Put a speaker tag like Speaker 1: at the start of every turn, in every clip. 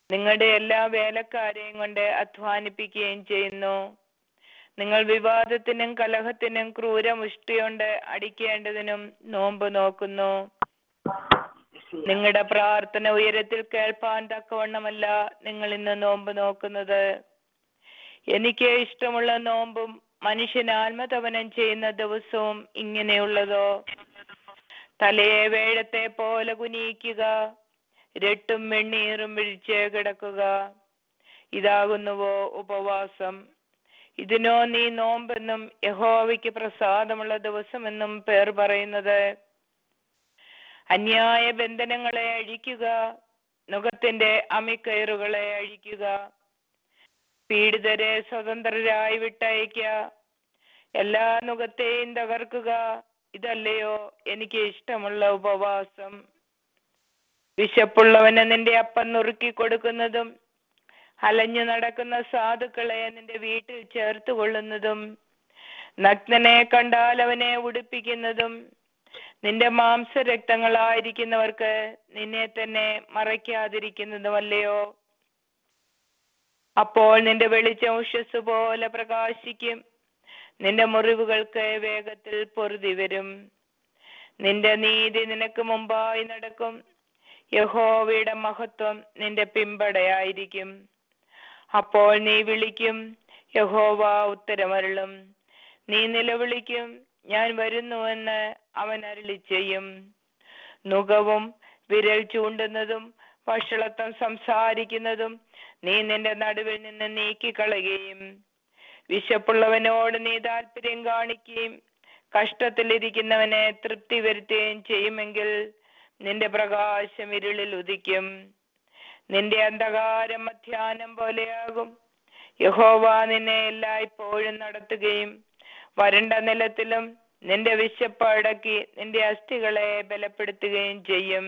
Speaker 1: നിങ്ങളുടെ എല്ലാ വേലക്കാരെയും കൊണ്ട് അധ്വാനിപ്പിക്കുകയും ചെയ്യുന്നു. നിങ്ങൾ വിവാദത്തിനും കലഹത്തിനും ക്രൂരമുഷ്ടികൊണ്ട് അടിക്കേണ്ടതിനും നോമ്പ് നോക്കുന്നു. നിങ്ങളുടെ പ്രാർത്ഥന ഉയരത്തിൽ കേൾപ്പാൻ തക്കവണ്ണമല്ല നിങ്ങൾ ഇന്ന് നോമ്പ് നോക്കുന്നത്. എനിക്ക് ഇഷ്ടമുള്ള നോമ്പും മനുഷ്യൻ ആത്മതപനം ചെയ്യുന്ന ദിവസവും ഇങ്ങനെയുള്ളതോ? തലയെ വേഴത്തെ പോലെ കുനിയിക്കുക, രട്ടും വെണ്ണീറും വിഴിച്ച് കിടക്കുക. ഇതാകുന്നുവോ ഉപവാസം? ഇതിനോ നീ നോമ്പെന്നും യഹോവയ്ക്ക് പ്രസാദമുള്ള ദിവസമെന്നും പേർ പറയുന്നത്? അന്യായ ബന്ധനങ്ങളെ അഴിക്കുക, നുകത്തിന്റെ അമിക്കയറുകളെ അഴിക്കുക. പീഡിതരെ സ്വതന്ത്രരായി വിട്ടയക്കുക, എല്ലാ നുകത്തെയും തകർക്കുക. ഇതല്ലയോ എനിക്ക് ഇഷ്ടമുള്ള ഉപവാസം? വിശപ്പുള്ളവന് നിന്റെ അപ്പം നുറുക്കി കൊടുക്കുന്നതും അലഞ്ഞു നടക്കുന്ന സാധുക്കളെ നിന്റെ വീട്ടിൽ ചേർത്ത് കൊള്ളുന്നതും നഗ്നനെ കണ്ടാൽ അവനെ ഉടുപ്പിക്കുന്നതും നിന്റെ മാംസരക്തങ്ങളായിരിക്കുന്നവർക്ക് നിന്നെ തന്നെ മറയ്ക്കാതിരിക്കുന്നതുമല്ലയോ? അപ്പോൾ നിന്റെ വെളിച്ചം ഉഷസ് പോലെ പ്രകാശിക്കും, നിന്റെ മുറിവുകൾക്ക് വേഗത്തിൽ പൊറുതി വരും. നിന്റെ നീതി നിനക്ക് മുമ്പായി നടക്കും, യഹോവയുടെ മഹത്വം നിന്റെ പിമ്പടയായിരിക്കും. അപ്പോൾ നീ വിളിക്കും, യഹോവ ഉത്തരമരുളും. നീ നിലവിളിക്കും, ഞാൻ വരുന്നുവെന്ന് അവൻ അരുളി ചെയ്യും. നുകവും വിരൽ ചൂണ്ടുന്നതും വഷളത്വം സംസാരിക്കുന്നതും നീ നിന്റെ നടുവിൽ നിന്ന് നീക്കിക്കളയുകയും വിശപ്പുള്ളവനോട് നീ താല്പര്യം കാണിക്കുകയും കഷ്ടത്തിലിരിക്കുന്നവനെ തൃപ്തി വരുത്തുകയും ചെയ്യുമെങ്കിൽ നിന്റെ പ്രകാശം ഇരുളിൽ ഉദിക്കും, നിന്റെ അന്ധകാരം മധ്യാഹ്നം പോലെയാകും. യഹോവ നിന്നെ എല്ലായ്പ്പോഴും നടത്തുകയും വരണ്ട നിലത്തിലും നിന്റെ വിശപ്പ് അടക്കി നിന്റെ അസ്ഥികളെ ബലപ്പെടുത്തുകയും ചെയ്യും.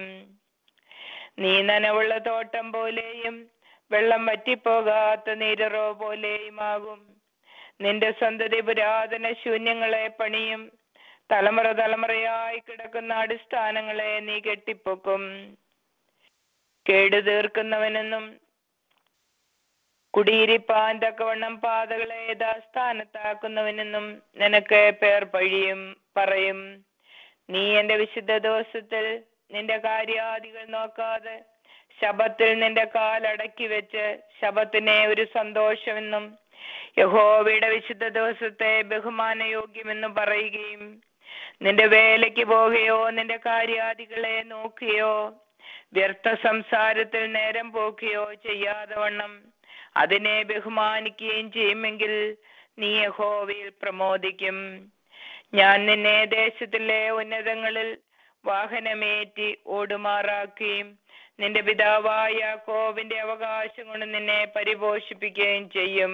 Speaker 1: നീ നനവുള്ള തോട്ടം പോലെയും വെള്ളം വറ്റിപ്പോകാത്ത നീരറോ പോലെയുമാകും. നിന്റെ സന്തതി പുരാതന ശൂന്യങ്ങളെ പണിയും, തലമുറ തലമുറയായി കിടക്കുന്ന അടിസ്ഥാനങ്ങളെ നീ കെട്ടിപ്പൊക്കും. കേടു തീർക്കുന്നവനെന്നും കുടിയിരിപ്പാൻ തക്കവണ്ണം പാതകളെ യഥാസ്ഥാനത്താക്കുന്നവനെന്നും നിനക്ക് പേർ പറയും. നീ എന്റെ വിശുദ്ധ ദിവസത്തിൽ നിന്റെ കാര്യാദികൾ നോക്കാതെ ശബത്തിൽ നിന്റെ കാലടക്കി വെച്ച് ശബത്തിനെ ഒരു സന്തോഷമെന്നും യഹോവയുടെ വിശുദ്ധ ദിവസത്തെ ബഹുമാനയോഗ്യമെന്നും പറയുകയും നിന്റെ വേലയ്ക്ക് പോകുകയോ നിന്റെ കാര്യാദികളെ നോക്കുകയോ വ്യർത്ഥ സംസാരത്തിൽ നേരം പോക്കുകയോ ചെയ്യാതെ വണ്ണം അതിനെ ബഹുമാനിക്കുകയും ചെയ്യുമെങ്കിൽ നീ യഹോവയിൽ പ്രമോദിക്കും. ഞാൻ നിന്നെ ദേശത്തിലെ ഉന്നതങ്ങളിൽ വാഹനമേറ്റി ഓടുമാറാക്കുകയും നിന്റെ പിതാവായ യാക്കോബിന്റെ അവകാശം കൊണ്ട് നിന്നെ പരിപോഷിപ്പിക്കുകയും ചെയ്യും.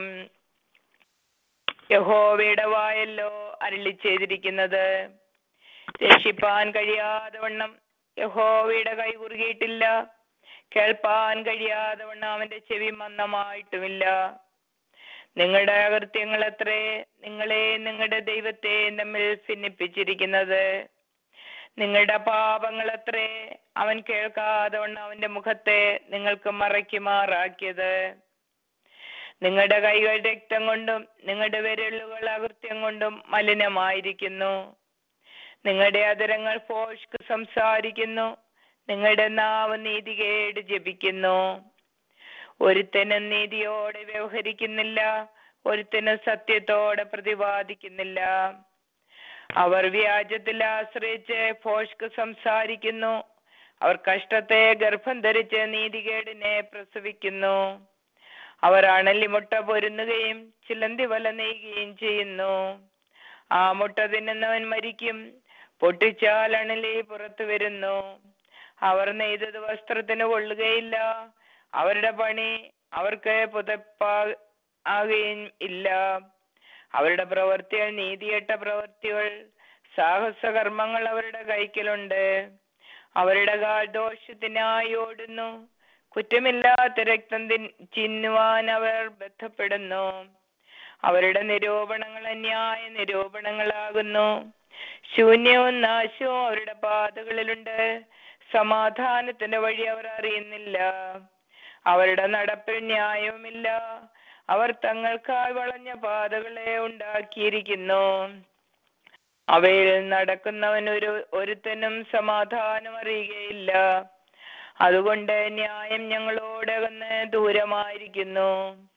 Speaker 1: യഹോവയുടെ വായല്ലോ അരുളി ചെയ്തിരിക്കുന്നത്. രക്ഷിപ്പാൻ കഴിയാതെ വണ്ണം യഹോവയുടെ കൈ കുറുകിയിട്ടില്ല, കേൾപ്പാൻ കഴിയാതെ വണ്ണം അവന്റെ ചെവി മന്ദമായിട്ടുമില്ല. നിങ്ങളുടെ അകൃത്യങ്ങൾ അത്രേ നിങ്ങളെ നിങ്ങളുടെ ദൈവത്തെ തമ്മിൽ ഭിന്നിപ്പിച്ചിരിക്കുന്നത്. നിങ്ങളുടെ പാപങ്ങൾ അത്രേ അവൻ കേൾക്കാതെ വണ്ണം അവന്റെ മുഖത്തെ നിങ്ങൾക്ക് മറയ്ക്കുമാറാക്കിയത്. നിങ്ങളുടെ കൈകൾ രക്തം കൊണ്ടും നിങ്ങളുടെ വിരലുകൾ അകൃത്യം കൊണ്ടും മലിനമായിരിക്കുന്നു. നിങ്ങളുടെ അധരങ്ങൾ ഭോഷ്ക് സംസാരിക്കുന്നു, നിങ്ങളുടെ നാവ് നീതികേട് ജപിക്കുന്നു. ഒരുത്തനും നീതിയോടെ വ്യവഹരിക്കുന്നില്ല, ഒരുത്തനും സത്യത്തോടെ പ്രതിപാദിക്കുന്നില്ല. അവർ വ്യാജത്തിൽ ആശ്രയിച്ച് ഭോഷ്ക് സംസാരിക്കുന്നു, അവർ കഷ്ടത്തെ ഗർഭം ധരിച്ച് നീതികേടിനെ പ്രസവിക്കുന്നു. അവർ അണലിമുട്ട പൊരുന്നുകയും ചിലന്തി വല നെയ്യുകയും ചെയ്യുന്നു. ആ മുട്ട തിന്നുന്നവൻ മരിക്കും, പൊട്ടിച്ചാൽ അണലി പുറത്തു വരുന്നു. അവർ നെയ്തത് വസ്ത്രത്തിന് കൊള്ളുകയില്ല, അവരുടെ പണി അവർക്ക് പുതപ്പാകുകയും ഇല്ല. അവരുടെ പ്രവൃത്തികൾ നീതികെട്ട പ്രവൃത്തികൾ, സാഹസകർമ്മങ്ങൾ അവരുടെ കൈക്കലുണ്ട്. അവരുടെ കാൽ ദോഷത്തിനായി ഓടുന്നു, കുറ്റമില്ലാത്ത രക്തം ചിന്നുവാൻ അവർ ബന്ധപ്പെടുന്നു. അവരുടെ നിരൂപണങ്ങൾ അന്യായ നിരൂപണങ്ങളാകുന്നു, ശൂന്യവും നാശവും അവരുടെ പാതകളിലുണ്ട്. സമാധാനത്തിന്റെ വഴി അവർ അറിയുന്നില്ല. അവരുടെ നടപ്പിൽ ന്യായവുമില്ല. അവർ തങ്ങൾക്കായി വളഞ്ഞ പാതകളെ ഉണ്ടാക്കിയിരിക്കുന്നു. അവയിൽ നടക്കുന്നവൻ ഒരുത്തനും സമാധാനം അറിയുകയില്ല. അതുകൊണ്ട് ന്യായം ഞങ്ങളോട് അകന്ന് ദൂരമായിരിക്കുന്നു.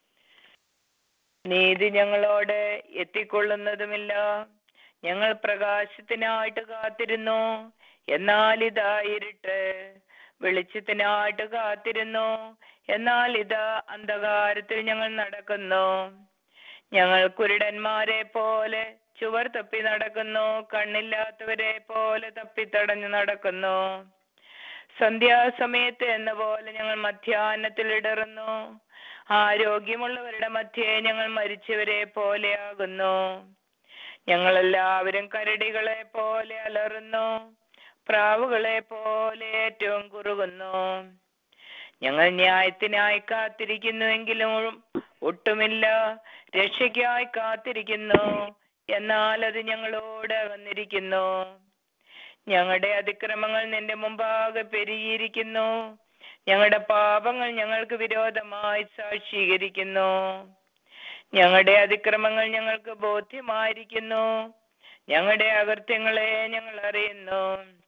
Speaker 1: നീതി ഞങ്ങളോട് എത്തിക്കൊള്ളുന്നതുമില്ല. ഞങ്ങൾ പ്രകാശത്തിനായിട്ട് കാത്തിരുന്നു, എന്നാൽ ഇതാ ഇരുട്ട്. വെളിച്ചത്തിനായിട്ട് കാത്തിരുന്നു, എന്നാൽ ഇതാ അന്ധകാരത്തിൽ ഞങ്ങൾ നടക്കുന്നു. ഞങ്ങൾ കുരുടന്മാരെ പോലെ ചുവർ തപ്പി നടക്കുന്നു, കണ്ണില്ലാത്തവരെ പോലെ തപ്പിത്തടഞ്ഞു നടക്കുന്നു. സന്ധ്യാസമയത്ത് എന്ന പോലെ ഞങ്ങൾ മധ്യാഹ്നത്തിൽ ഇടറുന്നു. ആരോഗ്യമുള്ളവരുടെ മധ്യേ ഞങ്ങൾ മരിച്ചവരെ പോലെയാകുന്നു. ഞങ്ങളെല്ലാവരും കരടികളെ പോലെ അലറുന്നു, പ്രാവുകളെ പോലെ ഏറ്റവും കുറുകുന്നു. ഞങ്ങൾ ന്യായത്തിനായി കാത്തിരിക്കുന്നുവെങ്കിലും ഒട്ടുമില്ല, രക്ഷയ്ക്കായി കാത്തിരിക്കുന്നു, എന്നാൽ അത് ഞങ്ങളോട് വന്നിരിക്കുന്നു. ഞങ്ങളുടെ അതിക്രമങ്ങൾ നിന്റെ മുമ്പാകെ പെരുകിയിരിക്കുന്നു, ഞങ്ങളുടെ പാപങ്ങൾ ഞങ്ങൾക്ക് വിരോധമായി സാക്ഷീകരിക്കുന്നു. ഞങ്ങളുടെ അതിക്രമങ്ങൾ ഞങ്ങൾക്ക് ബോധ്യമായിരിക്കുന്നു, ഞങ്ങളുടെ അകൃത്യങ്ങളെ ഞങ്ങൾ അറിയുന്നു.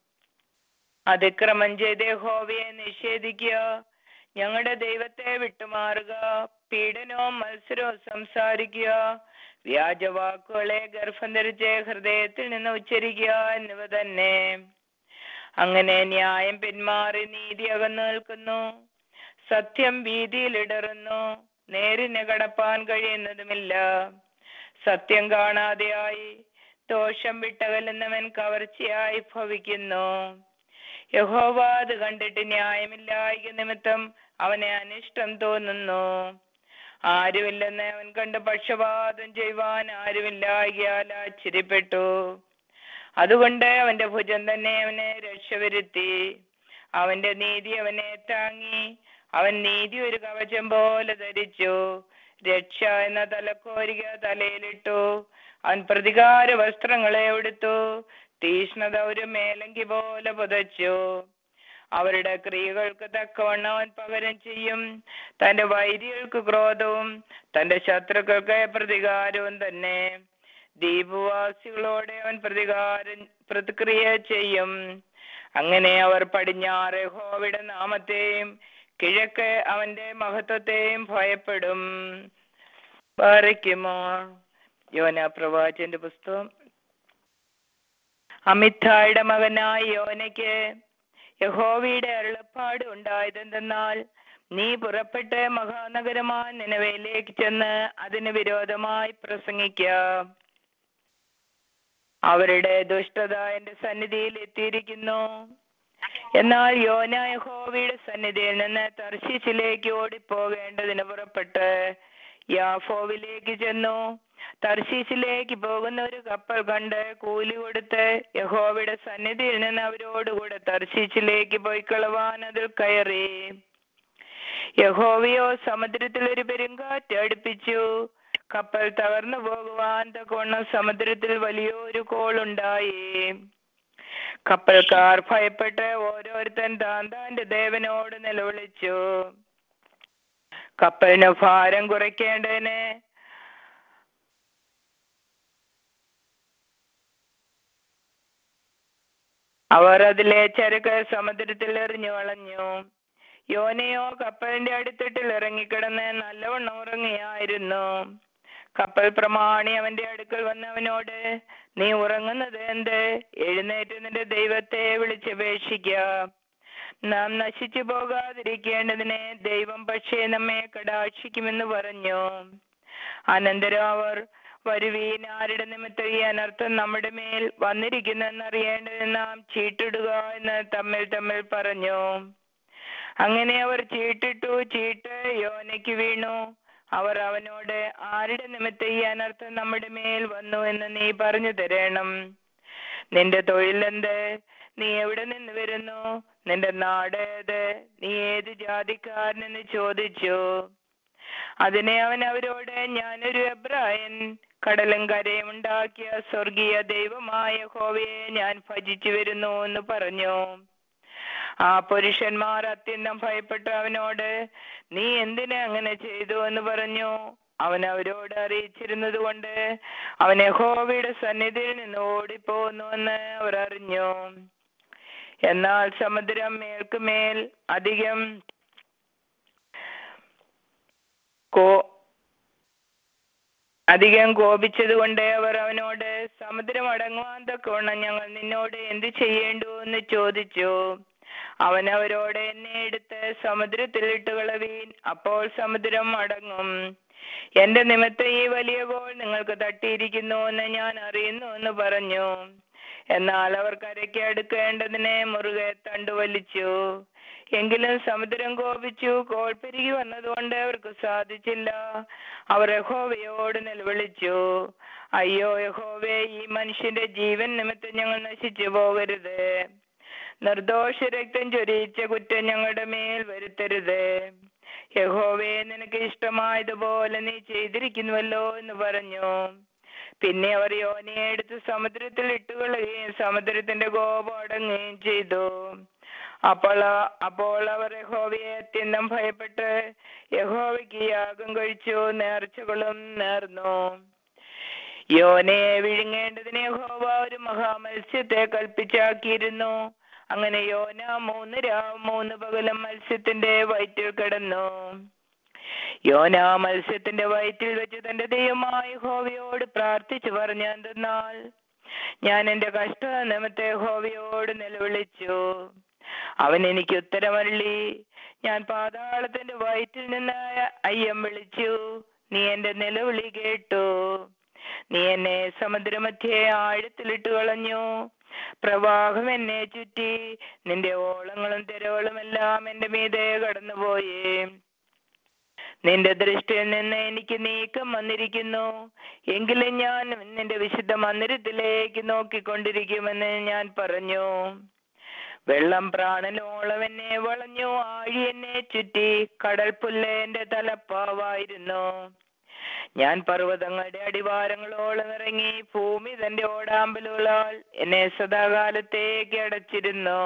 Speaker 1: അതിക്രമം ചെയ്ത് യഹോവയെ നിഷേധിക്കുക, ഞങ്ങളുടെ ദൈവത്തെ വിട്ടുമാറുക. പീഡനവും മത്സരവും സംസാരിക്കുക, വ്യാജവാക്കുകളെ ഗർഭം ധരിച്ച് ഹൃദയത്തിൽ നിന്ന് ഉച്ചരിക്കുക എന്നിവ തന്നെ. അങ്ങനെ ന്യായം പിന്മാറി നീതി അകന്നു നിൽക്കുന്നു. സത്യം വീതിയിൽ ഇടറുന്നു, നേരിന് കടപ്പാൻ കഴിയുന്നതുമില്ല. സത്യം കാണാതെയായി ദോഷം വിട്ടകലുന്നവൻ കവർച്ചയായി ഭവിക്കുന്നു. യഹോവ അത് കണ്ടിട്ട് ന്യായമില്ലായ്ക നിമിത്തം അവനെ അനിഷ്ടം തോന്നുന്നു. ആരുമില്ലെന്ന് അവൻ കണ്ട് പക്ഷപാതം ചെയ്യുവാൻ ആരുമില്ലായ്കയാൽ ആശ്ചര്യപ്പെട്ടു. അതുകൊണ്ട് അവന്റെ ഭുജം തന്നെ അവനെ രക്ഷവരുത്തി. അവന്റെ നീതി അവനെ താങ്ങി. അവൻ നീതി ഒരു കവചം പോലെ ധരിച്ചു. രക്ഷ എന്ന തലക്കോരിക തലയിലിട്ടു. അവൻ പ്രതികാര വസ്ത്രങ്ങളെ ഉടുത്തു. തീഷ്ണത ഒരു മേലങ്കി പോലെ പുതച്ചു. അവരുടെ ക്രിയകൾക്ക് തക്കവണ്ണം അവൻ പകരം ചെയ്യും. തന്റെ വൈരികൾക്ക് ക്രോധവും തന്റെ ശത്രുക്കൾക്ക് പ്രതികാരവും തന്നെ. ദ്വീപവാസികളോടെ അവൻ പ്രതിക്രിയ ചെയ്യും. അങ്ങനെ അവർ പടിഞ്ഞാറ് യഹോവയുടെ നാമത്തെയും കിഴക്ക് അവന്റെ മഹത്വത്തെയും ഭയപ്പെടും. ബാറയ്ക്കുമോ. യോന പ്രവാചകന്റെ പുസ്തകം. അമിത്തായുടെ മകനായ യോനയ്ക്ക് യഹോവയുടെ അരുളപ്പാട് ഉണ്ടായതെന്തെന്നാൽ, നീ പുറപ്പെട്ട് മഹാനഗരമായ നിനവയിലേക്ക് ചെന്ന് അതിന് വിരോധമായി പ്രസംഗിക്കുക. അവരുടെ ദുഷ്ടത എന്റെ സന്നിധിയിൽ എത്തിയിരിക്കുന്നു. എന്നാൽ യോന യഹോവയുടെ സന്നിധിയിൽ നിന്ന് തർശീശിലേക്ക് ഓടിപ്പോകേണ്ടതിന് പുറപ്പെട്ട് യാഫോവിലേക്ക് ചെന്നു. തർശീശിലേക്ക് പോകുന്ന ഒരു കപ്പൽ കണ്ട് കൂലി കൊടുത്ത് യഹോവയുടെ സന്നിധിയിൽ നിന്ന് അവരോടുകൂടെ തർശീശിലേക്ക് പോയിക്കളവാൻ അതിൽ കയറി. യഹോവയോ സമുദ്രത്തിൽ ഒരു പെരുങ്കാറ്റ് അടുപ്പിച്ചു. കപ്പൽ തകർന്നു പോകുവാൻ തക്കവണ്ണം സമുദ്രത്തിൽ വലിയൊരു കോളുണ്ടായി. കപ്പൽക്കാർ ഭയപ്പെട്ട് ഓരോരുത്തൻ താന്റെ ദേവനോട് നിലവിളിച്ചു. കപ്പലിന് ഭാരം കുറയ്ക്കേണ്ടതിന് അവർ അതിലെ ചരക്ക് സമുദ്രത്തിൽ എറിഞ്ഞു കളഞ്ഞു. യോനയോ കപ്പലിന്റെ അടിത്തട്ടിൽ ഇറങ്ങിക്കിടന്ന് നല്ലവണ്ണം ഉറങ്ങിയായിരുന്നു. കപ്പൽ പ്രമാണി അവന്റെ അടുക്കൽ വന്ന് അവനോട്, നീ ഉറങ്ങുന്നത് എന്ത്? എഴുന്നേറ്റ് നിന്റെ ദൈവത്തെ വിളിച്ചപേക്ഷിക്കുക. നാം നശിച്ചു പോകാതിരിക്കേണ്ടതിന് ദൈവം പക്ഷേ നമ്മെ കടാക്ഷിക്കുമെന്ന് പറഞ്ഞു. അനന്തരം അവർ, വരുവീൻ, ആരുടെ നിമിത്തം ഈ അനർത്ഥം നമ്മുടെ മേൽ വന്നിരിക്കുന്നെന്നറിയേണ്ടതിന് നാം ചീട്ടിടുക എന്ന് തമ്മിൽ തമ്മിൽ പറഞ്ഞു. അങ്ങനെ അവർ ചീട്ടിട്ടു. ചീട്ട് യോനയ്ക്ക് വീണു. അവർ അവനോട്, ആരുടെ നിമിത്തം ഈ അനർത്ഥം നമ്മുടെ മേൽ വന്നു എന്ന് നീ പറഞ്ഞു തരണം. നിന്റെ തൊഴിലെന്ത്? നീ എവിടെ നിന്ന് വരുന്നു? നിന്റെ നാട് ഏത്? നീ ഏത് ജാതിക്കാരനെന്ന് ചോദിച്ചു. അതിനെ അവൻ അവരോട്, ഞാനൊരു എബ്രായൻ, കടലും കരയും ഉണ്ടാക്കിയ സ്വർഗീയ ദൈവമായ യഹോവയെ ഞാൻ ഭജിച്ചു വരുന്നു എന്ന് പറഞ്ഞു. ആ പുരുഷന്മാർ അത്യന്തം ഭയപ്പെട്ടു അവനോട്, നീ എന്തിനെ അങ്ങനെ ചെയ്തു എന്ന് പറഞ്ഞു. അവൻ അവരോട് അറിയിച്ചിരുന്നത് കൊണ്ട് അവൻ യഹോവയുടെ സന്നിധിയിൽ നിന്ന് ഓടിപ്പോന്നുവെന്ന് അവർ അറിഞ്ഞു. എന്നാൽ സമുദ്രം മേൽക്കുമേൽ അധികം കോപിച്ചത് കൊണ്ട് അവർ അവനോട്, സമുദ്രം അടങ്ങുവാൻ തക്കവണ്ണം ഞങ്ങൾ നിന്നോട് എന്ത് ചെയ്യേണ്ടു എന്ന് ചോദിച്ചു. അവൻ അവരോട്, എന്നെ എടുത്ത് സമുദ്രത്തിൽ ഇട്ടുകളവീൻ, അപ്പോൾ സമുദ്രം അടങ്ങും. എന്റെ നിമിത്തം ഈ വലിയ കോൾ നിങ്ങൾക്ക് തട്ടിയിരിക്കുന്നു എന്ന് ഞാൻ അറിയുന്നു എന്ന് പറഞ്ഞു. എന്നാൽ അവർ കരയ്ക്ക് അടുക്കേണ്ടതിനെ മുറുകെ തണ്ടുവലിച്ചു. എങ്കിലും സമുദ്രം കോപിച്ചു, കോൾ പെരുകി വന്നതുകൊണ്ട് അവർക്ക് സാധിച്ചില്ല. അവർ യഹോവയോട് നിലവിളിച്ചു, അയ്യോ യഹോവേ, ഈ മനുഷ്യന്റെ ജീവൻ നിമിത്തം ഞങ്ങൾ നശിച്ചു പോകരുത്. നിർദോഷ രക്തം ചൊരിയിച്ച കുറ്റം ഞങ്ങളുടെ മേൽ വരുത്തരുത്. യഹോവേ, നിനക്ക് ഇഷ്ടമായതുപോലെ നീ ചെയ്തിരിക്കുന്നുവല്ലോ എന്ന് പറഞ്ഞു. പിന്നെ അവർ യോനയെ എടുത്ത് സമുദ്രത്തിൽ ഇട്ടുകൊള്ളുകയും സമുദ്രത്തിന്റെ കോപം അടങ്ങുകയും ചെയ്തു. അപ്പോൾ അവർ യഹോവയെ അത്യന്തം ഭയപ്പെട്ട് യഹോവയ്ക്ക് യാഗം കഴിച്ചു, നേർച്ചകളും നേർന്നു. യോനയെ വിഴുങ്ങേണ്ടതിന് യഹോവ ഒരു മഹാമത്സ്യത്തെ കൽപ്പിച്ചാക്കിയിരുന്നു. അങ്ങനെ യോന 3 രാവും 3 പകലും മത്സ്യത്തിന്റെ വയറ്റിൽ കിടന്നു. യോന മത്സ്യത്തിന്റെ വയറ്റിൽ വെച്ച് തന്റെ ദൈവമായ യഹോവയോട് പ്രാർത്ഥിച്ചു പറഞ്ഞെന്തെന്നാൽ, ഞാൻ എന്റെ കഷ്ട നിമിത്തം യഹോവയോട് നിലവിളിച്ചു, അവൻ എനിക്ക് ഉത്തരമരുളി. ഞാൻ പാതാളത്തിന്റെ വയറ്റിൽ നിന്ന് അയ്യം വിളിച്ചു, നീ എന്റെ നിലവിളി കേട്ടു. നീ എന്നെ സമുദ്രമധ്യേ ആഴത്തിലിട്ട് കളഞ്ഞു. പ്രവാഹം എന്നെ ചുറ്റി, നിന്റെ ഓളങ്ങളും തിരകളും എല്ലാം എന്റെ മീതെ കടന്നുപോയി. നിന്റെ ദൃഷ്ടിയിൽ നിന്ന് എനിക്ക് നീക്കം വന്നിരിക്കുന്നു. എങ്കിലും ഞാൻ നിന്റെ വിശുദ്ധ മന്ദിരത്തിലേക്ക് നോക്കിക്കൊണ്ടിരിക്കുമെന്ന് ഞാൻ പറഞ്ഞു. വെള്ളം പ്രാണനോളം എന്നെ വളഞ്ഞു, ആഴി എന്നെ ചുറ്റി, കടൽ പുല്ല് എന്റെ തലപ്പാവായിരുന്നു. ഞാൻ പർവ്വതങ്ങളുടെ അടിവാരങ്ങളോളം ഇറങ്ങി, ഭൂമി തന്റെ ഓടാമ്പലുകളാൽ എന്നെ സദാകാലത്തേക്ക് അടച്ചിരുന്നു.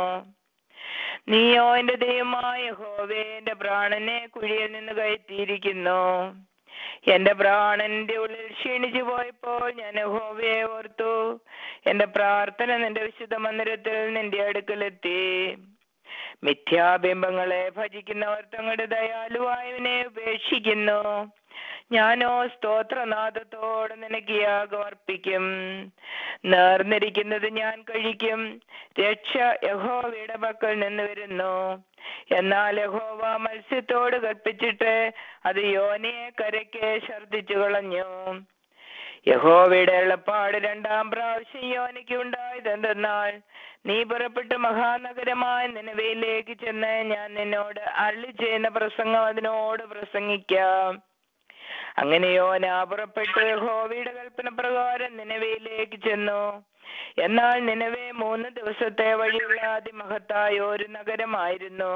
Speaker 1: നീയോ എന്റെ ദൈവമായ യഹോവേ, എന്റെ പ്രാണനെ കുഴിയിൽ നിന്ന് കയറ്റിയിരിക്കുന്നു. എന്റെ പ്രാണന്റെ ഉള്ളിൽ ക്ഷീണിച്ചു പോയപ്പോൾ ഞാൻ യഹോവയെ ഓർത്തു. എന്റെ പ്രാർത്ഥന നിന്റെ വിശുദ്ധ മന്ദിരത്തിൽ നിന്റെ അടുക്കലെത്തി. മിഥ്യാബിംബങ്ങളെ ഭജിക്കുന്നവർ തങ്ങളുടെ ദയാലുവായവനെ ഉപേക്ഷിക്കുന്നു. ഞാനോ സ്തോത്രനാദത്തോടെ നിനക്ക് യാഗം അർപ്പിക്കും. നേർന്നിരിക്കുന്നത് ഞാൻ കഴിക്കും. രക്ഷ യഹോവയുടെ പക്കൽ നിന്ന് വരുന്നു. എന്നാൽ യഹോവ മത്സ്യത്തോട് കൽപ്പിച്ചിട്ട് അത് യോനയെ കരയ്ക്ക് ഛർദ്ദിച്ചു കളഞ്ഞു. യഹോവയുടെ എളപ്പാട് 2-ാം പ്രാവശ്യം യോനയ്ക്ക് ഉണ്ടായത് എന്തെന്നാൽ, നീ പുറപ്പെട്ട് മഹാനഗരമായ നിനവയിലേക്ക് ചെന്ന് ഞാൻ നിന്നോട് അരുളി ചെയ്യുന്ന പ്രസംഗം അതിനോട് പ്രസംഗിക്കാം. അങ്ങനെ യോന പുറപ്പെട്ട് യഹോവയുടെ കൽപ്പന പ്രകാരം നിനവയിലേക്ക് ചെന്നു. എന്നാൽ നിനവെ 3 ദിവസത്തെ വഴിയുള്ള അതിമഹത്തായ ഒരു നഗരമായിരുന്നു.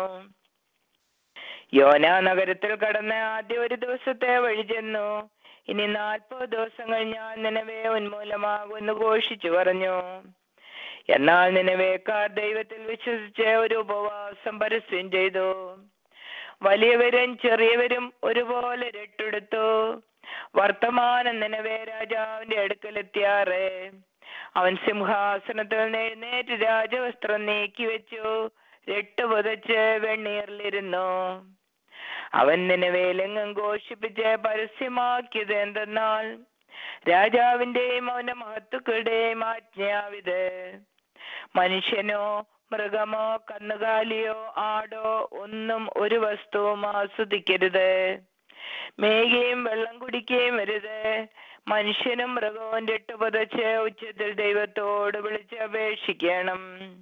Speaker 1: യോന നഗരത്തിൽ കടന്ന് ആദ്യ 1 ദിവസത്തെ വഴി ചെന്നു. ഇനി 40 ദിവസം കഴിഞ്ഞാൽ നിനവെ ഉന്മൂലമാകുമെന്ന് ഘോഷിച്ചു പറഞ്ഞു. എന്നാൽ നിനവേക്കാർ ദൈവത്തിൽ വിശ്വസിച്ച് ഒരു ഉപവാസം പരസ്യം ചെയ്തു. വലിയവരും ചെറിയവരും ഒരുപോലെ രട്ടെടുത്തു. വർത്തമാനം നിനവേ രാജാവിന്റെ അടുക്കലെത്തിയാറേ. അവൻ സിംഹാസനത്തിൽ എഴുന്നേറ്റ് രാജവസ്ത്രം നീക്കി വെച്ചു, രട്ട് പുതച്ച് വെണ്ണീറിലിരുന്നു. അവൻ നിനവേലെങ്ങും ഘോഷിപ്പിച്ച് പരസ്യമാക്കിയത് എന്തെന്നാൽ, രാജാവിന്റെയും അവന്റെ മഹത്തുക്കളുടെയും ആജ്ഞയാവിത്, മനുഷ്യനോ മൃഗമോ കന്നുകാലിയോ ആടോ ഒന്നും ഒരു വസ്തുവും ആസ്വദിക്കരുത്. മേയുകയും വെള്ളം കുടിക്കുകയും വരുത്. മനുഷ്യനും മൃഗവും രട്ടുപതച്ച് ഉച്ചത്തിൽ ദൈവത്തോട് വിളിച്ച് അപേക്ഷിക്കണം.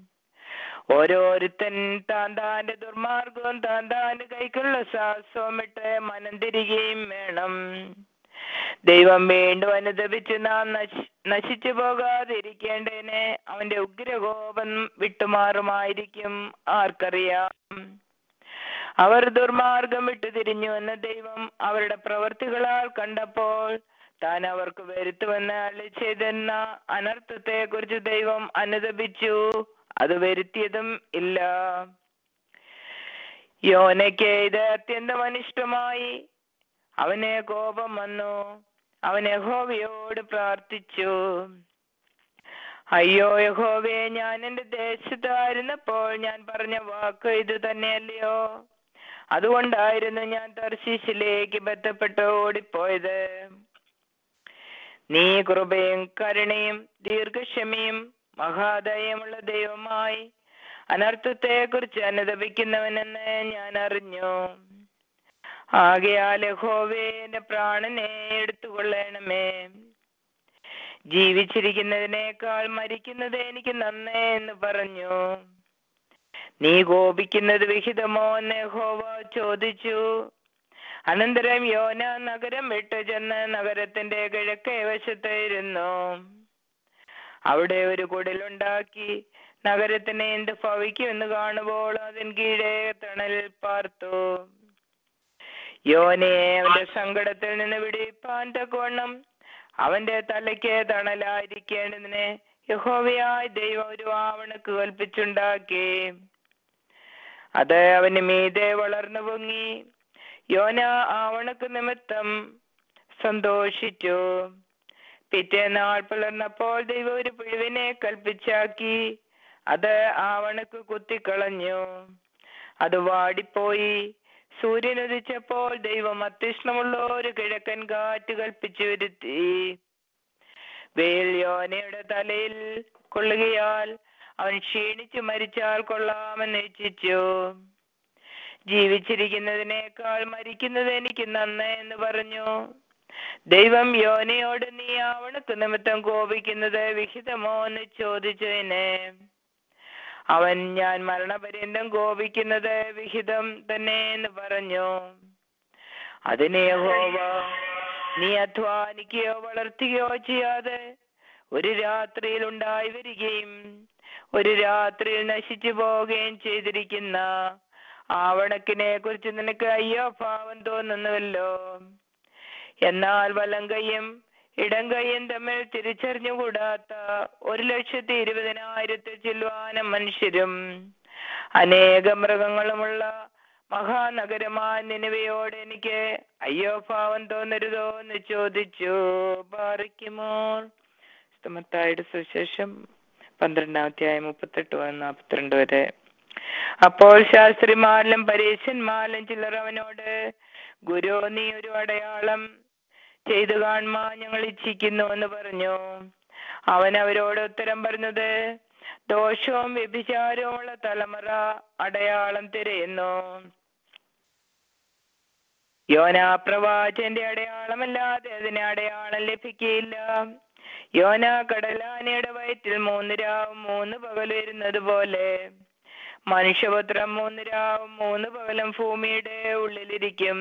Speaker 1: ഓരോരുത്തൻ താന്താന്റെ ദുർമാർഗവും താന്താന്റെ കൈക്കുള്ള സാഹസവും ഇട്ട് മനം തിരികെയും വേണം. ദൈവം വീണ്ടും അനുദപിച്ച് നാം നശിച്ചു പോകാതിരിക്കേണ്ടതിന് അവന്റെ ഉഗ്രകോപം വിട്ടുമാറുമായിരിക്കും ആർക്കറിയാം. അവർ ദുർമാർഗം വിട്ടുതിരിഞ്ഞു എന്ന് ദൈവം അവരുടെ പ്രവൃത്തികളാൽ കണ്ടപ്പോൾ താൻ അവർക്ക് വരുത്തുമെന്ന് അരുളി ചെയ്തെന്ന അനർത്ഥത്തെ കുറിച്ച് ദൈവം അനുദപിച്ചു, അത് വരുത്തിയതും ഇല്ല. യോനയ്ക്ക് ഇത് അത്യന്തം അനിഷ്ടമായി. അവന് കോപം വന്നു. അവൻ യഹോവയോട് പ്രാർത്ഥിച്ചു, അയ്യോ യഹോവേ, ഞാൻ എന്റെ ദേശത്തായിരുന്നപ്പോൾ ഞാൻ പറഞ്ഞ വാക്ക് ഇത് തന്നെയല്ലയോ? അതുകൊണ്ടായിരുന്നു ഞാൻ തർശീശിലേക്ക് ബന്ധപ്പെട്ട് ഓടിപ്പോയത്. നീ കൃപയും കരുണയും ദീർഘക്ഷമയും മഹാദയമുള്ള ദൈവമായി അനർത്ഥത്തെ കുറിച്ച് അനുതപിക്കുന്നവനെന്ന് ഞാൻ അറിഞ്ഞു. ആകയാൽ യഹോവേ, എന്റെ പ്രാണനെ എടുത്തുകൊള്ളണമേ. ജീവിച്ചിരിക്കുന്നതിനേക്കാൾ മരിക്കുന്നത് എനിക്ക് നന്നേ എന്ന് പറഞ്ഞു. നീ കോപിക്കുന്നത് വിഹിതമോ എന്ന് യഹോവ ചോദിച്ചു. അനന്തരം യോന നഗരം വിട്ടു ചെന്ന് നഗരത്തിന്റെ കിഴക്കേ വശത്ത് ഇരുന്നു. അവിടെ ഒരു കുടിലുണ്ടാക്കി നഗരത്തിന് എന്ത് ഭവിക്കുമെന്ന് കാണുമ്പോൾ അതിൻ കീഴേ തണലിൽ പാർത്തു. യോനയെ അവന്റെ സങ്കടത്തിൽ നിന്ന് വിടിപ്പാൻ തക്കവണ്ണം അവന്റെ തലയ്ക്ക് തണലായിരിക്കേണ്ടതിന് യഹോവയായ ദൈവം ഒരു ആവണക്ക് കൽപ്പിച്ചുണ്ടാക്കി. അത് അവന് മീതെ വളർന്നു പൊങ്ങി. യോന ആവണക്ക് നിമിത്തം സന്തോഷിച്ചു. പിറ്റേന്നാൾ പുലർന്നപ്പോൾ ദൈവം ഒരു പുഴുവിനെ കൽപ്പിച്ചാക്കി. അത് ആവണക്ക് കുത്തിക്കളഞ്ഞു. അത് വാടിപ്പോയി. സൂര്യൻ ഉദിച്ചപ്പോൾ ദൈവം അത്യഷ്ണമുള്ള ഒരു കിഴക്കൻ കാറ്റ് കൽപ്പിച്ചു വരുത്തി. വെയിൽ യോനയുടെ തലയിൽ കൊള്ളുകയാൽ അവൻ ക്ഷീണിച്ചു മരിച്ചാൽ കൊള്ളാമെന്ന് ഇച്ഛിച്ചു. ജീവിച്ചിരിക്കുന്നതിനേക്കാൾ മരിക്കുന്നത് എനിക്ക് നന്ന് എന്ന് പറഞ്ഞു. ദൈവം യോനയോട്, നീ ആവണക്ക് നിമിത്തം കോപിക്കുന്നത് വിഹിതമോ എന്ന് ചോദിച്ചതിന് അവൻ, ഞാൻ മരണപര്യന്തം കോപിക്കുന്നത് വിഹിതം തന്നെ എന്ന് പറഞ്ഞു. അതിന് യഹോവ, നീ അധ്വാനിക്കുകയോ വളർത്തുകയോ ചെയ്യാതെ ഒരു രാത്രിയിൽ ഉണ്ടായി വരികയും ഒരു രാത്രിയിൽ നശിച്ചു പോവുകയും ചെയ്തിരിക്കുന്ന ആവണക്കിനെ കുറിച്ച് നിനക്ക് അയ്യോ ഭാവം തോന്നുന്നുവല്ലോ. എന്നാൽ വലം കൈയും ഇടം കൈയും തമ്മിൽ തിരിച്ചറിഞ്ഞുകൂടാത്ത 1,20,000 ചില്ലുവാനം മനുഷ്യരും അനേക മൃഗങ്ങളുമുള്ള മഹാനഗരമായ നിനിവയോട് എനിക്ക് അയ്യോ ഭാവം തോന്നരുതോ എന്ന് ചോദിച്ചു. ബാറിക്കുമോർ. മത്തായിയുടെ സുവിശേഷം 12:38-42 വരെ. അപ്പോൾ ശാസ്ത്രിമാരിലും പരീശന്മാരിലും ചിലർ അവനോട്, ഗുരു, നീ ഒരു അടയാളം ചെയ്തു കാണുവാൻ ഞങ്ങൾ ഇച്ഛിക്കുന്നു എന്ന് പറഞ്ഞു. അവൻ അവരോട് ഉത്തരം പറഞ്ഞത്, ദോഷവും വ്യഭിചാരവുമുള്ള തലമുറ അടയാളം തിരയുന്നു. യോനാ പ്രവാചകന്റെ അടയാളമല്ലാതെ അതിന് അടയാളം ലഭിക്കുകയില്ല. യോന കടലാനയുടെ വയറ്റിൽ 3 രാവും 3 പകലും ഇരുന്നത് പോലെ മനുഷ്യപുത്രം 3 രാവും 3 പകലും ഭൂമിയുടെ ഉള്ളിലിരിക്കും.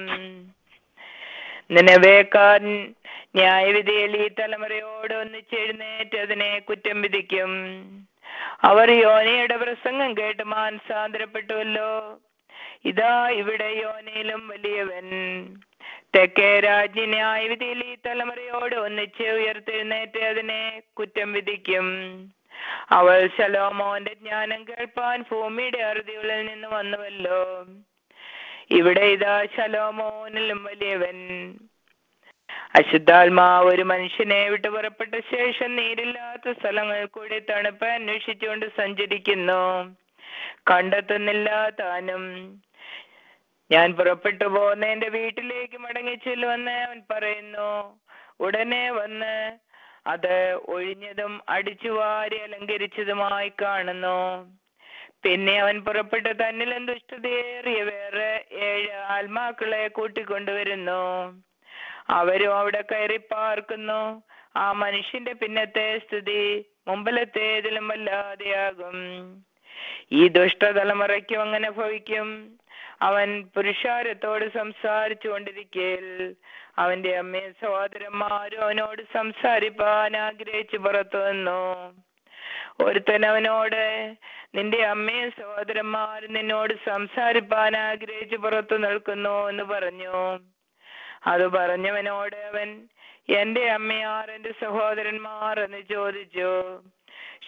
Speaker 1: നിനവേക്കാർ ന്യായവിധിയിൽ ഈ തലമുറയോട് ഒന്നിച്ചെഴുന്നേറ്റ് അതിനെ കുറ്റം വിധിക്കും. അവർ യോനയുടെ പ്രസംഗം കേട്ട് മാനസാന്തരപ്പെട്ടുവല്ലോ. ഇതാ ഇവിടെ യോനയിലും വലിയവൻ. തെക്കേ രാജ്യ ന്യായവിധിയിൽ ഈ തലമുറയോട് ഒന്നിച്ച് ഉയർത്തെഴുന്നേറ്റ് അതിനെ കുറ്റം വിധിക്കും. അവൾ ശലോമോന്റെ ജ്ഞാനം കേൾപ്പാൻ ഭൂമിയുടെ അറുതികളിൽ നിന്ന് വന്നുവല്ലോ. ഇവിടെ ഇതാ ശലോമോനിലും വലിയവൻ. അശുദ്ധാത്മാവ് ഒരു മനുഷ്യനെ വിട്ടു പുറപ്പെട്ട ശേഷം നീരില്ലാത്ത സ്ഥലങ്ങളിൽ കൂടി തണുപ്പ് അന്വേഷിച്ചുകൊണ്ട് സഞ്ചരിക്കുന്നു, കണ്ടെത്തുന്നില്ല താനും. ഞാൻ പുറപ്പെട്ടു പോന്ന എന്റെ വീട്ടിലേക്ക് മടങ്ങിച്ചെല്ലുവെന്ന് അവൻ പറയുന്നു. ഉടനെ വന്ന് അത് ഒഴിഞ്ഞതും അടിച്ചുവാരി അലങ്കരിച്ചതുമായി കാണുന്നു. പിന്നെ അവൻ പുറപ്പെട്ട് തന്നിലും ദുഷ്ടതയേറിയ വേറെ 7 ആത്മാക്കളെ കൂട്ടിക്കൊണ്ടുവരുന്നു. അവരും അവിടെ കയറി പാർക്കുന്നു. ആ മനുഷ്യന്റെ പിന്നത്തെ സ്ഥിതി മുമ്പിലത്തേതിലും വല്ലാതെയാകും. ഈ ദുഷ്ടതലമുറയ്ക്കും അങ്ങനെ ഭവിക്കും. അവൻ പുരുഷാരത്തോട് സംസാരിച്ചു കൊണ്ടിരിക്കൽ അവന്റെ അമ്മയും സഹോദരന്മാരും അവനോട് സംസാരിപ്പാൻ ആഗ്രഹിച്ചു പുറത്തു വന്നു. ഒരുത്തൻ അവനോട്, നിന്റെ അമ്മയും സഹോദരന്മാരും നിന്നോട് സംസാരിപ്പാൻ ആഗ്രഹിച്ചു പുറത്തു നിൽക്കുന്നു എന്ന് പറഞ്ഞു. അത് പറഞ്ഞവനോട് അവൻ, എന്റെ അമ്മയാർ, എന്റെ സഹോദരന്മാർ എന്ന് ചോദിച്ചു.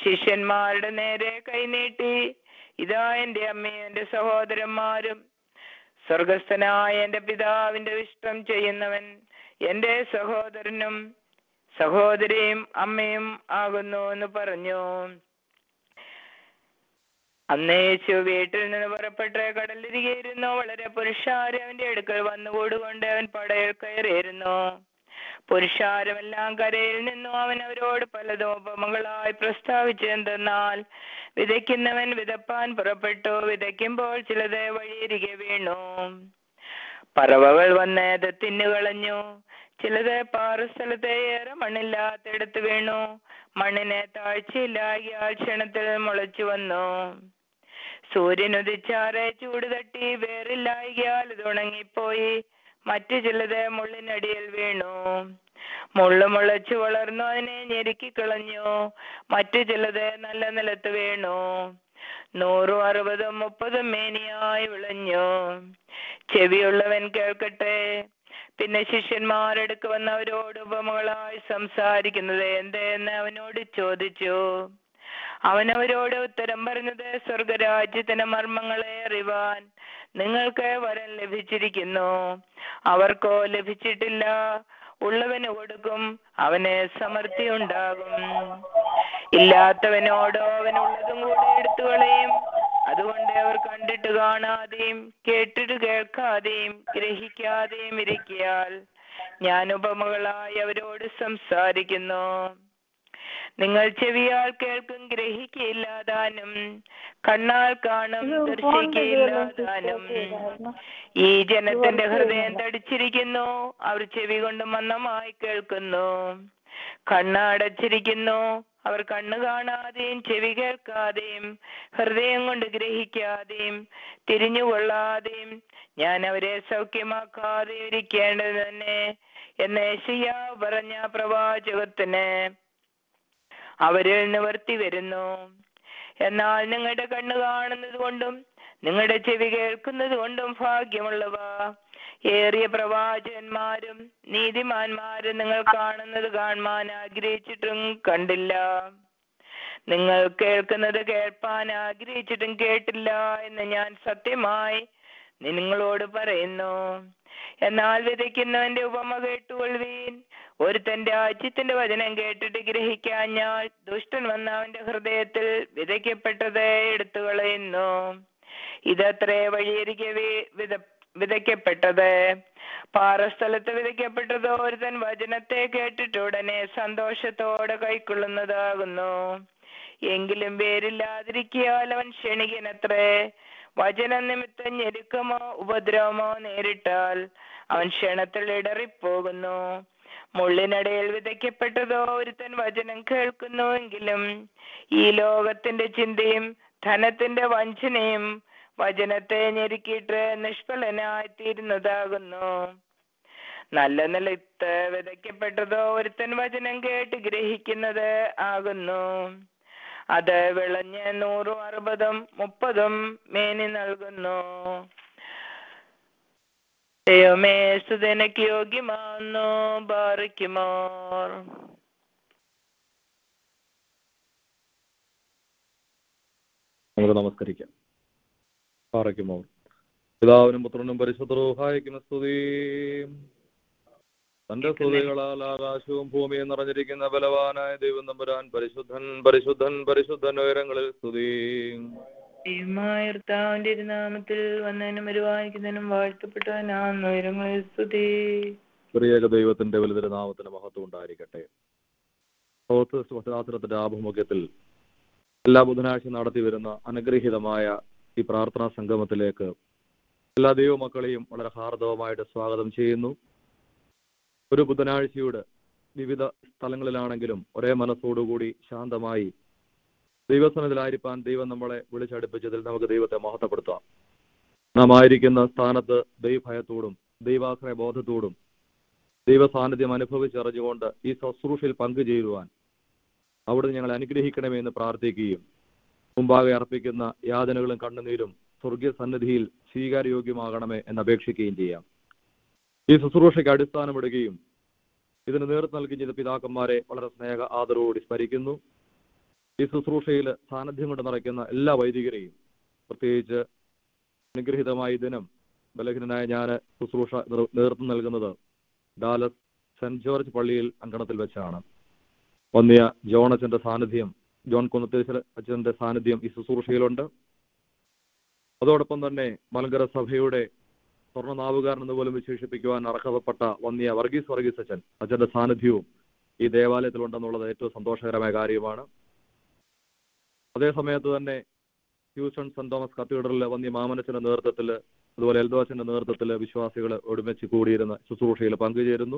Speaker 1: ശിഷ്യന്മാരുടെ നേരെ കൈനീട്ടി, ഇതാ എന്റെ അമ്മയും എന്റെ സഹോദരന്മാരും, സ്വർഗസ്ഥനായ എന്റെ പിതാവിന്റെ ഇഷ്ടം ചെയ്യുന്നവൻ എന്റെ സഹോദരനും സഹോദരിയും അമ്മയും ആകുന്നു എന്ന് പറഞ്ഞു. അന്ന് യേശു വീട്ടിൽ നിന്ന് പുറപ്പെട്ട് കടലിരികെയിരുന്നു. വളരെ പുരുഷാരം അവന്റെ അടുക്കൽ വന്നുകൂടുകൊണ്ട് അവൻ പടയിൽ കയറിയിരുന്നു. പുരുഷാരമെല്ലാം കരയിൽ നിന്നു. അവൻ അവരോട് പലതും ഉപമകളായി പ്രസ്താവിച്ചു. എന്തെന്നാൽ, വിതയ്ക്കുന്നവൻ വിതപ്പാൻ പുറപ്പെട്ടു. വിതയ്ക്കുമ്പോൾ ചിലത് വഴിയരികെ വീണു. പറവകൾ വന്ന് അത് തിന്നുകളഞ്ഞു. ചിലത് പാറസ്ഥലത്ത് ഏറെ മണ്ണില്ലാത്തടുത്ത് വീണു. മണ്ണിനെ താഴ്ചയില്ലാകിയാൽ ക്ഷണത്തിൽ മുളച്ചു വന്നു. സൂര്യൻ ഉദിച്ചാറെ ചൂട് തട്ടി വേറില്ലായികയാൽ ഇത് ഉണങ്ങിപ്പോയി. മറ്റു ചിലത് മുള്ളിനടിയിൽ വീണു. മുള്ളു മുളച്ചു വളർന്നു അതിനെ ഞെരുക്കിക്കളഞ്ഞു. മറ്റു ചിലത് നല്ല നിലത്ത് വീണു. 100, 60, 30 മേനിയായി വിളഞ്ഞു. ചെവിയുള്ളവൻ കേൾക്കട്ടെ. പിന്നെ ശിഷ്യന്മാരെടുക്ക് വന്ന് അവരോട് ഉപമകളായി സംസാരിക്കുന്നത് എന്തെന്ന് അവനോട് ചോദിച്ചു. അവൻ അവരോട് ഉത്തരം പറഞ്ഞത്, സ്വർഗരാജ്യത്തിന്റെ മർമ്മങ്ങളെ അറിവാൻ നിങ്ങൾക്ക് വരം ലഭിച്ചിരിക്കുന്നു. അവർക്കോ ലഭിച്ചിട്ടില്ല. ഉള്ളവന് കൊടുക്കും, അവന് സമൃദ്ധി ഉണ്ടാകും. ഇല്ലാത്തവനോടോ അവനുള്ളതും കൂടെ എടുത്തുകളയും. അതുകൊണ്ട് അവർ കണ്ടിട്ട് കാണാതെയും കേട്ടിട്ട് കേൾക്കാതെയും ഗ്രഹിക്കാതെയും ഇരിക്കയാൽ ഞാൻ ഉപമകളായി അവരോട് സംസാരിക്കുന്നു. നിങ്ങൾ ചെവിയാൽ കേൾക്കും, ഗ്രഹിക്കയില്ലാതാനും, കണ്ണാൽ കാണും, ദർശിക്കയില്ലാതാനും. ഈ ജനത്തിന്റെ ഹൃദയം തടിച്ചിരിക്കുന്നു. അവർ ചെവി കൊണ്ട് മന്ദമായി കേൾക്കുന്നു, കണ്ണടച്ചിരിക്കുന്നു. അവർ കണ്ണു കാണാതെയും ചെവി കേൾക്കാതെയും ഹൃദയം കൊണ്ട് ഗ്രഹിക്കാതെയും തിരിഞ്ഞുകൊള്ളാതെയും ഞാൻ അവരെ സൗഖ്യമാക്കാതെ ഇരിക്കേണ്ടത് തന്നെ എന്ന് യെശയ്യാവ് പറഞ്ഞ പ്രവാചകത്തിന് അവരിൽ നിവർത്തി വരുന്നു. എന്നാൽ നിങ്ങളുടെ കണ്ണ് കാണുന്നത് കൊണ്ടും നിങ്ങളുടെ ചെവി കേൾക്കുന്നത് കൊണ്ടും ഭാഗ്യമുള്ളവ. ഏറിയ പ്രവാചകന്മാരും നീതിമാന്മാരും നിങ്ങൾ കാണുന്നത് കാണാൻ ആഗ്രഹിച്ചിട്ടും കണ്ടില്ല, നിങ്ങൾ കേൾക്കുന്നത് കേൾപ്പാൻ ആഗ്രഹിച്ചിട്ടും കേട്ടില്ല എന്ന് ഞാൻ സത്യമായി നിങ്ങളോട് പറയുന്നു. എന്നാൽ വിതയ്ക്കുന്നവന്റെ ഉപമ കേട്ടുകൊള്ളുവീൻ. ഒരുത്തന്റെ രാജ്യത്തിന്റെ വചനം കേട്ടിട്ട് ഗ്രഹിക്കാഞ്ഞാൽ ദുഷ്ടൻ വന്ന അവന്റെ ഹൃദയത്തിൽ വിതയ്ക്കപ്പെട്ടത് എടുത്തു കളയുന്നു. ഇതത്രേ വഴിയരികെ വിതയ്ക്കപ്പെട്ടത്. പാറസ്ഥലത്ത് വിതയ്ക്കപ്പെട്ടതോ ഒരുത്തൻ വചനത്തെ കേട്ടിട്ട് ഉടനെ സന്തോഷത്തോടെ കൈക്കൊള്ളുന്നതാകുന്നു. എങ്കിലും വേരില്ലാതിരിക്കയാൽ അവൻ ക്ഷണികനത്രേ. വചന നിമിത്തം ഞെരുക്കമോ ഉപദ്രവമോ നേരിട്ടാൽ അവൻ ക്ഷണത്തിൽ ഇടറിപ്പോകുന്നു. മുള്ളിനടയിൽ വിതയ്ക്കപ്പെട്ടതോ ഒരുത്തൻ വചനം കേൾക്കുന്നുവെങ്കിലും ഈ ലോകത്തിന്റെ ചിന്തയും ധനത്തിന്റെ വഞ്ചനയും വചനത്തെ ഞെരുക്കിയിട്ട് നിഷ്ഫലനായി തീരുന്നതാകുന്നു. നല്ല നിലത്ത് വിതയ്ക്കപ്പെട്ടതോ ഒരുത്തൻ വചനം കേട്ട് ഗ്രഹിക്കുന്നത് ആകുന്നു. അത് വിളഞ്ഞ് 100, 60, 30 മേനി നൽകുന്നു. ദൈവമേ, സ്തുതിക്ക് യോഗ്യമാകുന്നു. ബാറിക്കുമോർ.
Speaker 2: നമുക്ക് നമസ്കരിക്കാം. ബാറിക്കുമോർ. പിതാവിനും പുത്രനും പരിശുദ്ധ റൂഹായിക്കും സ്തുതി. തന്റെ സ്തുതികളാൽ ആകാശവും ഭൂമിയും നിറഞ്ഞിരിക്കുന്ന ബലവാനായ ദൈവം തമ്പുരാൻ പരിശുദ്ധൻ പരിശുദ്ധൻ പരിശുദ്ധൻ ഉയരങ്ങളിൽ സ്തുതി.
Speaker 1: കർത്താവിന്റെ നാമത്തിൽ വന്നതിനും വരുവാനിക്കുന്നതിനും വാഴ്ത്തപ്പെട്ടവനാണ് ഉയരങ്ങളിൽ സ്തുതി.
Speaker 2: പ്രിയേക ദൈവത്തിന്റെ വലുതൊരു നാമത്തിന് മഹത്വം ഉണ്ടായിരിക്കട്ടെ. ശാസ്ത്രത്തിന്റെ ആഭിമുഖ്യത്തിൽ എല്ലാ ബുധനാഴ്ച നടത്തി വരുന്ന അനുഗ്രഹീതമായ ഈ പ്രാർത്ഥനാ സംഗമത്തിലേക്ക് എല്ലാ ദൈവമക്കളെയും വളരെ ഹാർദവമായിട്ട് സ്വാഗതം ചെയ്യുന്നു. ഒരു ബുധനാഴ്ചയുടെ വിവിധ സ്ഥലങ്ങളിലാണെങ്കിലും ഒരേ മനസ്സോടുകൂടി ശാന്തമായി ദൈവസന്നിധിയിലായിരിക്കാൻ ദൈവം നമ്മളെ വിളിച്ചടുപ്പിച്ചതിൽ നമുക്ക് ദൈവത്തെ മഹത്വപ്പെടുത്താം. നാം ആയിരിക്കുന്ന സ്ഥാനത്ത് ദൈവഭയത്തോടും ദൈവാശ്രയ ബോധത്തോടും ദൈവ സാന്നിധ്യം അനുഭവിച്ചറിഞ്ഞുകൊണ്ട് ഈ ശുശ്രൂഷയിൽ പങ്കുചേരുവാൻ അവിടുന്ന് ഞങ്ങളെ അനുഗ്രഹിക്കണമേ എന്ന് പ്രാർത്ഥിക്കുകയും മുമ്പാകെ അർപ്പിക്കുന്ന യാതനകളും കണ്ണുനീരും സ്വർഗീയ സന്നിധിയിൽ സ്വീകാര്യോഗ്യമാകണമേ എന്ന് അപേക്ഷിക്കുകയും ചെയ്യാം. ഈ ശുശ്രൂഷയ്ക്ക് അടിസ്ഥാനമിടുകയും ഇതിന് നേതൃത്വം നൽകുകയും ചെയ്ത പിതാക്കന്മാരെ വളരെ സ്നേഹ ആദരവോടെ സ്മരിക്കുന്നു. ഈ ശുശ്രൂഷയിൽ സാന്നിധ്യം കൊണ്ട് നിറയ്ക്കുന്ന എല്ലാ വൈദികരെയും, പ്രത്യേകിച്ച് അനുഗ്രഹീതമായ ദിനം ബലഹീനനായ ഞാൻ ശുശ്രൂഷ നേതൃത്വം നൽകുന്നത് ഡാലസ് സെന്റ് ജോർജ് പള്ളിയിൽ അങ്കണത്തിൽ വെച്ചാണ്. വന്നിയ ജോൺ അച്ഛന്റെ സാന്നിധ്യം, ജോൺ കുന്നത്തേശ്വര അച്ഛന്റെ സാന്നിധ്യം ഈ ശുശ്രൂഷയിലുണ്ട്. അതോടൊപ്പം തന്നെ മലങ്കര സഭയുടെ സ്വർണ്ണനാവുകാരൻ എന്ന് പോലും വിശേഷിപ്പിക്കുവാൻ അർഹതപ്പെട്ട വന്നിയ വർഗീസ് അച്ഛന്റെ സാന്നിധ്യവും ഈ ദേവാലയത്തിലുണ്ടെന്നുള്ളത് ഏറ്റവും സന്തോഷകരമായ കാര്യമാണ്. അതേസമയത്ത് തന്നെ ഹ്യൂസ്റ്റൺ സെന്റ് തോമസ് കത്തീഡ്രലിലെ വന്യ മാമനച്ചന്റെ നേതൃത്വത്തിൽ, അതുപോലെ എൽദോച്ചന്റെ നേതൃത്വത്തിൽ വിശ്വാസികൾ ഒരുമിച്ച് കൂടിയിരുന്ന ശുശ്രൂഷയിൽ പങ്കുചേരുന്നു.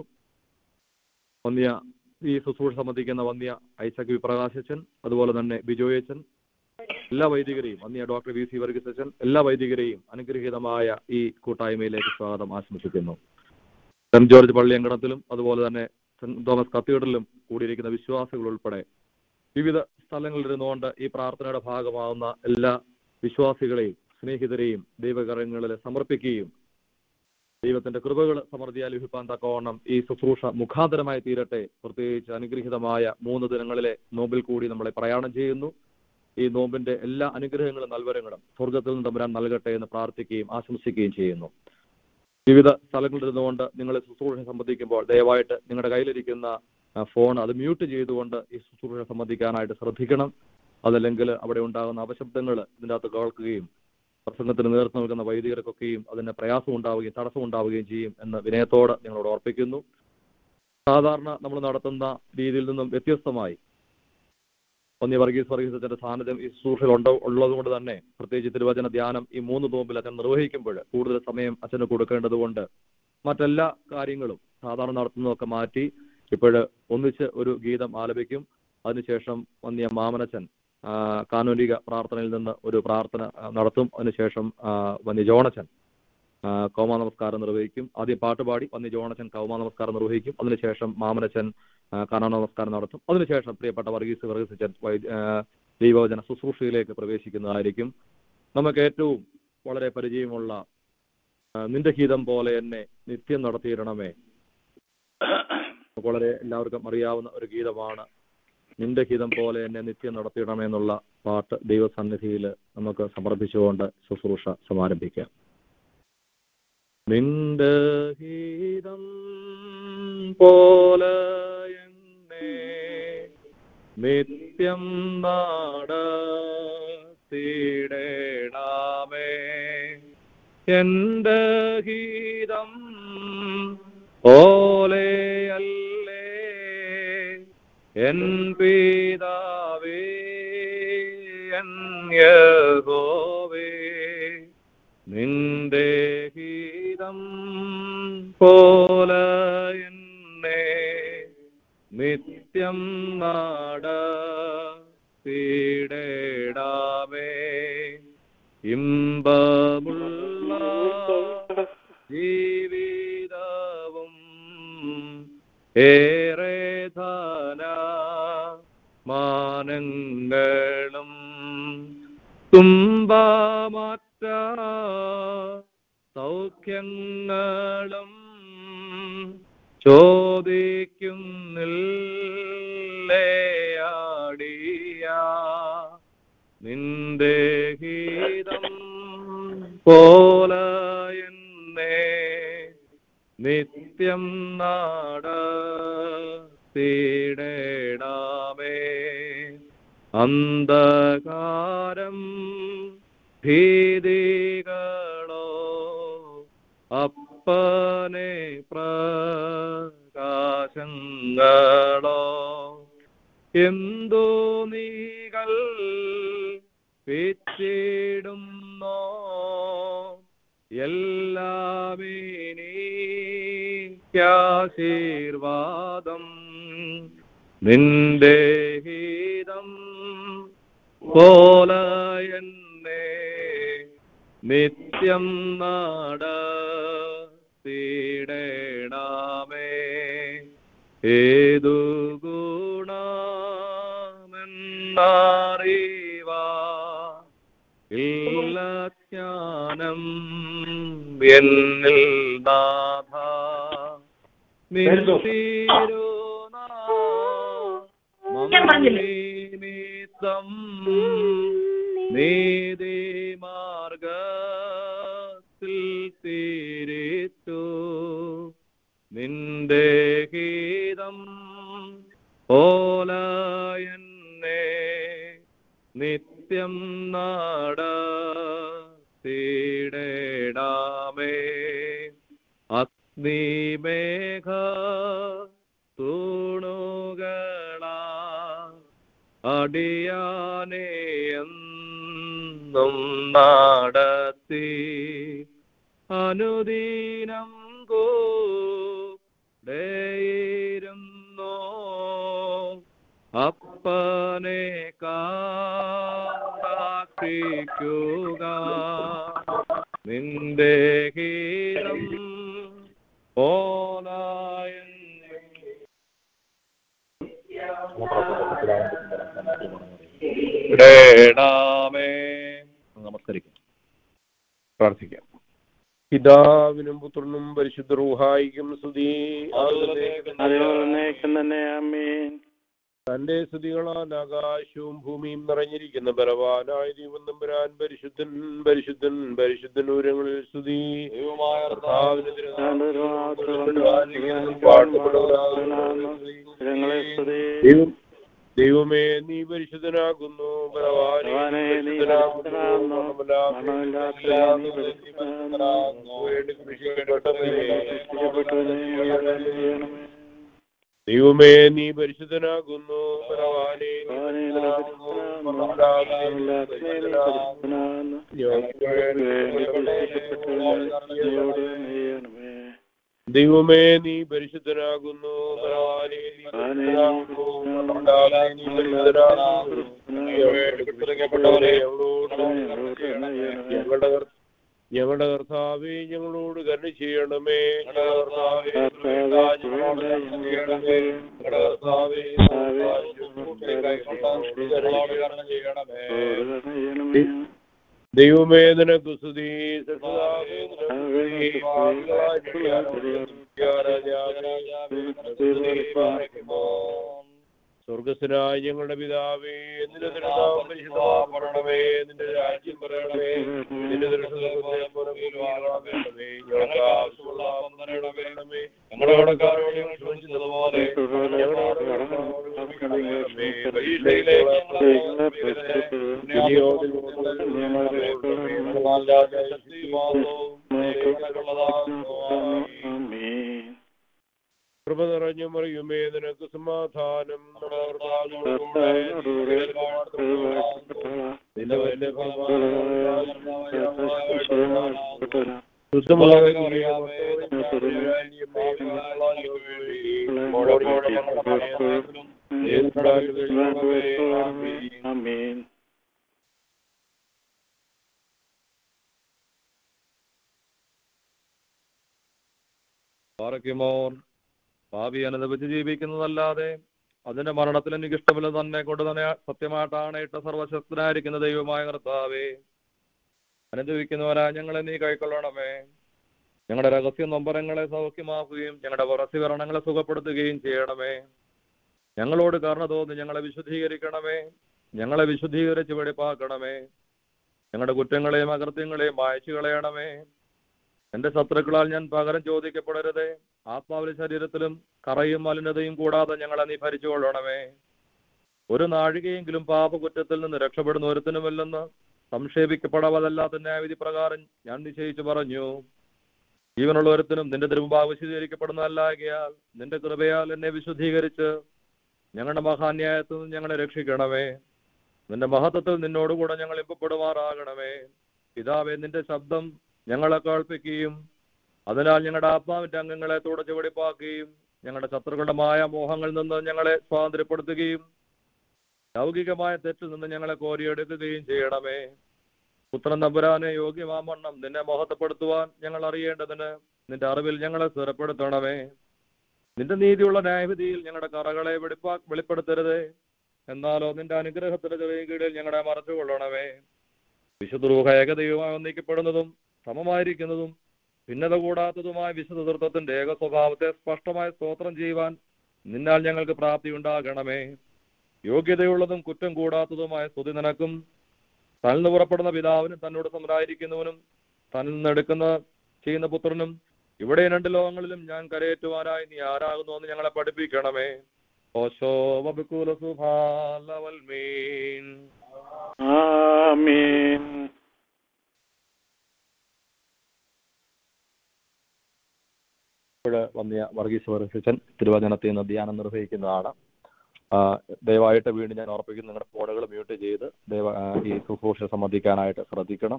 Speaker 2: വന്യ ഈ ശുശ്രൂഷ സംബന്ധിക്കുന്ന വന്യ ഐസക് വിപ്രകാശൻ, അതുപോലെ തന്നെ ബിജോയച്ചൻ, എല്ലാ വൈദികരെയും, വന്യ ഡോക്ടർ വി സി വർഗീസ് അച്ഛൻ, എല്ലാ വൈദികരെയും അനുഗ്രഹീതമായ ഈ കൂട്ടായ്മയിലേക്ക് സ്വാഗതം ആശംസിക്കുന്നു. സെന്റ് ജോർജ് പള്ളി അങ്കണത്തിലും അതുപോലെ തന്നെ സെന്റ് തോമസ് കത്തീഡ്രലിലും കൂടിയിരിക്കുന്ന വിശ്വാസികൾ ഉൾപ്പെടെ വിവിധ സ്ഥലങ്ങളിലിരുന്നുകൊണ്ട് ഈ പ്രാർത്ഥനയുടെ ഭാഗമാവുന്ന എല്ലാ വിശ്വാസികളെയും സ്നേഹിതരെയും ദൈവകരങ്ങളിൽ സമർപ്പിക്കുകയും ദൈവത്തിന്റെ കൃപകൾ സമൃദ്ധിയാൽ ലഭിക്കാൻ തക്കവണ്ണം ഈ ശുശ്രൂഷ മുഖാന്തരമായി തീരട്ടെ. പ്രത്യേകിച്ച് അനുഗ്രഹീതമായ 3 ദിനങ്ങളിലെ നോമ്പിൽ കൂടി നമ്മളെ പ്രയാണം ചെയ്യുന്നു. ഈ നോമ്പിന്റെ എല്ലാ അനുഗ്രഹങ്ങളും നൽവരങ്ങളും സ്വർഗത്തിൽ നിന്ന് തമ്പുരാൻ നൽകട്ടെ എന്ന് പ്രാർത്ഥിക്കുകയും ആശംസിക്കുകയും ചെയ്യുന്നു. വിവിധ സ്ഥലങ്ങളിലിരുന്നുകൊണ്ട് നിങ്ങൾ ശുശ്രൂഷ സംബന്ധിക്കുമ്പോൾ ദയവായിട്ട് നിങ്ങളുടെ കയ്യിലിരിക്കുന്ന ഫോൺ അത് മ്യൂട്ട് ചെയ്തുകൊണ്ട് ഈ ശുശ്രൂഷ സംബന്ധിക്കാനായിട്ട് ശ്രദ്ധിക്കണം. അതല്ലെങ്കിൽ അവിടെ ഉണ്ടാകുന്ന അപശബ്ദങ്ങൾ ഇതിൻ്റെ അകത്ത് കേൾക്കുകയും പ്രസംഗത്തിന് നേതൃത്വം നൽകുന്ന വൈദികർക്കൊക്കെയും അതിന് പ്രയാസം ഉണ്ടാവുകയും തടസ്സം ഉണ്ടാവുകയും ചെയ്യും എന്ന് വിനയത്തോടെ നിങ്ങളോട് ഓർപ്പിക്കുന്നു. സാധാരണ നമ്മൾ നടത്തുന്ന രീതിയിൽ നിന്നും വ്യത്യസ്തമായി വന്യ വർഗീസ് അച്ഛന്റെ സാന്നിധ്യം ഈ ശുശ്രൂഷയിൽ ഉള്ളതുകൊണ്ട് തന്നെ പ്രത്യേകിച്ച് തിരുവചന ധ്യാനം ഈ 3 നോമ്പിൽ അച്ഛൻ നിർവഹിക്കുമ്പോൾ കൂടുതൽ സമയം അച്ഛന് കൊടുക്കേണ്ടത് കൊണ്ട് മറ്റെല്ലാ കാര്യങ്ങളും സാധാരണ നടത്തുന്നതൊക്കെ മാറ്റി ഇപ്പോഴ് ഒന്നിച്ച് ഒരു ഗീതം ആലപിക്കും. അതിനുശേഷം വന്യ മാമനച്ചൻ കാനോനിക പ്രാർത്ഥനയിൽ നിന്ന് ഒരു പ്രാർത്ഥന നടത്തും. അതിനുശേഷം വന്യ ജോണച്ചൻ കൗമാ നമസ്കാരം നിർവഹിക്കും. ആദ്യം പാട്ടുപാടി വന്യ ജോണച്ചൻ കൗമാ നമസ്കാരം നിർവഹിക്കും. അതിനുശേഷം മാമനച്ചൻ കാനോന നമസ്കാരം നടത്തും. അതിനുശേഷം പ്രിയപ്പെട്ട വർഗീസ് അച്ഛൻ ദൈവവചന ശുശ്രൂഷയിലേക്ക് പ്രവേശിക്കുന്നതായിരിക്കും. നമുക്ക് ഏറ്റവും വളരെ പരിചയമുള്ള നിന്റെ ഗീതം പോലെ എന്നെ നിത്യം നടത്തിയിടണമേ, വളരെ എല്ലാവർക്കും അറിയാവുന്ന ഒരു ഗീതമാണ്. നിന്റെ ഹിതം പോലെ എന്നെ നിത്യം നടത്തിയിടണമെന്നുള്ള പാട്ട് ദൈവസന്നിധിയിൽ നമുക്ക് സമർപ്പിച്ചുകൊണ്ട് ശുശ്രൂഷ സമാരംഭിക്കാം. നിന്റെ ഹിതം പോലെ എന്നെ നിത്യം നടത്തിയിടണമേ, എന്റെ ഹിതം ഓലെയല്ലേ എൻ പിതാവേ എൻ യഹോവേ, നിന്റെ ഹിതം പോലെ എന്നെ നിത്യം നടത്തിയിടണമേ, ഇമ്പമുള്ള ജീവിതവും ഏറെ മാനങ്ങളും തുമ്പമറ്റ സൗഖ്യങ്ങളും ചോദിക്കുന്നില്ലയാടിയ നിന്റെ ഹിതം പോലെ എന്നെ നിത്യം നടത്തിയിടണമേ, അന്ധകാരം ഭീതികളോ അപ്പനെ പ്രകാശങ്ങളോ എന്തു നീകൾ പിച്ചിടുന്നോ എല്ലാമീനീശീർവാദം, നിന്റെ ഹിതം പോലെ എന്നെ നിത്യം നടത്തിയിടണമേ, ഏതു ഗുണമെന്നറിവാ ഇല്ല ജ്ഞാനം എന്നിൽ നാഥ, നിമിത്തം നീതി മാർഗത്തിൽ നിന്റെ ഗീതം ഓലായെന്നെ നിത്യം നടത്തിയിടണമേ. അഗ്നിമേഘ തൂണുകളാ അടിയാനെ എന്നും നടത്തി അനുദിനം കൂടെയിരുന്നു അപ്പനെ കാക്ഷിക്കുക നിന്റെ ഗീതം നമസ്കരിക്കാം, പ്രാർത്ഥിക്കാം.
Speaker 3: പിതാവിനും പുത്രനും പരിശുദ്ധ റൂഹായിക്കും സ്തുതി. തന്റെ സ്തുതികളാൽ ആകാശവും ഭൂമിയും നിറഞ്ഞിരിക്കുന്ന ബലവാനായ ദൈവം തമ്പുരാൻ പരിശുദ്ധൻ പരിശുദ്ധൻ പരിശുദ്ധൻ ഉയരങ്ങളിൽ സ്തുതി. ദൈവമേ നീ പരിശുദ്ധനാകുന്നു, ദൈവമേ നീ പരിശുദ്ധനാകുന്നു, ദൈവമേ നീ പരിശുദ്ധനാകുന്നു, ഞങ്ങളുടെ കർത്താവേ ഞങ്ങളോട് കരുണ ചെയ്യണമേ. ദൈവമേ നിനക്ക് സ്തുതി. സ്വർഗസ്ഥനായ ഞങ്ങളുടെ പിതാവേ, നിന്റെ തിരുനാമം പരിശുദ്ധമാക്കപ്പെടണമേ, നിന്റെ രാജ്യം വരണമേ, നിന്റെ തിരുനാമേ, ഞങ്ങൾക്ക് ആവശ്യമുള്ള വന്ദനമേ, ഞങ്ങളുടെ കടക്കാരോട് ഞങ്ങൾ ക്ഷമിച്ചതുപോലെ ഞങ്ങളോട് ക്ഷമിക്കണമേ. പരീക്ഷയിലേക്ക് കൃപ നിറഞ്ഞു മറിയുമേ, നിനക്ക് സമാധാനം.
Speaker 2: ഭാവി അനുഭവിച്ച് ജീവിക്കുന്നതല്ലാതെ അതിന്റെ മരണത്തിൽ എനിക്ക് ഇഷ്ടമില്ല തന്നെ കൊണ്ട് തന്നെ സത്യമായിട്ടാണ് ഇട്ട സർവശക്തനായിരിക്കുന്ന ദൈവമായ കർത്താവേ, അനുഭവിക്കുന്നവരാ ഞങ്ങളെ നീ കൈക്കൊള്ളണമേ. ഞങ്ങളുടെ രഹസ്യ നൊമ്പരങ്ങളെ സൗഖ്യമാക്കുകയും ഞങ്ങളുടെ വറസ്യവരണങ്ങളെ സുഖപ്പെടുത്തുകയും ചെയ്യണമേ. ഞങ്ങളോട് കരുണ തോന്നി ഞങ്ങളെ വിശുദ്ധീകരിക്കണമേ. ഞങ്ങളെ വിശുദ്ധീകരിച്ച് വെടിപ്പാക്കണമേ. ഞങ്ങളുടെ കുറ്റങ്ങളെയും അകൃത്യങ്ങളെയും മായ്ച്ചു കളയണമേ. എന്റെ ശത്രുക്കളാൽ ഞാൻ പകരം ചോദിക്കപ്പെടരുതേ. ആത്മാവിലും ശരീരത്തിലും കറയും മലിനതയും കൂടാതെ ഞങ്ങളെ നീ ഭരിച്ചുകൊള്ളണമേ. ഒരു നാഴികയെങ്കിലും പാപകുറ്റത്തിൽ നിന്ന് രക്ഷപ്പെടുന്ന ഒരുത്തിനുമില്ലെന്ന് സംക്ഷേപിക്കപ്പെടാവതല്ലാത്ത ന്യായവിധി പ്രകാരം ഞാൻ നിശ്ചയിച്ചു പറഞ്ഞു. ജീവനുള്ള ഒരുത്തിനും നിന്റെ തിരുമുമ്പാകെ വിശുദ്ധീകരിക്കപ്പെടുന്നതല്ലാകയാൽ നിന്റെ കൃപയാൽ എന്നെ വിശുദ്ധീകരിച്ച് ഞങ്ങളുടെ മഹാന്യായത്തിൽ നിന്ന് ഞങ്ങളെ രക്ഷിക്കണമേ. നിന്റെ മഹത്വത്തിൽ നിന്നോടുകൂടെ ഞങ്ങൾ ഇമ്പപ്പെടുമാറാകണമേ. പിതാവേ, നിന്റെ ശബ്ദം ഞങ്ങളെ കേൾപ്പിക്കുകയും അതിനാൽ ഞങ്ങളുടെ ആത്മാവിന്റെ അംഗങ്ങളെ തുടച്ചു വെടിപ്പാക്കുകയും ഞങ്ങളുടെ ശത്രുക്കളുടെ മോഹങ്ങളിൽ നിന്ന് ഞങ്ങളെ സ്വാതന്ത്ര്യപ്പെടുത്തുകയും ലൗകികമായ തെറ്റിൽ നിന്ന് ഞങ്ങളെ കോരിയെടുക്കുകയും ചെയ്യണമേ. പുത്രൻ തമ്പുരാനെ യോഗ്യമാവണ്ണം നിന്നെ മഹത്വപ്പെടുത്തുവാൻ ഞങ്ങൾ അറിയേണ്ടതിന് നിന്റെ അറിവിൽ ഞങ്ങളെ സ്ഥിരപ്പെടുത്തണമേ. നിന്റെ നീതിയുള്ള ന്യായവിധിയിൽ ഞങ്ങളുടെ കറകളെ വെളിപ്പെടുത്തരുതേ. എന്നാലോ നിന്റെ അനുഗ്രഹത്തിന്റെ ചെറിയ കീഴിൽ ഞങ്ങളെ മറച്ചുകൊള്ളണമേ. വിശുദ്ധ റൂഹ ഏകദൈവമായി ഒന്നിക്കപ്പെടുന്നതും സമമായിരിക്കുന്നതും ഭിന്നത കൂടാത്തതുമായ വിശുദ്ധ തൃത്വത്തിന്റെ ഏക സ്വഭാവത്തെ സ്പഷ്ടമായി സ്തോത്രം ചെയ്യുവാൻ നിന്നാൽ ഞങ്ങൾക്ക് പ്രാപ്തി ഉണ്ടാകണമേ. യോഗ്യതയുള്ളതും കുറ്റം കൂടാത്തതുമായ സ്തുതി നിനക്കും. തന്നിൽ പുറപ്പെടുന്ന പിതാവിനും തന്നോട് സമരായിരിക്കുന്നവനും തന്നിൽ നിന്ന് ചെയ്യുന്ന പുത്രനും ഇവിടെ 2 ലോകങ്ങളിലും ഞാൻ കരയേറ്റുവാനായി നീ ആരാകുന്നു എന്ന് ഞങ്ങളെ പഠിപ്പിക്കണമേ. ഓശോ വബിക്കുല സുഭാലവൽമീൻ.
Speaker 4: ആമീൻ.
Speaker 2: ഇവിടെ വന്നിയ വർഗീസ് വർഗീസൻ തിരുവചനത്തിൽ നിന്ന് ധ്യാനം നിർവഹിക്കുന്നതാണ്. ദയവായിട്ട് വീണ്ടും ഞാൻ ഓർപ്പിക്കുന്നു, നിങ്ങളുടെ ഫോണുകൾ മ്യൂട്ട് ചെയ്ത് ഈ ശുശ്രൂഷ സംബന്ധിക്കാനായിട്ട് ശ്രദ്ധിക്കണം.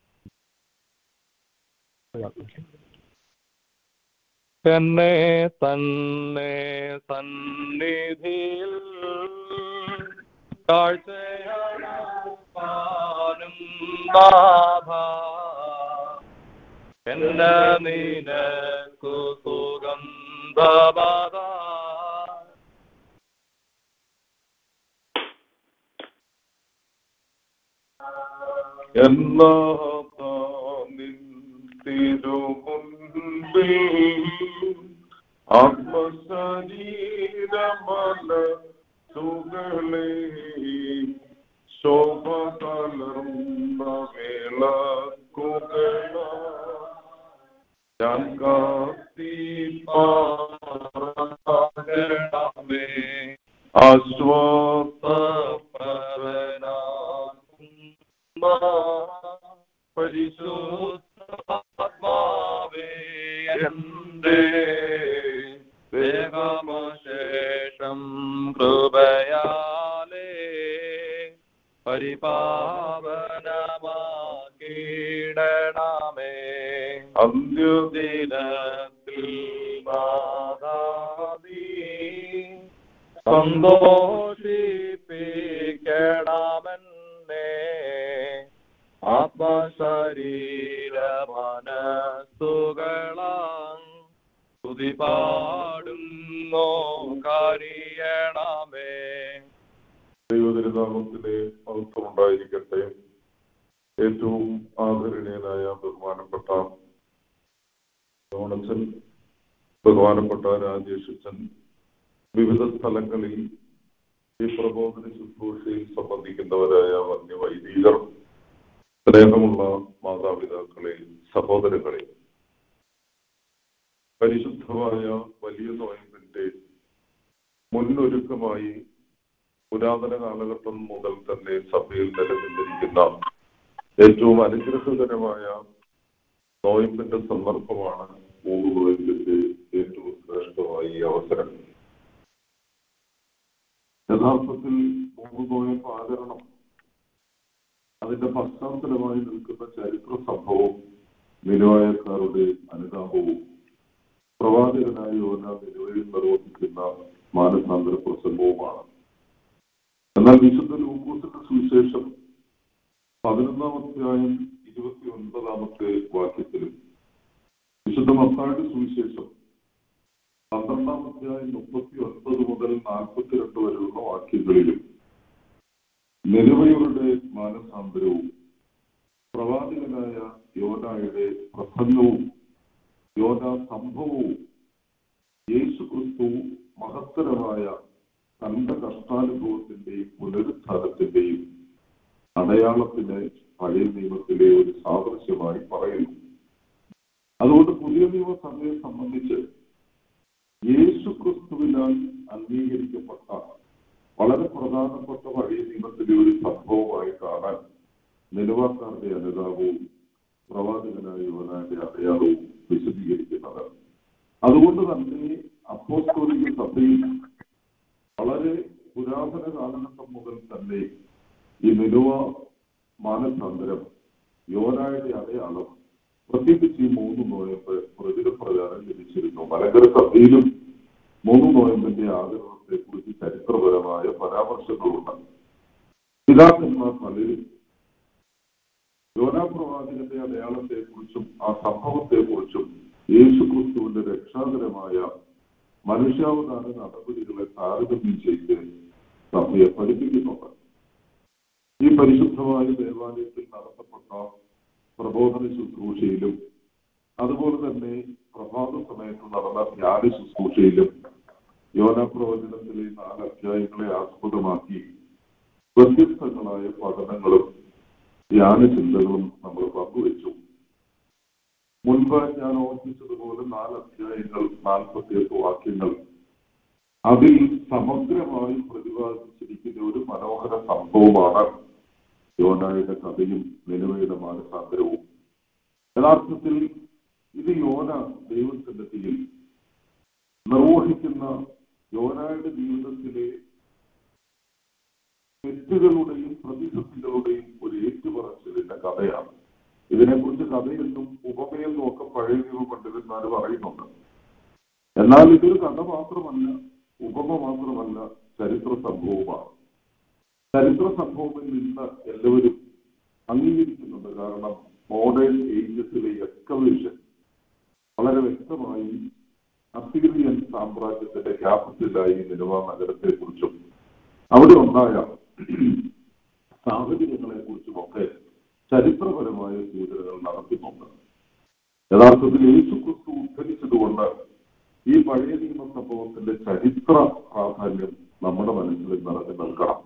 Speaker 2: എന്നെ തന്നെ സന്നിധിയിൽ കാഴ്ചയാനും നാഥ, എന്നെ നിനക്കു സുഗന്ധമാത
Speaker 5: എല്ലാ തിരുമുൻപിൽ ആത്മശരീരമല സുകളെ ശോഭ കലർന്ന വിളക്കുകള ഞാൻ കാത്തിപ്പാകണമേ പരിശുദ്ധാത്മാവേ എന്റെ ദേഹമശേഷം കൃപയാലേ പരിപാവനമാക്കിടണമേ. അന്ത്യദിനത്തിൽ നാദാദീ സന്തോഷിപ്പിക്കണമെന്നേ. ആത്മശരീരമനസ്സുകളാം സ്തുതി പാടുന്നു കാര്യണമേ.
Speaker 3: ദൈവതിരുനാമത്തിലെ മഹത്വം ഉണ്ടായിരിക്കട്ടെ. ഏറ്റവും ആദരണീയനായ ബഹുമാനപ്പെട്ട ഓണച്ചൻ, ബഹുമാനപ്പെട്ട രാജേഷച്ചൻ, വിവിധ സ്ഥലങ്ങളിൽ ഈ പ്രബോധന ശുശ്രൂഷയിൽ സംബന്ധിക്കുന്നവരായ വന്യവൈദികർ, സ്നേഹമുള്ള മാതാപിതാക്കളെ, സഹോദരങ്ങളെ, പരിശുദ്ധമായ വലിയ നോയമ്പിന്റെ മുന്നൊരുക്കമായി പുരാതന കാലഘട്ടം മുതൽ തന്നെ സഭയിൽ നിലനിന്നിരിക്കുന്ന ഏറ്റവും അനുഗ്രഹകരമായ നോയമ്പിന്റെ സന്ദർഭമാണ് മൂന്ന് നോയമ്പിന്റെ ഏറ്റവും ശ്രേഷ്ഠമായ ഈ അവസരം. യഥാർത്ഥത്തിൽ മൂന്ന് നോയമ്പ് ആചരണം അതിന്റെ പശ്ചാത്തലമായി നിൽക്കുന്ന ചരിത്ര സംഭവവും നിരുവായക്കാരുടെ അനുതാപവും പ്രവാചകനായ യോന നിരുവയിൽ നിർവഹിക്കുന്ന മാനസാന്തര പ്രസംഗവുമാണ്. എന്നാൽ വിശുദ്ധ ലൂക്കോസിന്റെ സുവിശേഷം 11-ാം അധ്യായം 29-ാമത്തെ വാക്യത്തിലും വിശുദ്ധ മത്തായിയുടെ സുവിശേഷം 12-ാം അധ്യായം 39 മുതൽ 42 വരെയുള്ള വാക്യങ്ങളിലും നിരവയുടെ മാനസാന്തരവും പ്രവാചകനായ യോനായുടെ പ്രസംഗവും യോനാ സംഭവവും യേശു ക്രിസ്തു മഹത്തരമായ തന്റെ കഷ്ടാനുഭവത്തിന്റെയും പുനരുത്ഥാനത്തിന്റെയും അടയാളത്തിന് പഴയ നിയമത്തിലെ ഒരു സാദൃശ്യമായി പറയുന്നു. അതുകൊണ്ട് പുതിയ നിയമസഭയെ സംബന്ധിച്ച് യേശു ക്രിസ്തുവിനാൽ അംഗീകരിക്കപ്പെട്ട വളരെ പ്രധാനപ്പെട്ട പഴയ നിയമത്തിലെ ഒരു സംഭവമായി കാണാൻ നിലവാക്കാരുടെ അനുതാപവും പ്രവാചകനായ യോനാന്റെ അടയാളവും വിശദീകരിക്കുന്നത്. അതുകൊണ്ട് തന്നെ അപ്പോസ്തോലിക സഭയിൽ വളരെ പുരാതന കാലഘട്ടം മുതൽ തന്നെ ഈ നിലുവ മാനസാന്തരം, യോനായുടെ അടയാളം, പ്രത്യേകിച്ച് ഈ മൂന്ന് നോയമ്പ് പ്രചാരം ലഭിച്ചിരുന്നു. മലങ്കര സഭയിലും മൂന്ന് നോയമ്പിന്റെ ആചരണത്തെ കുറിച്ച് ചരിത്രപരമായ പരാമർശങ്ങളുണ്ട്. പിതാക്കന്മാർ പലരും യോനാ പ്രവാചകന്റെ അടയാളത്തെ കുറിച്ചും ആ സംഭവത്തെ കുറിച്ചും യേശു ക്രിസ്തുവിന്റെ രക്ഷാകരമായ മനുഷ്യാവതാര നടപടികളെ താരതമ്യം ചെയ്ത് സഭയെ പഠിപ്പിക്കുന്നുണ്ട്. ഈ പരിശുദ്ധമായ ദേവാലയത്തിൽ നടത്തപ്പെട്ട പ്രബോധന ശുശ്രൂഷയിലും അതുപോലെ തന്നെ പ്രഭാത സമയത്ത് നടന്ന ധ്യാന ശുശ്രൂഷയിലും യോനാ പ്രവചനത്തിലെ 4 അധ്യായങ്ങളെ ആസ്പദമാക്കി വ്യത്യസ്തങ്ങളായ പഠനങ്ങളും ധ്യാന ചിന്തകളും നമ്മൾ പങ്കുവച്ചു.
Speaker 4: മുൻപ് ഞാൻ ഓർമ്മിച്ചതുപോലെ 4 അധ്യായങ്ങൾ 48 വാക്യങ്ങൾ അതിൽ സമഗ്രമായി പ്രതിപാദിച്ചിരിക്കുന്ന ഒരു മനോഹര സംഭവമാണ് യോനായുടെ കഥയും നിനവയുടെ മാനസാന്തരവും. യഥാർത്ഥത്തിൽ ഇത് യോന ദൈവസന്നിധിയിൽ നിർവഹിക്കുന്ന യോനായുടെ ജീവിതത്തിലെ തെറ്റുകളുടെയും പ്രതിസന്ധികളുടെയും ഒരു ഏറ്റുപറച്ചിലിന്റെ കഥയാണ്. ഇതിനെക്കുറിച്ച് കഥയെന്നും ഉപമയെന്നും ഒക്കെ പഴയ നിയമ പണ്ഡിതന്മാർ പറയുന്നുണ്ട്. എന്നാൽ ഇതൊരു കഥ മാത്രമല്ല, ഉപമ മാത്രമല്ല, ചരിത്ര സംഭവമാണ്. ചരിത്ര സംഭവത്തിൽ നിന്ന് എല്ലാവരും അംഗീകരിക്കുന്നുണ്ട്. കാരണം മോഡേൺ ഏജസിലെ എക്സ്കവേഷൻ വളരെ വ്യക്തമായി അസീറിയൻ സാമ്രാജ്യത്തിന്റെ ക്യാപിറ്റലായി നിലവാ നഗരത്തെ കുറിച്ചും അവിടെ ഉണ്ടായ സാഹചര്യങ്ങളെ കുറിച്ചുമൊക്കെ ചരിത്രപരമായ സൂചനകൾ നടത്തുന്നുണ്ട്. യഥാർത്ഥത്തിൽ യേശുക്രിസ്തു ഉദ്ധരിച്ചതുകൊണ്ട് ഈ പഴയ നിയമ സംഭവത്തിന്റെ ചരിത്ര പ്രാധാന്യം നമ്മുടെ മനസ്സിൽ നിറഞ്ഞു നിൽക്കണം.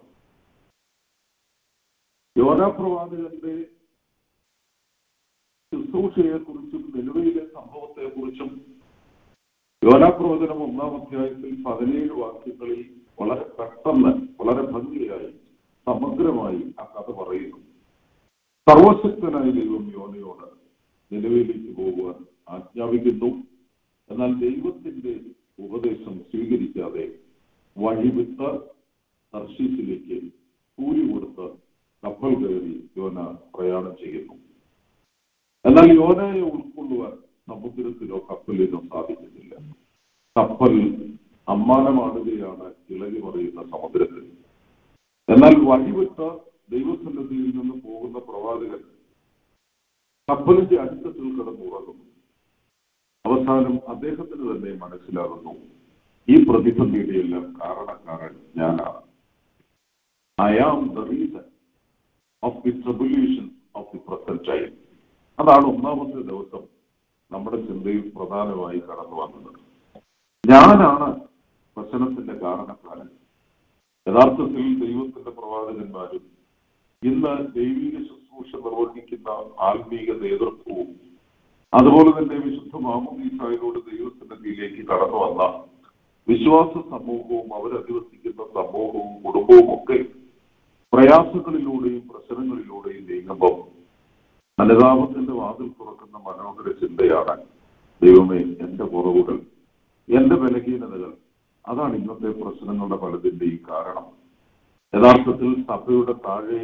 Speaker 4: യോനാ പ്രവാചകന്റെ ശുശ്രൂഷയെക്കുറിച്ചും നിലവിലെ സംഭവത്തെക്കുറിച്ചും യോനാ പ്രവചനം 1-ാം അധ്യായത്തിൽ 17 വാക്യങ്ങളിൽ വളരെ പെട്ടെന്ന് വളരെ ഭംഗിയായി സമഗ്രമായി ആ കഥ പറയുന്നു. സർവശക്തനായ ദൈവം യോനയോട് നിലവിലേക്ക് പോകുവാൻ ആജ്ഞാപിക്കുന്നു. എന്നാൽ ദൈവത്തിന്റെ ഉപദേശം സ്വീകരിക്കാതെ വഴിവിട്ട് തർശീസിലേക്ക് കൂലി കൊടുത്ത് കപ്പൽ കയറി യോന പ്രയാണം ചെയ്യുന്നു. എന്നാൽ യോനയെ ഉൾക്കൊള്ളുവാൻ സമുദ്രത്തിലോ കപ്പലിനോ സാധിക്കുന്നില്ല. കപ്പൽ അമ്മാനമാടുകയാണ് ഇളകി മറിയുന്ന സമുദ്രത്തിൽ. എന്നാൽ വഴിവിട്ട് ദൈവസന്നിധിയിൽ നിന്ന് പോകുന്ന പ്രവാചകൻ കപ്പലിന്റെ അടിത്തട്ടിൽ കിടന്നുറങ്ങുന്നു. അവസാനം അദ്ദേഹത്തിന് തന്നെ മനസ്സിലാകുന്നു, ഈ പ്രതിസന്ധിയുടെ എല്ലാം കാരണക്കാരൻ ഞാനാണ്. I am the reason of the tribulation of the present time. അതാണ് 1-ാമത്തെ ദിവസം നമ്മുടെ ചിന്തയിൽ പ്രധാനമായി കടന്നു വന്നത്. ഞാനാണ് പ്രശ്നത്തിന്റെ കാരണക്കാരൻ. യഥാർത്ഥത്തിൽ ദൈവത്തിന്റെ പ്രവാചകന്മാരും ഇന്ന് ദൈവിക ശുശ്രൂഷ നിർവഹിക്കുന്ന ആത്മീക നേതൃത്വവും അതുപോലെ തന്നെ വിശുദ്ധ മാമോദീസായിലൂടെ ദൈവസന്നിധിയിലേക്ക് കടന്നു വന്ന വിശ്വാസ സമൂഹവും അവരധിവസിക്കുന്ന സമൂഹവും കുടുംബവും ഒക്കെ പ്രയാസങ്ങളിലൂടെയും പ്രശ്നങ്ങളിലൂടെയും നീങ്ങുമ്പോൾ അനുതാപത്തിന്റെ വാതിൽ തുറക്കുന്ന മനോഹര ചിന്തയാണ്, ദൈവമേ, എന്റെ കുറവുകൾ, എന്റെ ബലഹീനതകൾ, അതാണ് ഇന്നത്തെ പ്രശ്നങ്ങളുടെ പലതിന്റെയും കാരണം. യഥാർത്ഥത്തിൽ സഭയുടെ താഴെ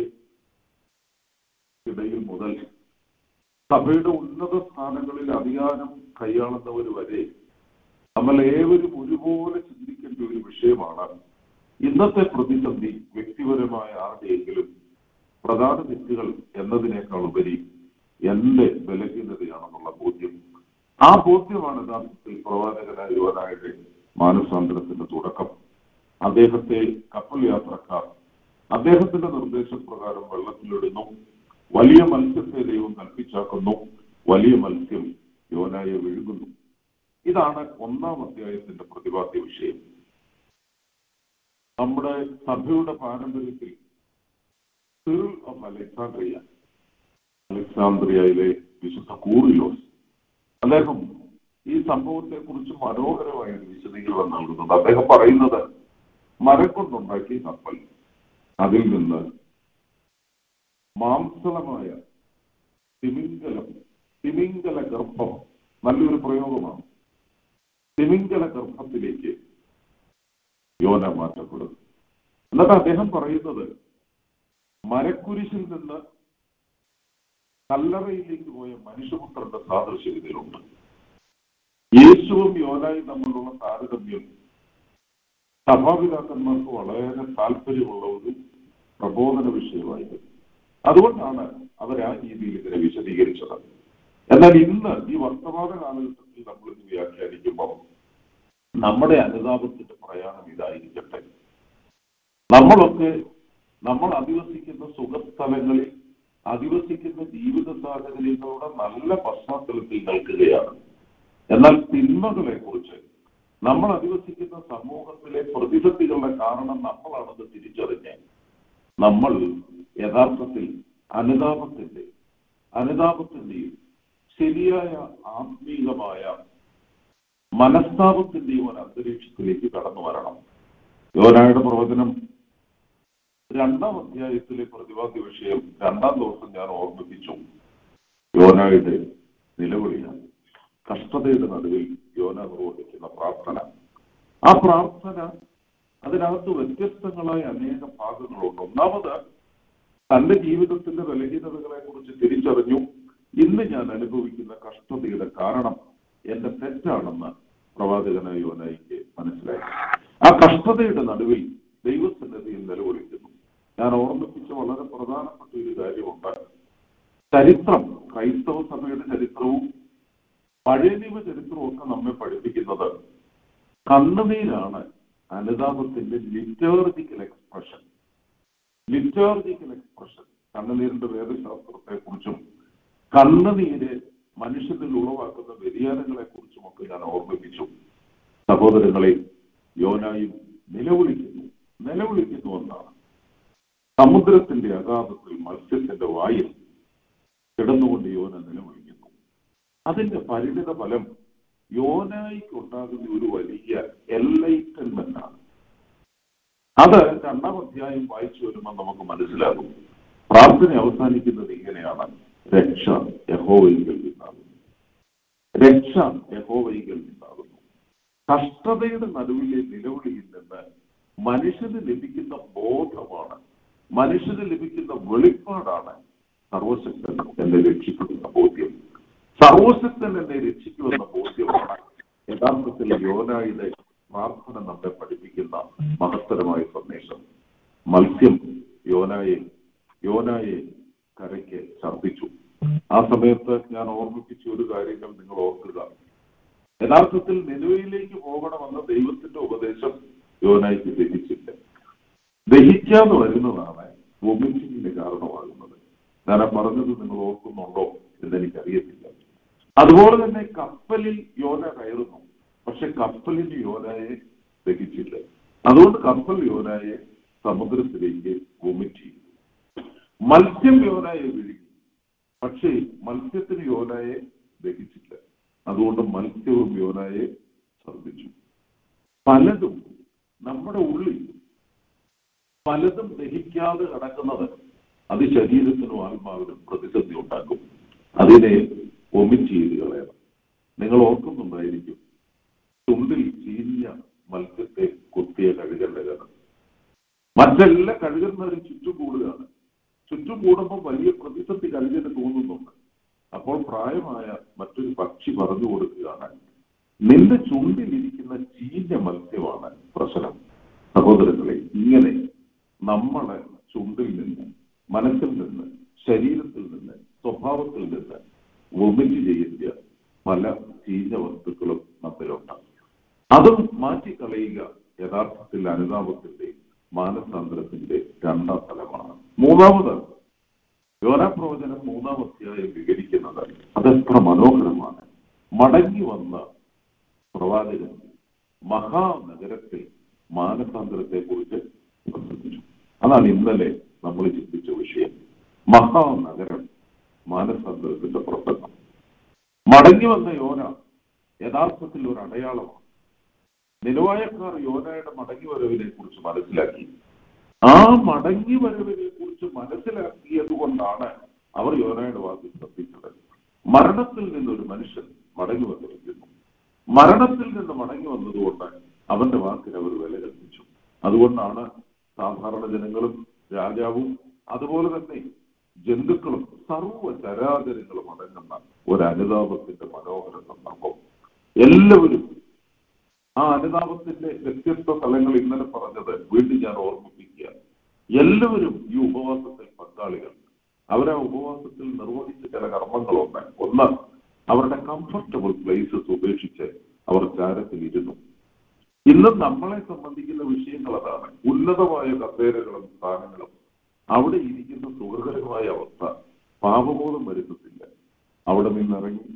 Speaker 4: ഇടയിൽ മുതൽ സഭയുടെ ഉന്നത സ്ഥാനങ്ങളിൽ അധികാരം കൈയാളുന്നവർ വരെ നമ്മൾ ഏവരും ഒരുപോലെ ചിന്തിക്കേണ്ട ഒരു വിഷയമാണ് ഇന്നത്തെ പ്രതിസന്ധി വ്യക്തിപരമായ ആരുടെയെങ്കിലും പ്രധാന തെറ്റുകൾ എന്നതിനേക്കാൾ ഉപരി എന്റെ ബലഹീനതയാണെന്നുള്ള ബോധ്യം. ആ ബോധ്യമാണ് യഥാർത്ഥത്തിൽ പ്രവാചകനായ യോനായുടെ മാനസാന്തരത്തിന്റെ തുടക്കം. അദ്ദേഹത്തെ കപ്പൽ യാത്രക്കാർ അദ്ദേഹത്തിന്റെ നിർദ്ദേശപ്രകാരം വെള്ളത്തിലിടുന്നു. വലിയ മത്സ്യത്തെ ദൈവം കൽപ്പിച്ചാക്കുന്നു. വലിയ മത്സ്യം യോനായെ വിഴുങ്ങുന്നു. ഇതാണ് 1-ാം അധ്യായത്തിന്റെ പ്രതിപാദ്യ വിഷയം. നമ്മുടെ സഭയുടെ പാരമ്പര്യത്തിൽ സിറിൽ ഓഫ് അലക്സാന്ദ്രിയയിലെ വിശുദ്ധ കൂറിലോസ് അദ്ദേഹം ഈ സംഭവത്തെ കുറിച്ച് മനോഹരമായ ഒരു വിശദീകരണം നൽകുന്നത്. അദ്ദേഹം പറയുന്നത്, മരം കൊണ്ടുണ്ടാക്കിയ കപ്പൽ, അതിൽ നിന്ന് മാംസളമായ തിമിംഗല ഗർഭം, നല്ലൊരു പ്രയോഗമാണ്, തിമിംഗല ഗർഭത്തിലേക്ക് യോന മാറ്റപ്പെടും. എന്നിട്ട് അദ്ദേഹം പറയുന്നത്, മരക്കുരിശിൽ നിന്ന് കല്ലറയിലേക്ക് പോയ മനുഷ്യപുത്രന്റെ സാദൃശ്യം ഇതിലുണ്ട്. യേശുവും യോനായും തമ്മിലുള്ള താരതമ്യം സഭാപിതാക്കന്മാർക്ക് വളരെ താല്പര്യമുള്ള ഒരു പ്രബോധന വിഷയമായിരുന്നു. അതുകൊണ്ടാണ് അവർ ആ രീതിയിൽ ഇതിനെ വിശദീകരിച്ചത്. എന്നാൽ ഇന്ന് ഈ വർത്തമാന കാലഘട്ടത്തിൽ നമ്മൾ ഇത് വ്യാഖ്യാനിക്കുമ്പോൾ നമ്മുടെ അനുതാപത്തിന്റെ പ്രയാണം ഇതായിരിക്കട്ടെ. നമ്മളൊക്കെ നമ്മൾ അധിവസിക്കുന്ന സുഖസ്ഥലങ്ങളിൽ അധിവസിക്കുന്ന ജീവിത സാഹചര്യങ്ങളുടെ നല്ല പശ്ചാത്തലത്തിൽ നിൽക്കുകയാണ്. എന്നാൽ തിന്മകളെ കുറിച്ച് നമ്മൾ അധിവസിക്കുന്ന സമൂഹത്തിലെ പ്രതിസന്ധികളുടെ കാരണം നമ്മളാണെന്ന് തിരിച്ചറിഞ്ഞ് നമ്മൾ യഥാർത്ഥത്തിൽ അനുതാപത്തിന്റെയും ശരിയായ ആത്മീകമായ മനസ്താപത്തിന്റെയും ഒരു അന്തരീക്ഷത്തിലേക്ക് കടന്നു വരണം. യോനായുടെ പ്രവചനം 2-ാം അധ്യായത്തിലെ പ്രതിപാദ്യ വിഷയം 2-ാം ദിവസം ഞാൻ ഓർമ്മിപ്പിച്ചു. യോനായുടെ നിലവിളിയാണ്. കഷ്ടതയുടെ നടുവിൽ യോന നിർവഹിക്കുന്ന പ്രാർത്ഥന. ആ പ്രാർത്ഥന അതിനകത്ത് വ്യത്യസ്തങ്ങളായ അനേക ഭാഗങ്ങളുണ്ട്. ഒന്നാമത്, തന്റെ ജീവിതത്തിന്റെ ബലഹീനതകളെ കുറിച്ച് തിരിച്ചറിഞ്ഞു. ഇന്ന് ഞാൻ അനുഭവിക്കുന്ന കഷ്ടതയുടെ കാരണം എന്റെ തെറ്റാണെന്ന് പ്രവാചകനായ യോനായിക്ക് മനസ്സിലായി. ആ കഷ്ടതയുടെ നടുവിൽ ദൈവസന്നിധിയിൽ നിലവിളിക്കുന്നു. ഞാൻ ഓർമ്മിപ്പിച്ച വളരെ പ്രധാനപ്പെട്ട ഒരു കാര്യമുണ്ട്. ചരിത്രം, ക്രൈസ്തവ സഭയുടെ ചരിത്രവും പഴയ നിയമ ചരിത്രവും ഒക്കെ നമ്മെ പഠിപ്പിക്കുന്നത് കണ്ണുനീരാണ് അനുതാപത്തിന്റെ ലിറ്റേർജിക്കൽ എക്സ്പ്രഷൻ. കണ്ണുനീരിന്റെ വേദശാസ്ത്രത്തെ കുറിച്ചും കണ്ണുനീര് മനുഷ്യനിൽ ഉളവാക്കുന്ന വ്യതിയാനങ്ങളെ കുറിച്ചുമൊക്കെ ഞാൻ ഓർമ്മിപ്പിച്ചു. സഹോദരങ്ങളെ, യോനായും നിലവിളിക്കുന്നു എന്നാണ്. സമുദ്രത്തിന്റെ അഗാധത്തിൽ മത്സ്യത്തിന്റെ വായിൽ കിടന്നുകൊണ്ട് യോന നിലവിളിക്കുന്നു. അതിന്റെ പരിണിത ഫലം യോനായിക്കുണ്ടാകുന്ന ഒരു വലിയ എൻലൈറ്റൻമെന്റ് ആണ്. അത് 2-ാം അധ്യായം വായിച്ചു വരുമ്പോൾ നമുക്ക് മനസ്സിലാകും. പ്രാർത്ഥന അവസാനിക്കുന്നത് ഇങ്ങനെയാണ്: രക്ഷ യഹോവയിങ്കൽ നിന്നാകുന്നു. കഷ്ടതയുടെ നടുവിലെ നിലവിളിയിൽ നിന്ന് മനുഷ്യന് ലഭിക്കുന്ന ബോധമാണ്, മനുഷ്യന് ലഭിക്കുന്ന വെളിപ്പാടാണ് സർവശക്തൻ എന്നെ രക്ഷിക്കുന്ന ബോധ്യം. സർവശക്തൻ എന്നെ രക്ഷിക്കുമെന്ന ബോധ്യമാണ് യഥാർത്ഥത്തിൽ യോനായുടെ പ്രാർത്ഥന നമ്മെ പഠിപ്പിക്കുന്ന മഹത്തരമായ സന്ദേശം. മത്സ്യം യോനായെ കരയ്ക്ക് ഛർദ്ദിച്ചു. ആ സമയത്ത് ഞാൻ ഓർമ്മിപ്പിച്ച ഒരു കാര്യങ്ങൾ നിങ്ങൾ ഓർക്കുക. യഥാർത്ഥത്തിൽ നിനവയിലേക്ക് പോകണമെന്ന ദൈവത്തിന്റെ ഉപദേശം യോനായ്ക്ക് ദഹിച്ചില്ല. ദഹിക്കാതെ വരുന്നതാണ് വൊമിറ്റിങ്ങിന്റെ കാരണമാകുന്നത്. ഞാൻ പറഞ്ഞത് നിങ്ങൾ ഓർക്കുന്നുണ്ടോ എന്നെനിക്കറിയത്തില്ല. അതുപോലെ തന്നെ കപ്പലിൽ യോന കയറുന്നു, പക്ഷെ കപ്പലിന് യോനായെ ദഹിച്ചില്ല. അതുകൊണ്ട് കപ്പൽ യോനായെ സമുദ്രത്തിലേക്ക് വൊമിറ്റ് ചെയ്തു. മത്സ്യം യോനായെ വിഴുങ്ങി, പക്ഷേ മത്സ്യത്തിന് യോനായെ ദഹിച്ചില്ല. അതുകൊണ്ട് മത്സ്യവും യോനായെ ഛർദ്ദിച്ചു. പലതും നമ്മുടെ ഉള്ളിൽ പലതും ദഹിക്കാതെ കിടക്കുന്നത് അത് ശരീരത്തിനും ആത്മാവിനും പ്രതിസന്ധി ഉണ്ടാക്കും. അതിനെ വൊമിറ്റ് ചെയ്ത് കളയണം. നിങ്ങൾ ഓർക്കുന്നുണ്ടായിരിക്കും, ചുണ്ടിൽ ചീഞ്ഞ മത്സ്യത്തെ കൊത്തിയ കഴുകന്റെ കഥ. മറ്റെല്ലാ കഴുകുന്നവരും ചുറ്റും കൂടുകയാണ്. ചുറ്റും കൂടുമ്പോൾ വലിയ പ്രതിസന്ധി കഴുകന് തോന്നുന്നുണ്ട്. അപ്പോൾ പ്രായമായ മറ്റൊരു പക്ഷി പറഞ്ഞു കൊടുക്കുകയാണ്, നിന്റെ ചുണ്ടിലിരിക്കുന്ന ചീഞ്ഞ മത്സ്യമാണ് പ്രശ്നം. സഹോദരങ്ങളെ, ഇങ്ങനെ നമ്മളെ ചുണ്ടിൽ നിന്ന്, മനസ്സിൽ നിന്ന്, ശരീരത്തിൽ നിന്ന്, സ്വഭാവത്തിൽ നിന്ന് വൊമിറ്റ് ചെയ്യുന്ന പല ചീഞ്ഞ വസ്തുക്കളും നമ്മിലുണ്ട്. അതും മാറ്റിക്കളയുക യഥാർത്ഥത്തിൽ അനുതാപത്തിന്റെ, മാനസാന്തരത്തിന്റെ 2-ാം തലമാണ്. മൂന്നാമത്, യോനാ പ്രവചനം 3-ാം അധ്യായം വിവരിക്കുന്നത് അതെത്ര മനോഹരമാണ്. മടങ്ങി വന്ന പ്രവാചകൻ മഹാനഗരത്തിൽ മാനസാന്തരത്തെ കുറിച്ച് പ്രസംഗിച്ചു. അതാണ് ഇന്നലെ നമ്മൾ ചിന്തിച്ച വിഷയം. മഹാനഗരം, മാനസാന്തരത്തിന്റെ പ്രസംഗം. മടങ്ങി വന്ന യോന യഥാർത്ഥത്തിൽ ഒരു അടയാളമാണ്. നിലവായക്കാർ യോനയുടെ മടങ്ങി വരവിനെ കുറിച്ച് മനസ്സിലാക്കി. ആ മടങ്ങി വരവിനെ കുറിച്ച് മനസ്സിലാക്കിയത് കൊണ്ടാണ് അവർ യോനയുടെ വാക്കിൽ ശ്രദ്ധിച്ചത്. മരണത്തിൽ നിന്നൊരു മനുഷ്യൻ മടങ്ങി വന്നിരിക്കുന്നു. മരണത്തിൽ നിന്ന് മടങ്ങി വന്നതുകൊണ്ട് അവന്റെ വാക്കിന് അവർ വില കൽപ്പിച്ചു. അതുകൊണ്ടാണ് സാധാരണ ജനങ്ങളും രാജാവും അതുപോലെ തന്നെ ജന്തുക്കളും സർവ്വചരാചരങ്ങളും അടങ്ങുന്ന ഒരു അനുതാപത്തിന്റെ മനോഹര സന്ദർഭം. എല്ലാവരും ആ അനുതാപത്തിന്റെ വ്യത്യസ്ത തലങ്ങൾ ഇന്നലെ പറഞ്ഞത് വീണ്ടും ഞാൻ ഓർമ്മിപ്പിക്കുക. എല്ലാവരും ഈ ഉപവാസത്തിൽ പങ്കാളികൾ. അവരാ ഉപവാസത്തിൽ നിർവഹിച്ച ചില കർമ്മങ്ങളുണ്ട്. ഒന്ന്, അവരുടെ കംഫർട്ടബിൾ പ്ലേസസ് ഉപേക്ഷിച്ച് അവർ ചാരത്തിലിരുന്നു. ഇന്നും നമ്മളെ സംബന്ധിക്കുന്ന വിഷയങ്ങൾ അതാണ്. ഉന്നതമായ കസേരകളും സ്ഥാനങ്ങളും, അവിടെ ഇരിക്കുന്ന സുഖകരമായ അവസ്ഥ പാപബോധം വരുത്തത്തില്ല. അവിടെ നിന്നിറങ്ങി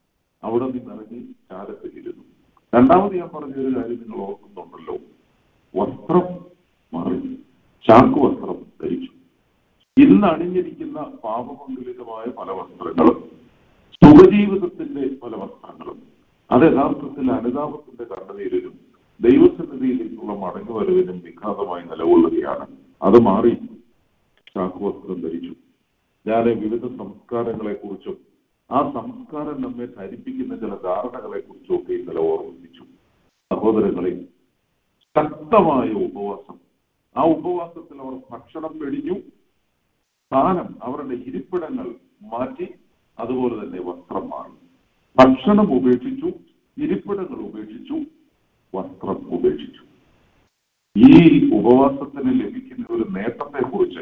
Speaker 4: ചാരത്തിലിരുന്നു. രണ്ടാമത് ഞാൻ പറഞ്ഞൊരു കാര്യം നിങ്ങൾ ഓർക്കുന്നുണ്ടല്ലോ, വസ്ത്രം മാറി, ചാക്കു വസ്ത്രം ധരിച്ചു. ഇന്ന് അണിഞ്ഞിരിക്കുന്ന പാപമംഗലിതമായ പല വസ്ത്രങ്ങളും സുഖജീവിതത്തിന്റെ പല വസ്ത്രങ്ങളും അത് യഥാർത്ഥത്തിൽ അനുതാപത്തിന്റെ കണ്ണുനീരിനും ദൈവസന്നിധിയിലേക്കുള്ള മടങ്ങുവരവിനും വിഘാതമായി നിലകൊള്ളുകയാണ്. അത് മാറി ശാഖവസ്ത്രം ധരിച്ചു. ഞാൻ വിവിധ സംസ്കാരങ്ങളെക്കുറിച്ചും ആ സംസ്കാരം നമ്മെ ധരിപ്പിക്കുന്ന ചില ധാരണകളെക്കുറിച്ചും ഒക്കെ ഇന്നലെ ഓർമ്മിപ്പിച്ചു. സഹോദരങ്ങളെ, ശക്തമായ ഉപവാസം. ആ ഉപവാസത്തിൽ അവർ ഭക്ഷണം വെടിഞ്ഞു, സ്ഥാനം അവരുടെ ഇരിപ്പിടങ്ങൾ മാറ്റി, അതുപോലെ തന്നെ വസ്ത്രം മാറി. ഭക്ഷണം ഉപേക്ഷിച്ചു, ഇരിപ്പിടങ്ങൾ ഉപേക്ഷിച്ചു, വസ്ത്രം ഉപേക്ഷിച്ചു. ഈ ഉപവാസത്തിന് ലഭിക്കുന്ന ഒരു നേട്ടത്തെക്കുറിച്ച്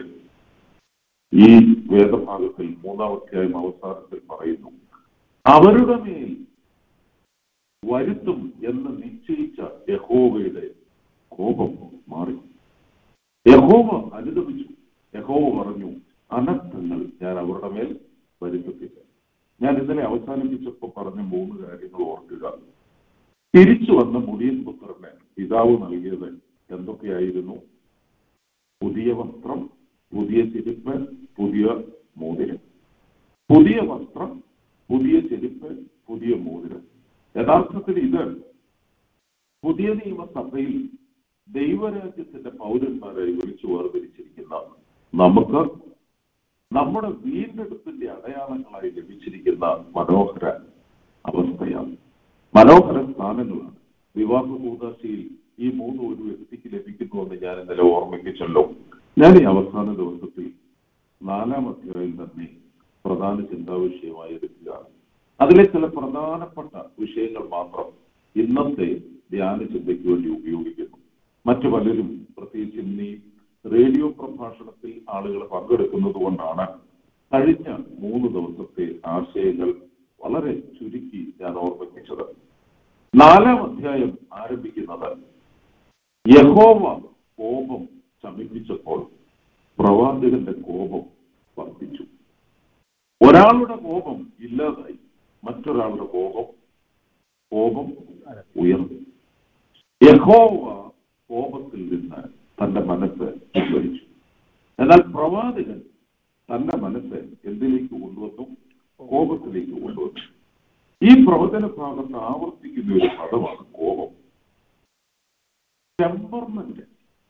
Speaker 4: ഈ വേദഭാഗത്തിൽ 3-ാം അധ്യായം അവസാനത്തിൽ പറയുന്നു. അവരുടെ മേൽ വരുത്തും എന്ന് നിശ്ചയിച്ച യഹോവയുടെ കോപം മാറി. യഹോവ അനുദപിച്ചു. യഹോവ പറഞ്ഞു, അനർത്ഥങ്ങൾ ഞാൻ അവരുടെ മേൽ വരുത്തത്തില്ല. ഞാൻ ഇന്നലെ അവസാനിപ്പിച്ചപ്പോൾ പറഞ്ഞ 3 കാര്യങ്ങൾ ഓർക്കുക. തിരിച്ചു വന്ന മുടിയൻ പുത്രന് പിതാവ് നൽകിയത് എന്തൊക്കെയായിരുന്നു? പുതിയ വസ്ത്രം, പുതിയ ചെരുപ്പ്, പുതിയ മോതിരം. പുതിയ വസ്ത്രം, പുതിയ ചെരുപ്പ്, പുതിയ മോതിരം. യഥാർത്ഥത്തിൽ ഇത് പുതിയ നിയമസഭയിൽ ദൈവരാജ്യത്തിന്റെ പൗരന്മാരായി വിളിച്ചു വേർതിരിച്ചിരിക്കുന്ന നമുക്ക് നമ്മുടെ വീണ്ടെടുപ്പിന്റെ അടയാളങ്ങളായി ലഭിച്ചിരിക്കുന്ന മനോഹര അവസ്ഥയാണ്, മനോഹര സ്ഥാനങ്ങളാണ്. വിവാഹ കൂദാശയിൽ ഈ 3 ഒരു വ്യക്തിക്ക് ലഭിക്കുന്നുവെന്ന് ഞാൻ ഇന്നലെ ഓർമ്മിപ്പിച്ചല്ലോ. ഞാൻ ഈ അവസാന ദിവസത്തിൽ 4-ാം അധ്യായം തന്നെ പ്രധാന ചിന്താവിഷയമായി എടുക്കുകയാണ്. അതിലെ ചില പ്രധാനപ്പെട്ട വിഷയങ്ങൾ മാത്രം ഇന്നത്തെ ധ്യാന ചിന്തയ്ക്ക് വേണ്ടി ഉപയോഗിക്കുന്നു. മറ്റു പലരും, പ്രത്യേകിച്ച് ഇന്നീ റേഡിയോ പ്രഭാഷണത്തിൽ ആളുകൾ പങ്കെടുക്കുന്നത് കൊണ്ടാണ് കഴിഞ്ഞ 3 ദിവസത്തെ ആശയങ്ങൾ വളരെ ചുരുക്കി ഞാൻ ഓർമ്മിപ്പിച്ചത്. 4-ാം അധ്യായം ആരംഭിക്കുന്നത് യഹോവ കോപം ശമിപ്പിച്ചപ്പോൾ പ്രവാചകന്റെ കോപം വർദ്ധിച്ചു. ഒരാളുടെ കോപം ഇല്ലാതായി, മറ്റൊരാളുടെ കോപം ഉയർന്നു. യഹോവ കോപത്തിൽ നിന്ന് തന്റെ മനസ്സ് പിൻവലിച്ചു. എന്നാൽ പ്രവാചകൻ തന്റെ മനസ്സ് എന്തിലേക്ക് കൊണ്ടുവന്നു? കോപത്തിലേക്ക് കൊണ്ടുവന്നു. ഈ പ്രവചന ഭാഗത്ത് ആവർത്തിക്കുന്ന ഒരു പദമാണ് കോപം. Temperament,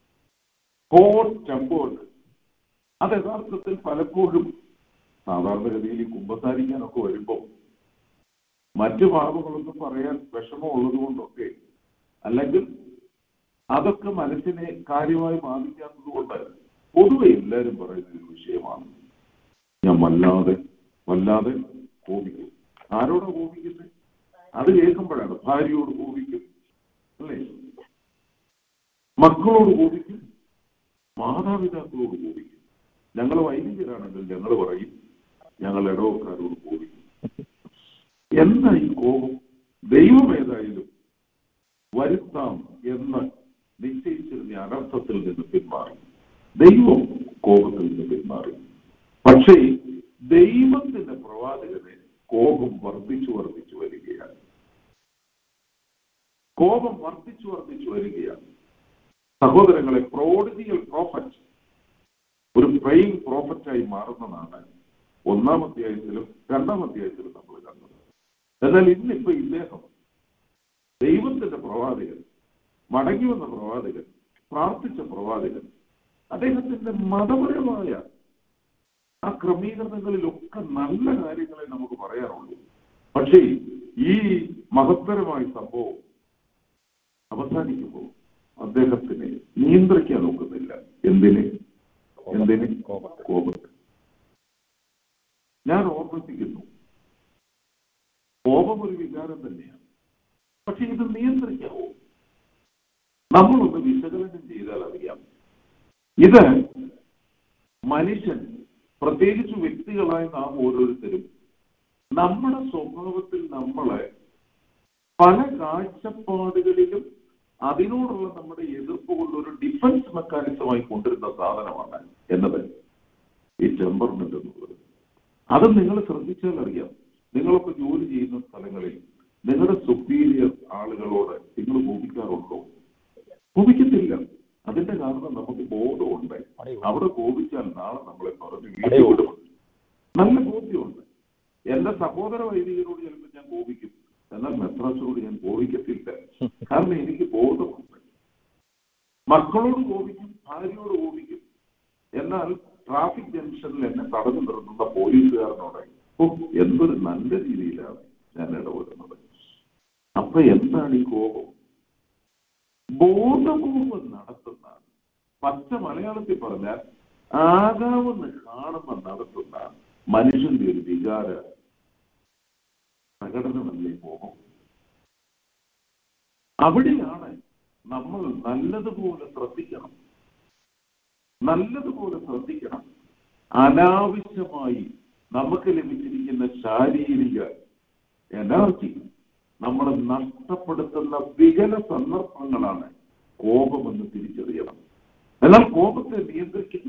Speaker 4: hot tempered. അത് യഥാർത്ഥത്തിൽ പലപ്പോഴും സാധാരണഗതിയിൽ ഈ കുമ്പസാരിക്കാനൊക്കെ വരുമ്പോൾ മറ്റു പാപങ്ങളൊന്നും പറയാൻ വിഷമമുള്ളത് കൊണ്ടൊക്കെ, അല്ലെങ്കിൽ അതൊക്കെ മനസ്സിനെ കാര്യമായി ബാധിക്കാത്തത് കൊണ്ട് പൊതുവെ എല്ലാവരും പറയുന്ന ഒരു വിഷയമാണ്, ഞാൻ വല്ലാതെ കോപിക്കും. ആരോടാ കോപിക്കുന്നത്? അത് കേൾക്കുമ്പോഴാണ്. ഭാര്യയോട് കോപിക്കും, അല്ലേ? മക്കളോട് കോപിക്കും, മാതാപിതാക്കളോട് കോപിക്കും. ഞങ്ങൾ വൈദികരാണെങ്കിൽ ഞങ്ങൾ പറയും, ഞങ്ങൾ ഇടവക്കാരോട് കോപിക്കും. എന്താ ഈ കോപം? ദൈവം ഏതായാലും വരുത്താം എന്ന് നിശ്ചയിച്ചിരുന്ന അനർത്ഥത്തിൽ നിന്ന് പിന്മാറി. ദൈവം കോപത്തിൽ നിന്ന് പിന്മാറി. പക്ഷേ ദൈവത്തിന്റെ പ്രവാചകനെ കോപം വർദ്ധിച്ചു വരികയാണ്. കോപം വർദ്ധിച്ചു വരികയാണ്. സഹോദരങ്ങളെ, പ്രോഡിജിയൽ പ്രോഫറ്റ് ഒരു പ്രേയിങ് പ്രോഫറ്റായി മാറുന്നതാണ് 1-ാം അധ്യായത്തിലും 2-ാം അധ്യായത്തിലും നമ്മൾ കണ്ടത്. എന്നാൽ ഇന്നിപ്പോ ഇദ്ദേഹം ദൈവത്തിന്റെ പ്രവാചകൻ, മടങ്ങി വന്ന പ്രവാചകൻ, പ്രാർത്ഥിച്ച പ്രവാചകൻ, അദ്ദേഹത്തിന്റെ മതപരമായ ആ ക്രമീകരണങ്ങളിലൊക്കെ നല്ല കാര്യങ്ങളെ നമുക്ക് പറയാറുള്ളൂ. പക്ഷേ ഈ മഹത്തരമായ സംഭവം അവസാനിക്കുമ്പോൾ അദ്ദേഹത്തിനെ നിയന്ത്രിക്കാൻ നോക്കുന്നില്ല. എന്തിന്? കോപത്തെ. ഞാൻ ഓർമ്മിപ്പിക്കുന്നു, കോപം ഒരു വികാരം തന്നെയാണ്. പക്ഷെ ഇത് നിയന്ത്രിക്കാവോ? നമ്മളൊന്ന് വിശകലനം ചെയ്താൽ അറിയാം. ഇത് മനുഷ്യൻ, പ്രത്യേകിച്ച് വ്യക്തികളായ നാം ഓരോരുത്തരും നമ്മുടെ സ്വഭാവത്തിൽ നമ്മളെ പല കാഴ്ചപ്പാടുകളിലും അതിനോടുള്ള നമ്മുടെ എതിർപ്പ് കൊണ്ട് ഒരു ഡിഫൻസ് മെക്കാനിസമായി കൊണ്ടിരുന്ന സാധനമാണ് എന്നത് ഈ ടെമ്പർമെന്റ് എന്നുള്ളത്. അത് നിങ്ങൾ ശ്രദ്ധിച്ചാൽ അറിയാം. നിങ്ങളൊക്കെ ജോലി ചെയ്യുന്ന സ്ഥലങ്ങളിൽ നിങ്ങളുടെ സുപ്പീരിയർ ആളുകളോട് നിങ്ങൾ കോപിക്കാറുണ്ടോ? കോപിക്കത്തില്ല. അതിന്റെ കാരണം നമുക്ക് ബോധമുണ്ട്. അവിടെ കോപിച്ചാൽ നാളെ നമ്മളെ പറഞ്ഞ് വീട്ടിൽ വിടും. നല്ല ബോധ്യമുണ്ട്. എന്റെ സഹോദര വൈദികരോട് ചിലപ്പോൾ ഞാൻ കോപിക്കും, എന്നാൽ മെത്രാസോട് ഞാൻ കോപിക്കത്തില്ല. കാരണം എനിക്ക് ബോധമുണ്ട്. മക്കളോട് കോപിക്കും, ഭാര്യയോട് കോപിക്കും. എന്നാൽ ട്രാഫിക് ജംഗ്ഷനിൽ എന്നെ തടഞ്ഞു നിർത്തുന്ന പോലീസുകാരനോട് എന്തൊരു നല്ല രീതിയിലാണ് ഞാൻ ഇടപെടുന്നത്. അപ്പൊ എന്താണ് ഈ കോപം? ബോധപൂർവം നടത്തുന്ന, പച്ച മലയാളത്തിൽ പറഞ്ഞാൽ ആകാമെന്ന് കാണുന്ന നടത്തുന്ന മനുഷ്യന്റെ ഒരു വികാര പ്രകടനമല്ലേ കോപം. അവിടെയാണ് നമ്മൾ നല്ലതുപോലെ ശ്രദ്ധിക്കണം. അനാവശ്യമായി നമുക്ക് ലഭിച്ചിരിക്കുന്ന ശാരീരിക എനർജി നമ്മൾ നഷ്ടപ്പെടുത്തുന്ന വികല സന്ദർഭങ്ങളാണ് കോപമെന്ന് തിരിച്ചറിയണം. എന്നാൽ കോപത്തെ നിയന്ത്രിക്കാൻ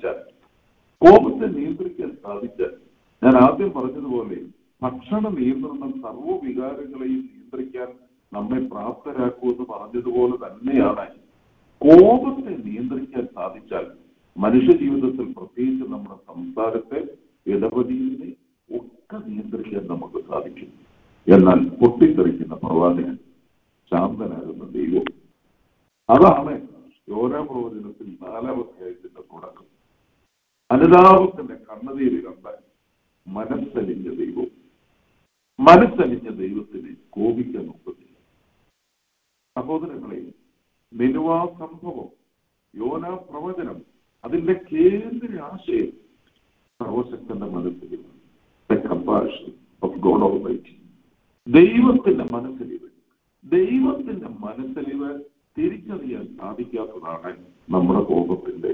Speaker 4: സാധിച്ചാൽ ഞാൻ ആദ്യം പറഞ്ഞതുപോലെ ഭക്ഷണ നിയന്ത്രണം സർവ്വവികാരങ്ങളെയും നിയന്ത്രിക്കാൻ നമ്മെ പ്രാപ്തരാക്കുമെന്ന് പറഞ്ഞതുപോലെ തന്നെയാണ് കോപത്തെ നിയന്ത്രിക്കാൻ സാധിച്ചാൽ മനുഷ്യ ജീവിതത്തിൽ, പ്രത്യേകിച്ച് നമ്മുടെ സംസാരത്തെ, ഇടപെടലിനെ ഒക്കെ നിയന്ത്രിക്കാൻ നമുക്ക് സാധിക്കും. എന്നാൽ പൊട്ടിത്തെറിക്കുന്ന പ്രവാചകൻ, ശാന്തനാകുന്ന ദൈവം, അതാണ് യോനാ പ്രവചനത്തിൽ 4-ാം അധ്യായത്തിന്റെ തുടക്കം. അനുതാപത്തിന്റെ കണ്ണുനീര് കണ്ട മനസ്സലിഞ്ഞ ദൈവത്തിന് കോപിക്കാൻ ഒക്കത്തില്ല. സഹോദരങ്ങളെ, നിനുവാ സംഭവം, യോനാ പ്രവചനം, അതിന്റെ കേന്ദ്ര ആശയം സർവശക്തന്റെ മനസ്സിൽ കമ്പാഷൻ ഓഫ് ഗോഡ് ഓൾമൈറ്റി, ദൈവത്തിന്റെ മനസ്സലിവ് തിരിച്ചറിയാൻ സാധിക്കാത്തതാണ് നമ്മുടെ കോപത്തിന്റെ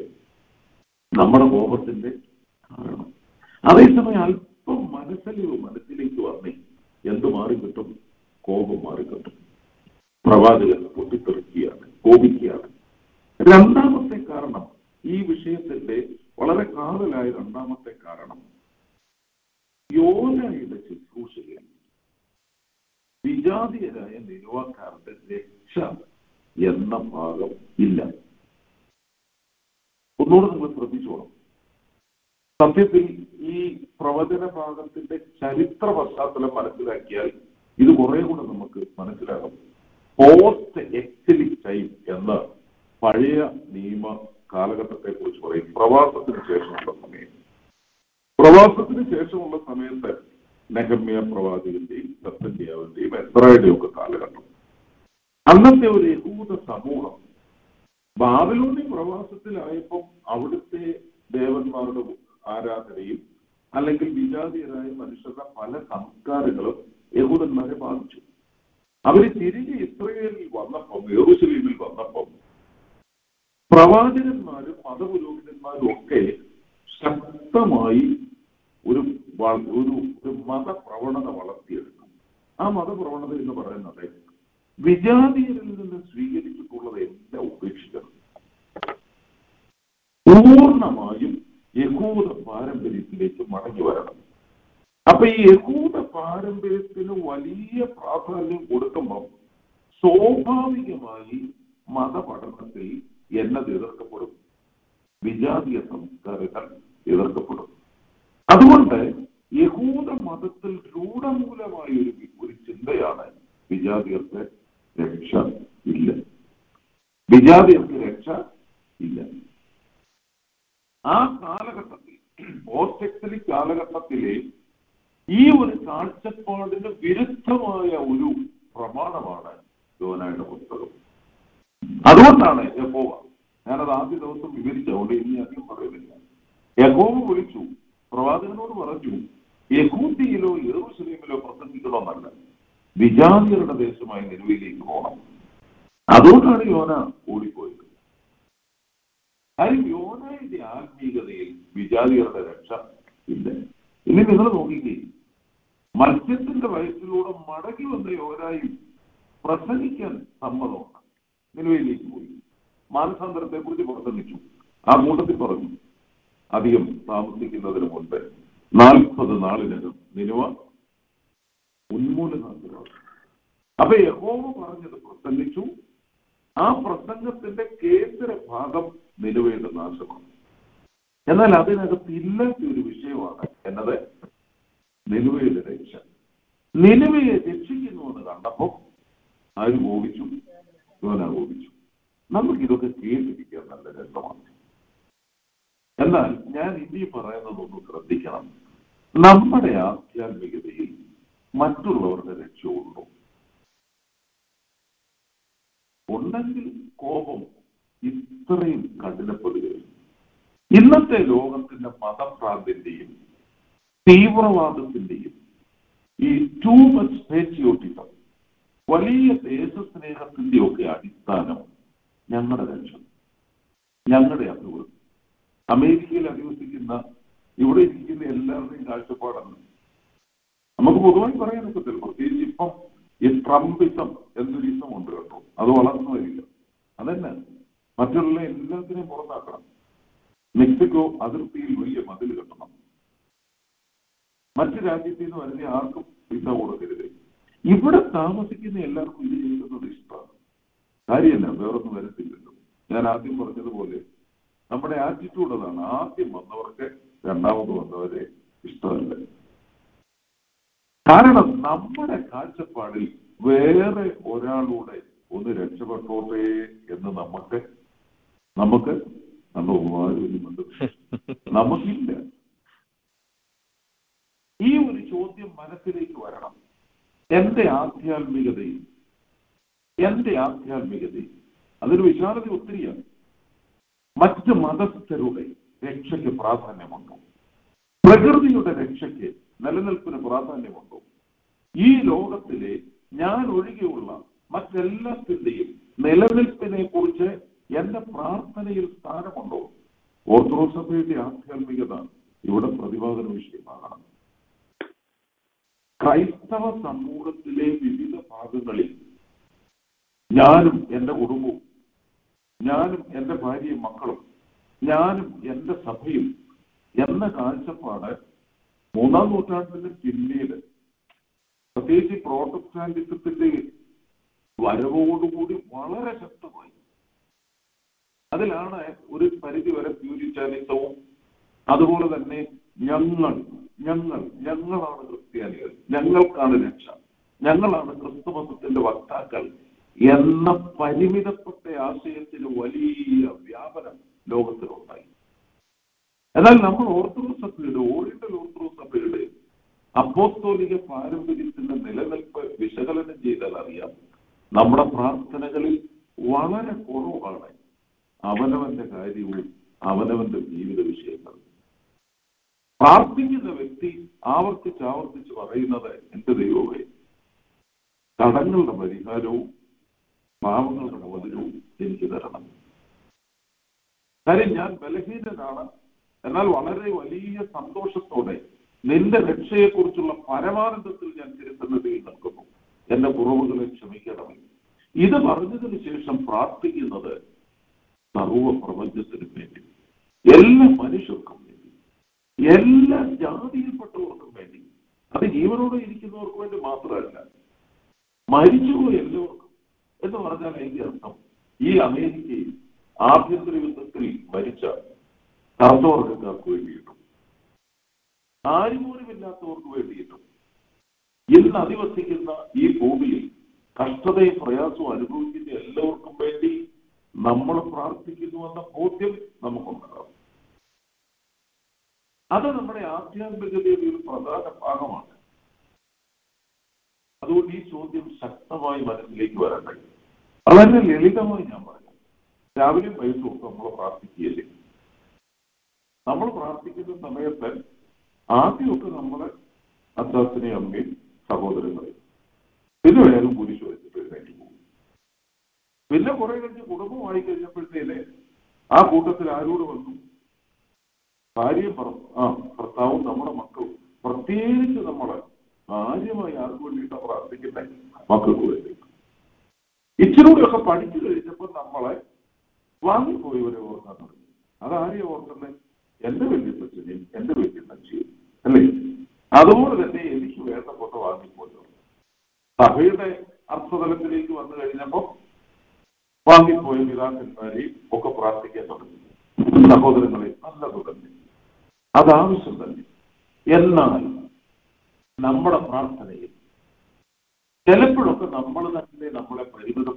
Speaker 4: കാരണം. അതേസമയം അല്പം മനസ്സലിവ് മനസ്സിലേക്ക് വന്നേ എന്ത് മാറിക്കിട്ടും? കോപം മാറിക്കിട്ടും. പ്രവാചകൻ പൊട്ടിത്തെറിക്കുകയാണ്, കോപിക്കുകയാണ്. രണ്ടാമത്തെ കാരണം, ഈ വിഷയത്തിന്റെ വളരെ കാതലായ രണ്ടാമത്തെ കാരണം, യോനായുടെ ശുശ്രൂഷയിൽ വിജാതീയരായ നിനുവാക്കാരുടെ രക്ഷ എന്ന ഭാഗം ഇല്ല. ഒന്നുകൂടെ നിങ്ങൾ ശ്രദ്ധിച്ചോളാം. സത്യത്തിൽ ഈ പ്രവചന ഭാഗത്തിന്റെ ചരിത്ര പശ്ചാത്തലം മനസ്സിലാക്കിയാൽ ഇത് കുറെ കൂടെ നമുക്ക് മനസ്സിലാകും. പോസ്റ്റ് എക്സിലിക് ടൈം എന്ന പഴയ നിയമ കാലഘട്ടത്തെ കുറിച്ച് പറയും. പ്രവാസത്തിന് ശേഷമുള്ള സമയത്ത് നെഹമ്യ പ്രവാചകന്റെയും സെഫന്യാവിന്റെയും എസ്രായുടെയും ഒക്കെ കാലഘട്ടം. അന്നത്തെ ഒരു യഹൂദ സമൂഹം ബാബിലോണിയ പ്രവാസത്തിലായപ്പോൾ അവിടുത്തെ ദേവന്മാരുടെ ആരാധനയും അല്ലെങ്കിൽ വിജാതീയരായ മനുഷ്യരുടെ പല സംസ്കാരങ്ങളും യഹൂദന്മാരെ ബാധിച്ചു. അവര് തിരികെ ഇസ്രായേലിൽ വന്നപ്പം, യെരൂശലേമിൽ വന്നപ്പം, പ്രവാചകന്മാരും മതപുരോഹിതന്മാരും ഒക്കെ ശക്തമായി ഒരു മതപ്രവണത വളർത്തിയെടുക്കും. ആ മതപ്രവണത എന്ന് പറയുന്നത് വിജാതീയരിൽ നിന്ന് സ്വീകരിച്ചിട്ടുള്ളത് എല്ലാം ഉപേക്ഷിക്കണം, പൂർണ്ണമായും യഹൂദ പാരമ്പര്യത്തിലേക്ക് മടങ്ങി വരണം. അപ്പൊ ഈ യഹൂദ പാരമ്പര്യത്തിന് വലിയ പ്രാധാന്യം കൊടുക്കുമ്പോൾ സ്വാഭാവികമായി മതപഠനത്തിൽ എന്നത് എതിർക്കപ്പെടും, വിജാതീയ സംസ്കാരങ്ങൾ എതിർക്കപ്പെടും. അതുകൊണ്ട് യഹൂദ മതത്തിൽ രൂഢമൂലമായ ഒരു ചിന്തയാണ് വിജാതീയർക്ക് രക്ഷ ഇല്ല. ആ കാലഘട്ടത്തിൽ, പോസ്റ്റ് എക്സിലിക് കാലഘട്ടത്തിലെ ഈ ഒരു കാഴ്ചപ്പാടിന് വിരുദ്ധമായ ഒരു പ്രമാണമാണ് യോനായുടെ പുസ്തകം. അതുകൊണ്ടാണ് യഹോവ, ഞാനത് ആദ്യ ദിവസം വിവരിച്ചുകൊണ്ട് ഇനി അധികം പറയുന്നില്ല, യഹോവ വിളിച്ചു, പ്രവാചകനോട് പറഞ്ഞു, യഹൂദിയിലോ യെരൂശലേമിലോ പ്രസംഗിക്കണമെന്നല്ല, വിജാതീയരുടെ ദേശമായ നിലുവയിലേക്ക് പോകണം. അതുകൊണ്ടാണ് യോന ഓടിപ്പോയത്. കാര്യം യോനയുടെ ആത്മീയതയിൽ വിജാതീയരുടെ രക്ഷ ഇല്ല. ഇനി നിങ്ങൾ നോക്കിക്കേ, മത്സ്യത്തിന്റെ വയസ്സിലൂടെ മടങ്ങി വന്ന യോനായും പ്രസംഗിക്കാൻ സമ്മതമാണ്. നിലുവയിലേക്ക് പോയി മാനസാന്തരത്തെ കുറിച്ച് പ്രസംഗിച്ചു. ആ കൂട്ടത്തിൽ പറഞ്ഞു, അധികം താമസിക്കുന്നതിന് മുൻപ് 40 നാളിനകം നിനുവ ഉന്മൂലനാഥരാണ്. അപ്പൊ യഹോവ പറഞ്ഞത് പ്രസംഗിച്ചു. ആ പ്രസംഗത്തിന്റെ കേന്ദ്ര ഭാഗം നിലുവയുടെ നാശമാണ്. എന്നാൽ അതിനകത്ത് ഇല്ലാത്ത ഒരു വിഷയമാണ് എന്നത് നിനുവയുടെ രക്ഷ. നിനുവയെ രക്ഷിക്കുന്നുവെന്ന് കണ്ടപ്പോൾ ആര് കോപിച്ചു? യോനാ കോപിച്ചു. നമുക്കിതൊക്കെ കേട്ടിരിക്കാൻ നല്ല രസമാണ്. എന്നാൽ ഞാൻ ഇനി പറയുന്നതൊന്ന് ശ്രദ്ധിക്കണം. നമ്മുടെ ആധ്യാത്മികതയിൽ മറ്റുള്ളവരുടെ രക്ഷ ഉണ്ടോ? ഉണ്ടെങ്കിൽ കോപം ഇത്രയും കഠിനപ്പെടുകയും ഇന്നത്തെ ലോകത്തിന്റെ മതഭ്രാന്തിന്റെയും തീവ്രവാദത്തിന്റെയും ഈ ടൂ മച്ച് പേട്രിയോട്ടിസം, വലിയ ദേശസ്നേഹത്തിന്റെ ഒക്കെ അടിസ്ഥാനം ഞങ്ങളുടെ രക്ഷ, ഞങ്ങളുടെ അഭിവൃദ്ധി. അമേരിക്കയിൽ അധിവസിക്കുന്ന ഇവിടെ ഇരിക്കുന്ന എല്ലാവരുടെയും കാഴ്ചപ്പാടാണ്. നമുക്ക് പൊതുവായി പറയാനൊക്കെ തരും. പ്രത്യേകിച്ച് ഇപ്പം ഈ ട്രംപിസം എന്നൊരു ഇസം ഉണ്ട് കേട്ടോ. അത് വളർന്നു വരില്ല. അതന്നെ മറ്റുള്ള എല്ലാത്തിനെയും പുറത്താക്കണം. മെക്സിക്കോ അതിർത്തിയിൽ വലിയ മതിൽ കെട്ടണം. മറ്റു രാജ്യത്തിൽ നിന്ന് വരുന്ന ആർക്കും വിസ കൊടുക്കരുത്. ഇവിടെ താമസിക്കുന്ന എല്ലാവർക്കും ഇത് ചെയ്യുന്നത് ഇഷ്ടമാണ്. കാര്യമല്ല, വേറൊന്നും വരത്തില്ലല്ലോ. ഞാൻ ആദ്യം പറഞ്ഞതുപോലെ നമ്മുടെ ആറ്റിറ്റ്യൂഡ് അതാണ്. ആദ്യം വന്നവർക്ക് രണ്ടാമത് വന്നവരെ ഇഷ്ടമല്ല. കാരണം നമ്മുടെ കാഴ്ചപ്പാടിൽ വേറെ ഒരാളൂടെ ഒന്ന് രക്ഷപ്പെട്ടോട്ടെ എന്ന് നമുക്ക് നല്ല ഉപകാരമുണ്ട്. നമുക്കില്ല. ഈ ഒരു ചോദ്യം മനസ്സിലേക്ക് വരണം. എന്റെ ആധ്യാത്മികതയിൽ അതിന് വിശാലത ഒത്തിരിയാണ്. മറ്റ് മതസ്ഥരുടെ രക്ഷയ്ക്ക് പ്രാധാന്യമുണ്ടോ? പ്രകൃതിയുടെ രക്ഷയ്ക്ക്, നിലനിൽപ്പിന് പ്രാധാന്യമുണ്ടോ? ഈ ലോകത്തിലെ ഞാൻ ഒഴികെയുള്ള മറ്റെല്ലാത്തിന്റെയും നിലനിൽപ്പിനെ കുറിച്ച് എന്റെ പ്രാർത്ഥനയിൽ സ്ഥാനമുണ്ടോ? ഓർത്തഡോക്സ് സഭയുടെ ആധ്യാത്മികത ഇവിടെ പ്രതിപാദന വിഷയമാകണം. ക്രൈസ്തവ സമൂഹത്തിലെ വിവിധ ഭാഗങ്ങളിൽ ഞാനും എന്റെ കുടുംബവും, ഞാനും എന്റെ ഭാര്യയും മക്കളും, ഞാനും എന്റെ സഭയും എന്ന കാഴ്ചപ്പാട് 3-ാം നൂറ്റാണ്ടിന് പിന്നീട് പ്രത്യേകിച്ച് പ്രോട്ടസ്റ്റാന്റിസത്തിന്റെ വരവോടുകൂടി വളരെ ശക്തമായി. അതിലാണ് ഒരു പരിധിവരെ പ്യൂരിറ്റാനിസവും അതുപോലെ തന്നെ ഞങ്ങളാണ് ക്രിസ്ത്യാനികൾ, ഞങ്ങൾക്കാണ് രക്ഷ, ഞങ്ങളാണ് ക്രിസ്തുമതത്തിന്റെ വക്താക്കൾ എന്ന പരിമിതപ്പെട്ട ആശയത്തിന് വലിയ വ്യാപനം ലോകത്തിലുണ്ടായി. എന്നാൽ നമ്മൾ ഓർത്തഡോക്സ് സഭയുടെ, ഓറിയന്റൽ ഓർത്തഡോക്സ് സഭയുടെ അപ്പോസ്തോലിക പാരമ്പര്യത്തിന്റെ നിലനിൽപ്പ് വിശകലനം ചെയ്താൽ അറിയാം, നമ്മുടെ പ്രാർത്ഥനകളിൽ വളരെ കുറവാണ് അവനവന്റെ കാര്യവും അവനവന്റെ ജീവിത വിഷയങ്ങളും. പ്രാർത്ഥിക്കുന്ന വ്യക്തി ആവർത്തിച്ച് പറയുന്നത്, എന്റെ ദൈവമേ, കടങ്ങളുടെ പരിഹാരവും പാവങ്ങളുടെ മോചനവും എനിക്ക് തരണം. കാര്യം ഞാൻ ബലഹീനനാണ്, എന്നാൽ വളരെ വലിയ സന്തോഷത്തോടെ നിന്റെ രക്ഷയെക്കുറിച്ചുള്ള പരമാനന്ദത്തിൽ ഞാൻ തിരുസന്നിധിയിൽ നിൽക്കുന്നു. എന്റെ കുറവുകളെ ക്ഷമിക്കണമേ. ഇത് പറഞ്ഞതിന് ശേഷം പ്രാർത്ഥിക്കുന്നത് സർവ്വ പ്രപഞ്ചത്തിനും വേണ്ടി, എല്ലാ മനുഷ്യർക്കും വേണ്ടി, എല്ലാ ജാതിയിൽപ്പെട്ടവർക്കും വേണ്ടി. അത് ജീവനോടെ ഇരിക്കുന്നവർക്ക് വേണ്ടി മാത്രമല്ല, മരിച്ചുപോയി എല്ലാവർക്കും. എന്ന് പറഞ്ഞാൽ അതിന്റെ അർത്ഥം ഈ അമേരിക്കയിൽ ആഭ്യന്തര യുദ്ധത്തിൽ മരിച്ച കറുത്തവർഗക്കാർക്ക് വേണ്ടിയിട്ടും ആരുപോലുമില്ലാത്തവർക്ക് വേണ്ടിയിട്ടും ഇന്ന് അധിവസിക്കുന്ന ഈ ഭൂമിയിൽ കഷ്ടതയും പ്രയാസവും അനുഭവിക്കുന്ന എല്ലാവർക്കും വേണ്ടി നമ്മൾ പ്രാർത്ഥിക്കുന്നുവെന്ന ബോധ്യം നമുക്കുണ്ടാകും. അത് നമ്മുടെ ആധ്യാത്മികതയുടെ ഒരു പ്രധാന ഭാഗമാണ്. അതുകൊണ്ട് ഈ ചോദ്യം ശക്തമായി മനസ്സിലേക്ക് വരട്ടെ. വളരെ ലളിതമായി ഞാൻ പറയാം. രാവിലെയും വൈകിട്ടും ഒക്കെ നമ്മൾ പ്രാർത്ഥിക്കുകയല്ലേ? നമ്മൾ പ്രാർത്ഥിക്കുന്ന സമയത്ത് ആദ്യമൊക്കെ നമ്മള് അച്ചാച്ചനെയും അമ്മയും സഹോദരങ്ങളെയും, പിന്നെ വേഗം കുരിശ് വെച്ചിട്ട് എഴുന്നേറ്റ് പോകും. പിന്നെ കുറെ കഴിഞ്ഞ് കുടുംബമായി കഴിഞ്ഞപ്പോഴത്തേനെ ആ കൂട്ടത്തിൽ ആരോട് വന്നു? ഭാര്യയും ഭർത്താവും നമ്മുടെ മക്കളും. പ്രത്യേകിച്ച് നമ്മള് കാര്യമായി ആർക്ക് വേണ്ടിയിട്ടാണ് പ്രാർത്ഥിക്കുന്നത്? മക്കൾക്ക് വേണ്ടി. ഇച്ചിരൂടെയൊക്കെ പഠിച്ചു കഴിഞ്ഞപ്പോൾ നമ്മളെ വാങ്ങിപ്പോയവരെ ഓർക്കാൻ തുടങ്ങി. അതാരെയും ഓർക്കുന്നത്? എന്റെ വല്യപ്പച്ചനെയും എന്റെ വല്യമ്മച്ചിയും അല്ലേ? അതുപോലെ തന്നെ എനിക്ക് വേണ്ടപ്പെട്ട വാങ്ങിപ്പോയോ. സഭയുടെ അർത്ഥതലത്തിലേക്ക് വന്നു കഴിഞ്ഞപ്പോ വാങ്ങിപ്പോയ പിതാക്കന്മാരെയും ഒക്കെ പ്രാർത്ഥിക്കാൻ തുടങ്ങി. സഹോദരങ്ങളെ, നല്ലത് തന്നെ, അതാവശ്യം തന്നെ. എന്നാൽ നമ്മുടെ പ്രാർത്ഥനയിൽ ചിലപ്പോഴൊക്കെ നമ്മൾ തന്നെ നമ്മളെ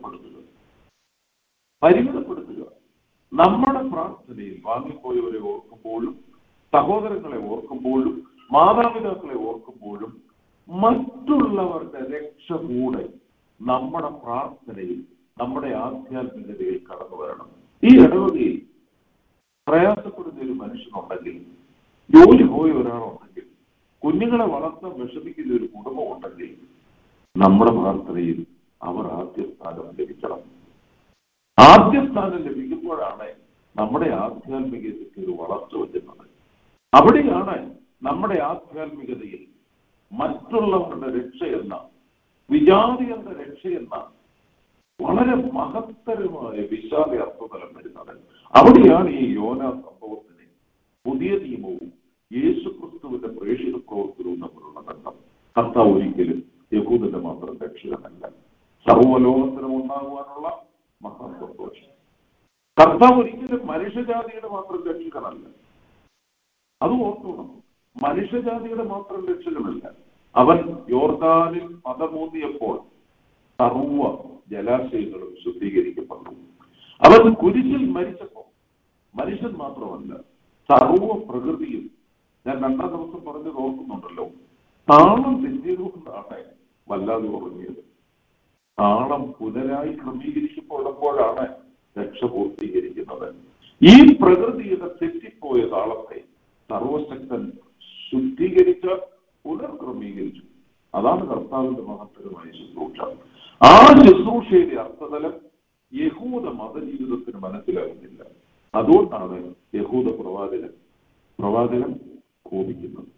Speaker 4: പരിമിതപ്പെടുത്തുക. നമ്മുടെ പ്രാർത്ഥനയിൽ വാങ്ങിപ്പോയവരെ ഓർക്കുമ്പോഴും സഹോദരങ്ങളെ ഓർക്കുമ്പോഴും മാതാപിതാക്കളെ ഓർക്കുമ്പോഴും മറ്റുള്ളവരുടെ രക്ഷ കൂടെ നമ്മുടെ പ്രാർത്ഥനയിൽ നമ്മുടെ ആധ്യാത്മികതയിൽ കടന്നു വരണം. ഈ ഇടവകയിൽ പ്രയാസപ്പെടുന്ന ഒരു മനുഷ്യനുണ്ടെങ്കിൽ, ജോലി പോയ ഒരാളുണ്ടെങ്കിൽ, കുഞ്ഞുങ്ങളെ വളർത്താൻ വിഷമിക്കുന്ന ഒരു കുടുംബം ഉണ്ടെങ്കിൽ, നമ്മുടെ പ്രാർത്ഥനയിൽ അവർ ആദ്യസ്ഥാനം ലഭിക്കണം. ആദ്യസ്ഥാനം ലഭിക്കുമ്പോഴാണ് നമ്മുടെ ആധ്യാത്മികതയ്ക്ക് ഒരു വളർച്ച വരുന്നത്. അവിടെയാണ് നമ്മുടെ ആധ്യാത്മികതയിൽ മറ്റുള്ളവരുടെ രക്ഷയെന്ന, വിജാതികളുടെ രക്ഷയെന്ന വളരെ മഹത്തരമായ വിശാല അർത്ഥതലം വരുന്നത്. അവിടെയാണ് ഈ യോന സംഭവത്തിന് പുതിയ നിയമവും യേശുക്രിസ്തുവിന്റെ പ്രേക്ഷിത പ്രവർത്തനവും തമ്മിലുള്ള ബന്ധം. കർത്താവ് ഒരിക്കലും യഹൂദന്റെ മാത്രം രക്ഷകനല്ല, സർവ്വലോകത്തിനും ഉണ്ടാകുവാനുള്ള മഹാസന്തോഷം. കർത്താവ് ഒരിക്കലും മനുഷ്യജാതിയുടെ മാത്രം രക്ഷകനല്ല. അത് ഓർക്കണം, മനുഷ്യജാതിയുടെ മാത്രം രക്ഷകനല്ല. അവൻ യോർദാനിൽ പദമൂന്നിയപ്പോൾ സർവ്വ ജലാശയങ്ങളും ശുദ്ധീകരിക്കപ്പെട്ടു. അവൻ കുരിശിൽ മരിച്ചപ്പോൾ മനുഷ്യൻ മാത്രമല്ല, സർവ്വ പ്രകൃതിയും, ഞാൻ 2-ാം ദിവസം പറഞ്ഞത് ഓർക്കുന്നുണ്ടല്ലോ, താളം തെറ്റിയതുകൊണ്ടാണ് വല്ലാതെ ഉറങ്ങിയത്. താളം പുനരായി ക്രമീകരിക്കപ്പെടുമ്പോഴാണ് രക്ഷ പൂർത്തീകരിക്കുന്നത്. ഈ പ്രകൃതിയുടെ തെറ്റിപ്പോയ താളത്തെ സർവശക്തൻ ശുദ്ധീകരിച്ച് പുനർക്രമീകരിച്ചു. അതാണ് കർത്താവിന്റെ മഹത്തരമായ ശുശ്രൂഷ. ആ ശുശ്രൂഷയുടെ അർത്ഥതലം യഹൂദ മതജീവിതത്തിന് മനസ്സിലാകുന്നില്ല. അതുകൊണ്ടാണ് യഹൂദ പ്രവാചകൻ കോപിക്കുന്നത്.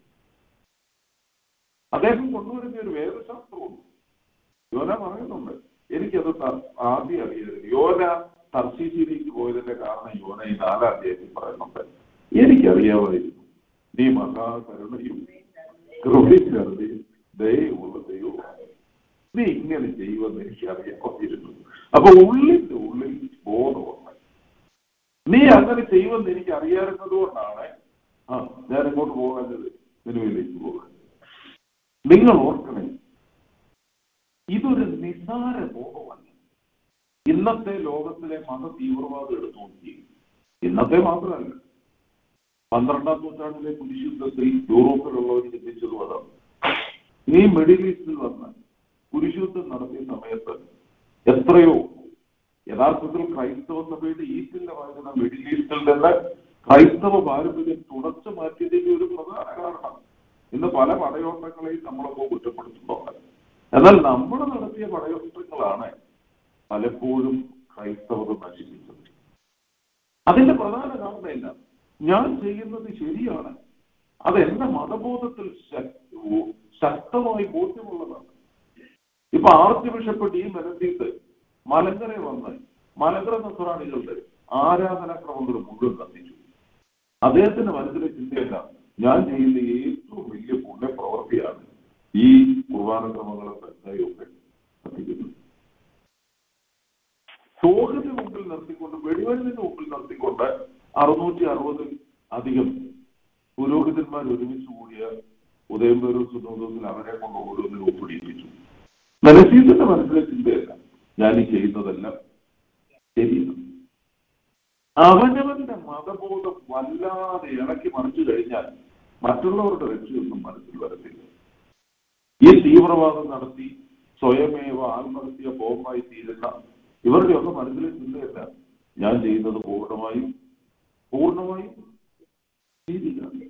Speaker 4: അദ്ദേഹം കൊണ്ടുവരുന്ന ഒരു വേദശാസ്ത്രമുണ്ട്. യോന പറയുന്നുണ്ട്, എനിക്കത് ആദ്യം അറിയായിരുന്നു. യോന തർശീശിയിലേക്ക് പോയതിന്റെ കാരണം യോന ഈ 4-ാം അധ്യായത്തിൽ പറയുന്നുണ്ട്, എനിക്കറിയാമായിരുന്നു നീ മഹാകരുണയും കൃപയും ദയവുമുള്ള ദൈവമാണ്, നീ ഇങ്ങനെ ചെയ്യുമെന്ന് എനിക്ക് അറിയാമായിരുന്നു. അപ്പൊ ഉള്ളിന്റെ ഉള്ളിൽ ബോധമുണ്ട്, നീ അങ്ങനെ ചെയ്യുമെന്ന് എനിക്ക് അറിയാറുന്നത് കൊണ്ടാണ് ഞാൻ എങ്ങോട്ട് പോകാഞ്ഞത്, നിലവിലേക്ക് പോകാൻ. നിങ്ങൾ ഓർക്കണേ, ഇതൊരു നിസാര ബോധമല്ല. ഇന്നത്തെ ലോകത്തിലെ മത തീവ്രവാദം എടുത്തു നോക്കി, ഇന്നത്തെ മാത്രമല്ല, 12-ാം നൂറ്റാണ്ടിലെ കുരിശുദ്ധത്തിൽ യൂറോപ്പിലുള്ളവർ ചിന്തിച്ചതും അതാണ്. ഈ മിഡിൽ ഈസ്റ്റിൽ വന്ന് കുരിശുദ്ധം നടത്തിയ സമയത്ത് എത്രയോ യഥാർത്ഥത്തിൽ ക്രൈസ്തവ സഭയുടെ ഈസ്റ്റിന്റെ വായന മിഡിൽ ഈസ്റ്റിൽ നിന്ന് ക്രൈസ്തവ പാരമ്പര്യം തുടച്ചു മാറ്റിയതിന്റെ ഒരു പ്രധാന കാരണം ഇന്ന് പല പടയോട്ടങ്ങളെയും നമ്മളപ്പോൾ കുറ്റപ്പെടുത്തുന്നുണ്ട്. എന്നാൽ നമ്മൾ നടത്തിയ പടയോട്ടങ്ങളാണ് പലപ്പോഴും ക്രൈസ്തവത നശിപ്പിച്ചത്. അതിന്റെ പ്രധാന കാരണം ഇല്ല, ഞാൻ ചെയ്യുന്നത് ശരിയാണ്, അത് എന്റെ മതബോധത്തിൽ ശക്തമായി ബോധ്യമുള്ളതാണ്. ഇപ്പൊ archbishop de Menezes Malankara വന്ന് മലങ്കര നസ്രാണികളുടെ ആരാധനാക്രമങ്ങൾ മുഴുവൻ കത്തിച്ചു. അദ്ദേഹത്തിന്റെ മനസ്സിലെ ചിന്തയല്ല, ഞാൻ ചെയ്യുന്ന ഏറ്റവും വലിയ പുണ്യപ്രവൃത്തിയാണ് ഈ കുർബാനക്രമങ്ങളെ ഒക്കെ കത്തിക്കുന്നത്. തോഹത്തിന് മുമ്പിൽ നിർത്തിക്കൊണ്ട്, വെടിമരുന്നിന് മുമ്പിൽ നിർത്തിക്കൊണ്ട് 660 അധികം പുരോഹിതന്മാർ ഒരുമിച്ച് കൂടിയ ഉദയംപേരൂർ സുന്നോദോസിൽ അവരെ കൊണ്ട് ഓരോന്നിനും ഒപ്പിടിപ്പിച്ചു. മെനസീസിന്റെ മനസ്സിലെ ചിന്തയല്ല, ഞാൻ ഈ ചെയ്യുന്നതെല്ലാം ശരിയാണ്. അവനവന്റെ മതബോധം വല്ലാതെ ഇളക്കി മറിച്ചു കഴിഞ്ഞാൽ മറ്റുള്ളവരുടെ രക്ഷയൊന്നും മനസ്സിൽ വരത്തില്ല. ഈ തീവ്രവാദം നടത്തി സ്വയമേവ ആത്മഹത്യ ബോംബായി തീരുന്ന ഇവരുടെ ഒന്നും മനസ്സിലെ ചിന്തയല്ല, ഞാൻ ചെയ്യുന്നത് പൂർണ്ണമായും ശരിയാണ്.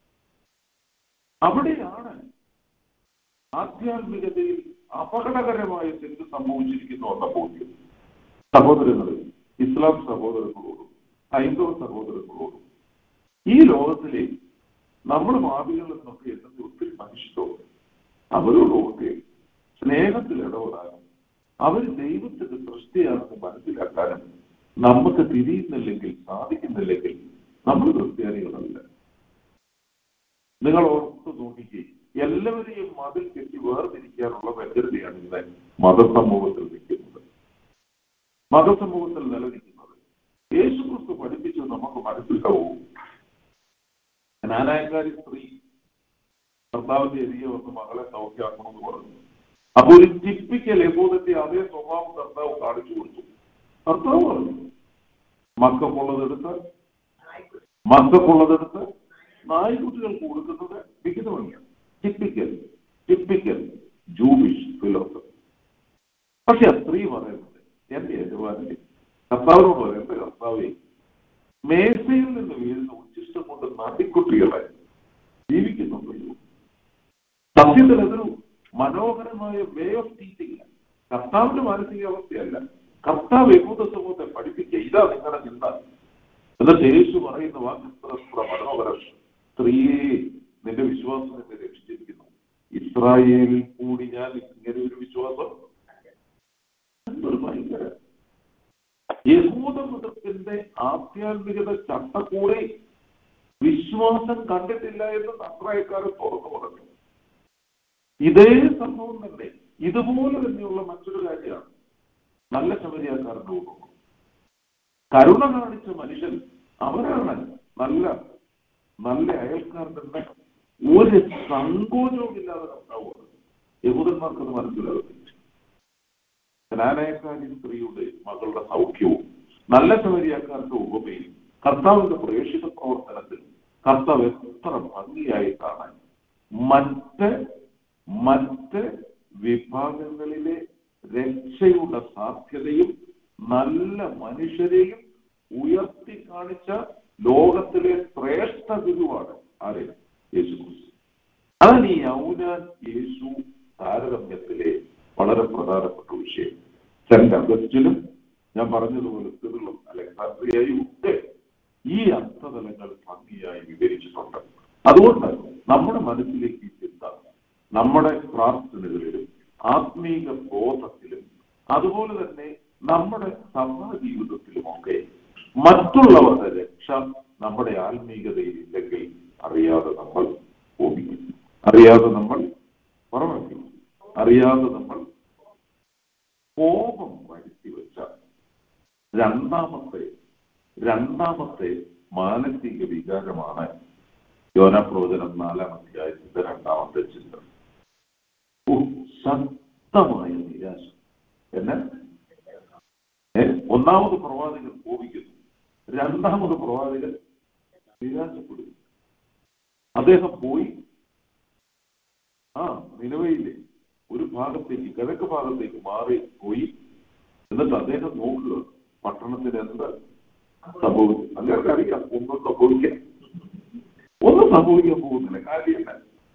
Speaker 4: അവിടെയാണ് ആധ്യാത്മികതയിൽ അപകടകരമായ തെറ്റ് സംഭവിച്ചിരിക്കുന്നു എന്ന ബോധ്യം. സഹോദരങ്ങളെ, ഇസ്ലാം സഹോദരങ്ങളോടും ഹൈന്ദവ സഹോദരങ്ങളോടും ഈ ലോകത്തിലെ നമ്മൾ ഭാവികളിൽ നിന്നൊക്കെ എന്നത് ഒത്തിരി മനുഷ്യരോട് അവരോടൊക്കെ സ്നേഹത്തിൽ ഇടപെടാനും അവർ ദൈവത്തിന്റെ സൃഷ്ടിയാണെന്ന് മനസ്സിലാക്കാനും നമുക്ക് തിരിയുന്നില്ലെങ്കിൽ, സാധിക്കുന്നില്ലെങ്കിൽ നമ്മൾ ക്രിസ്ത്യാനികളല്ല. നിങ്ങൾ ഓർത്ത് നോക്കിക്കേ, എല്ലാവരെയും മതിൽ കെട്ടി വേർതിരിക്കാനുള്ള വ്യഗ്രതയാണ് ഇന്ന് മതസമൂഹത്തിൽ നിൽക്കുന്നത്, മതസമൂഹത്തിൽ നിലനിൽക്കുന്നത്. യേശുക്രിസ്തു പഠിപ്പിച്ചത് നമുക്ക് മനസ്സിലാവും. നാനായക്കാരി സ്ത്രീ കർത്താവിന്റെ എരിയ വന്ന് മകളെ സൗഖ്യമാക്കണമെന്ന് പറഞ്ഞു. അപ്പൊ ഒരു ടിപ്പിക്കൽ യഹൂദന്റെ അതേ സ്വഭാവം കർത്താവ് കാണിച്ചു കൊടുത്തു. കർത്താവ് പറഞ്ഞു, മക്കൾക്കുള്ളതെടുത്ത് നായ്ക്കുട്ടികൾക്ക് കൊടുക്കുന്നത് വിഹിതമണിയാണ്. Typical Jewish philosophy. പക്ഷെ ആ സ്ത്രീ പറയുന്നത്, എന്റെ യജമാനെ കർത്താവിനോട് പറയും, എന്റെ കർത്താവേ, മേശയിൽ നിന്ന് വീഴുന്ന ഉച്ചിഷ്ടം കൊണ്ട് നാട്ടിക്കുട്ടികളെ ജീവിക്കുന്നുണ്ടല്ലോ. സത്യത്തിൽ അതൊരു മനോഹരമായ വേ ഓഫ് ടീച്ചിങ്. കർത്താവിന്റെ മാനസികാവസ്ഥയല്ല, കർത്താവ് യഹൂദ സമൂഹത്തെ പഠിപ്പിക്കുക, ഇതാ നിങ്ങളുടെ ചിന്ത. എന്നിട്ട് യേശു പറയുന്ന വാക്ക് മനോഹരം, സ്ത്രീയെ, നിന്റെ വിശ്വാസം എന്നെ രക്ഷിച്ചിരിക്കുന്നു. ഇസ്രായേലിൽ കൂടി ഞാൻ ഇങ്ങനെ ഒരു വിശ്വാസം, എന്തൊരു ഭയങ്കര യഹൂദ മതത്തിന്റെ ആധ്യാത്മികത ചട്ടക്കൂടെ വിശ്വാസം കണ്ടിട്ടില്ല എന്ന് നസ്രായക്കാരൻ തുറന്നു പറഞ്ഞു. ഇതേ സംഭവം തന്നെ, ഇതുപോലെ തന്നെയുള്ള മറ്റൊരു കാര്യമാണ് നല്ല ശമരിയാക്കാരൻ്റെ കുടുംബം. കരുണ കാണിച്ച മനുഷ്യൻ അവരാണ് നല്ല നല്ല അയൽക്കാരൻ്റെ ഒരു സങ്കോചവും ഇല്ലാതെ കർത്താവ്. യഹൂദന്മാർക്കത് മനസ്സിലാകുന്നില്ല. കനാനയക്കാരി സ്ത്രീയുടെ മകളുടെ സൗഖ്യവും നല്ല ശമരിയാക്കാരന്റെ ഉപമയും കർത്താവിന്റെ പ്രേക്ഷിത പ്രവർത്തനത്തിൽ കർത്താവ് എത്ര ഭംഗിയായിട്ടാണ് മറ്റ് വിഭാഗങ്ങളിലെ രക്ഷയുടെ സാധ്യതയും നല്ല മനുഷ്യരെയും ഉയർത്തി കാണിച്ച ലോകത്തിലെ ശ്രേഷ്ഠ ഗുരുവാണ് ആര്? യേശു ക്രിസ്തു. അതാണ് ഈ യൗനാൻ യേശു താരതമ്യത്തിലെ വളരെ പ്രധാനപ്പെട്ട വിഷയം. സെന്റ് അഗസ്റ്റിനും ഞാൻ പറഞ്ഞതുപോലെ സിറിലും അലക്സാണ്ട്രിയയും ഒക്കെ ഈ അർത്ഥതലങ്ങൾ ഭംഗിയായി വിവരിച്ചിട്ടുണ്ട്. അതുകൊണ്ട് നമ്മുടെ മനസ്സിലേക്ക് ഈ ചിന്ത നമ്മുടെ പ്രാർത്ഥനകളിലും ആത്മീക ബോധത്തിലും അതുപോലെ തന്നെ നമ്മുടെ സഭാ ജീവിതത്തിലുമൊക്കെ മറ്റുള്ളവരുടെ രക്ഷ നമ്മുടെ ആത്മീകതയിൽ ഇല്ലെങ്കിൽ അറിയാതെ നമ്മൾ ഓടിക്കും, അറിയാതെ നമ്മൾ പുറമേക്കും, അറിയാതെ നമ്മൾ കോപം വരുത്തി വെച്ച രണ്ടാമത്തെ മാനസിക വികാരമാണ് യോനാപ്രവചനം 4-ാം അധ്യായത്തിന്റെ 2-ാമത്തെ ചിന്ത. ശക്തമായ നിരാശ. എന്നെ ഒന്നാമത് പ്രവാചകൻ കോപിക്കുന്നു, രണ്ടാമത് പ്രവാചകൻ നിരാശപ്പെടുന്നു. അദ്ദേഹം പോയി നിനവയിലെ ഒരു ഭാഗത്തേക്ക്, കിഴക്ക് ഭാഗത്തേക്ക് മാറി പോയി. എന്നിട്ട് അദ്ദേഹം നോക്കുക പട്ടണത്തിന് എന്ത് സംഭവിക്കും. അങ്ങനെ അറിയാം, ഒന്നും സംഭവിക്കാൻ പോകുന്നില്ല, കാര്യമില്ല.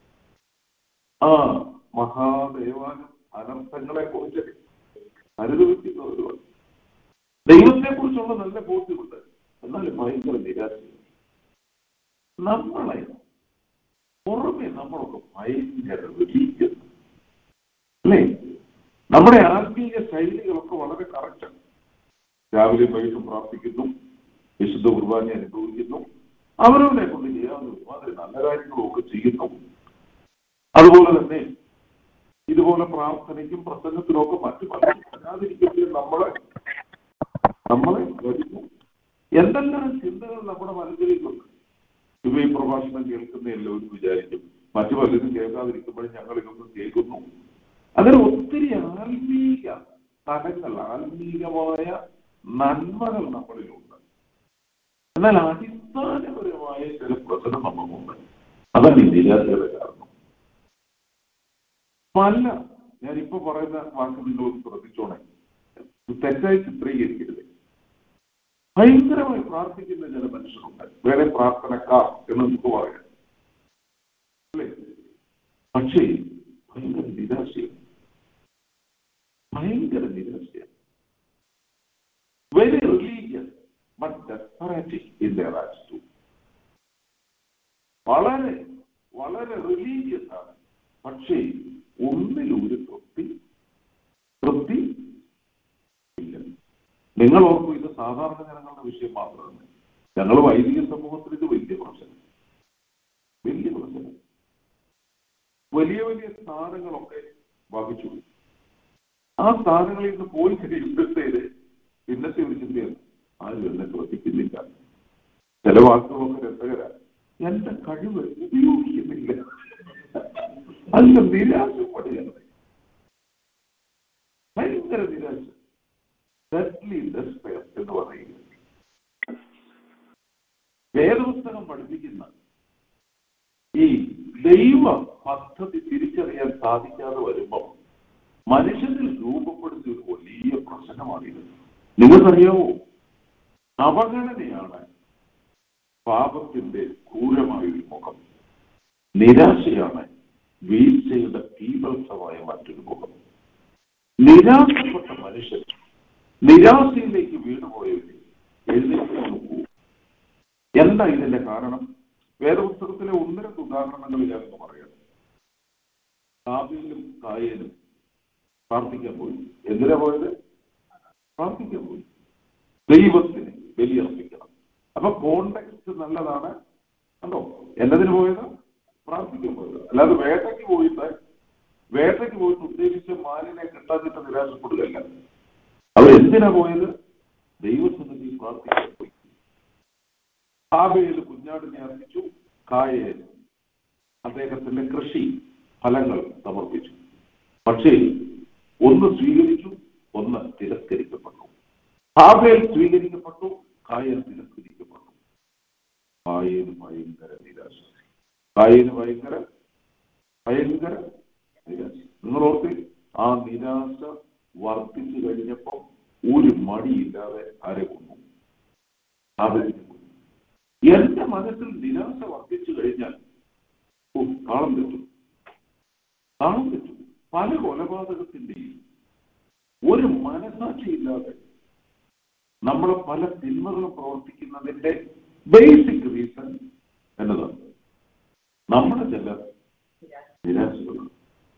Speaker 4: മഹാദേവാനും അനർത്ഥങ്ങളെ കുറിച്ച് അനുഭവിക്കുന്നവരുമാണ്. ദൈവത്തെ കുറിച്ചുള്ള നല്ല ബോധ്യമുണ്ട്, എന്നാലും ഭയങ്കര നിരാശ. നമ്മളെ പുറമെ നമ്മളൊക്കെ ഭയങ്കര വിളിക്കുന്നു അല്ലേ? നമ്മുടെ ആത്മീയ ശൈലികളൊക്കെ വളരെ കറക്റ്റാണ്. രാവിലെ വൈകിട്ടും പ്രാർത്ഥിക്കുന്നു, വിശുദ്ധ കുർബാന അനുഭവിക്കുന്നു, അവരവരെ കൊണ്ട് ചെയ്യാവുന്ന ഒരുമാതിരി നല്ല കാര്യങ്ങളും ഒക്കെ ചെയ്യുന്നു. അതുപോലെ തന്നെ ഇതുപോലെ പ്രാർത്ഥനയ്ക്കും പ്രസംഗത്തിനും ഒക്കെ മറ്റു പലതിരിക്കുമ്പോഴും നമ്മളെ വരുന്നു. എന്തെല്ലാം ചിന്തകൾ നമ്മുടെ മനസ്സിലേക്കുണ്ട്. ഇവ ഈ പ്രഭാഷണം കേൾക്കുന്ന എല്ലാവരും വിചാരിക്കും മറ്റു പലരും കേൾക്കാതിരിക്കുമ്പോഴും ഞങ്ങൾ ഇതൊന്നും കേൾക്കുന്നു. അങ്ങനെ ഒത്തിരി ആത്മീക തലങ്ങൾ, ആത്മീകമായ നന്മകൾ നമ്മളിലുണ്ട്. എന്നാൽ അടിസ്ഥാനപരമായ ചില പ്രശ്നം നമുക്കുണ്ട്. അതാണ് ഈ നിരാശയുടെ കാരണം. ഞാനിപ്പോ പറയുന്ന വാക്ക് നിങ്ങളൊന്ന് ശ്രദ്ധിച്ചോണേ, തെറ്റായി ചിത്രീകരിക്കരുത്. ഭയങ്കരമായി പ്രാർത്ഥിക്കുന്ന ചില മനുഷ്യരുണ്ട്, വേറെ പ്രാർത്ഥനക്കാർ എന്ന് നമുക്ക് പറയാം അല്ലേ? പക്ഷേ ഭയങ്കര നിരാശയാണ്. Very religious but desperatic in their attitude. വളരെ വളരെ റിലീജിയസ് ആണ്, പക്ഷേ ഒന്നിലൊരു തൃപ്തി ഇല്ല. നിങ്ങൾ ഓർക്കും ഇത് സാധാരണ ജനങ്ങളുടെ വിഷയം മാത്രമാണ്. ഞങ്ങൾ വൈദിക സമൂഹത്തിൽ ഇത് വലിയ പ്രശ്നം. വലിയ വലിയ സ്ഥാനങ്ങളൊക്കെ വഹിച്ചു. ആ സ്ഥാനങ്ങളിൽ നിന്ന് പോയി ഇന്നത്തെ ഒരു ചിന്തയാണ്, ആരും എന്നെ ശ്രദ്ധിക്കുന്നില്ല. ചില വാക്കുകളൊക്കെ രസകരാണ്, എന്റെ കഴിവ് ഉപയോഗിക്കുന്നില്ല. നല്ല നിരാശപ്പെടുകയാണ്, ഭയങ്കര നിരാശ, ഡെഡ്ലി ഡെസ്പെയർ എന്ന് പറയുക. വേദപുസ്തകം പഠിപ്പിക്കുന്ന ഈ ദൈവ പദ്ധതി തിരിച്ചറിയാൻ സാധിക്കാതെ വരുമ്പോൾ മനുഷ്യനിൽ രൂപപ്പെടുത്തിയ ഒരു വലിയ പ്രശ്നമാണിത്. നിങ്ങൾക്കറിയാവോ, അവഗണനയാണ് പാപത്തിന്റെ ക്രൂരമായൊരു മുഖം, നിരാശയാണ് വീഴ്ചയുടെ തീവ്രമായ മറ്റൊരു മുഖം. നിരാശപ്പെട്ട മനുഷ്യൻ, നിരാശയിലേക്ക് വീണുപോയവരെ എഴുന്നേറ്റ് നോക്കൂ. എന്താ ഇതിന്റെ കാരണം? വേദപുസ്തകത്തിലെ 1-2 ഉദാഹരണങ്ങൾ ഞാനൊന്ന് പറയാം. ഹാബീലും കായേനും പ്രാർത്ഥിക്കാൻ പോയി. എന്തിനാ പോയത്? പ്രാർത്ഥിക്കാൻ പോയി. ദൈവത്തിന് ബലിയർപ്പിക്കണം. അപ്പൊ കോണ്ടെക്സ്റ്റ് നല്ലതാണ്. കണ്ടോ, എന്നതിന് പോയത്? പ്രാർത്ഥിക്കാൻ പോയത്. അല്ലാതെ വേട്ടയ്ക്ക് പോയിട്ട് ഉദ്ദേശിച്ച മാലിനെ കിട്ടാതിട്ട് നിരാശപ്പെടുകയല്ല. അവരെന്തിനാ പോയത്? ദൈവസന്നിധി പ്രാർത്ഥിക്കാൻ പോയി. ഹാബേൽ കുഞ്ഞാടിനെ അർപ്പിച്ചു, കായേൻ അദ്ദേഹത്തിന്റെ കൃഷി ഫലങ്ങൾ സമർപ്പിച്ചു. പക്ഷേ ഒന്ന് സ്വീകരിച്ചു, ഒന്ന് തിരസ്കരിക്കപ്പെട്ടു. ഹാബേൽ സ്വീകരിക്കപ്പെട്ടു, കായേൻ തിരസ്കരിക്കപ്പെട്ടു. കായേന് ഭയങ്കര നിരാശ. നിരാശ. നിങ്ങൾ ഓർത്ത്, ആ നിരാശ വർദ്ധിച്ചു കഴിഞ്ഞപ്പോൾ ഒരു മടിയില്ലാതെ ആരെ കൊന്നു? ഹാബേലിനെ കൊന്നു. എന്റെ മനസ്സിൽ നിരാശ വർദ്ധിച്ചു കഴിഞ്ഞാൽ താളം തെറ്റും. പല കൊലപാതകത്തിന്റെയും ഒരു മനസാക്ഷിയില്ലാതെ നമ്മളെ പല തിന്മകളും പ്രവർത്തിക്കുന്നതിന്റെ ബേസിക് റീസൺ എന്നതാണ് നമ്മുടെ ചില നിരാശകളാണ്.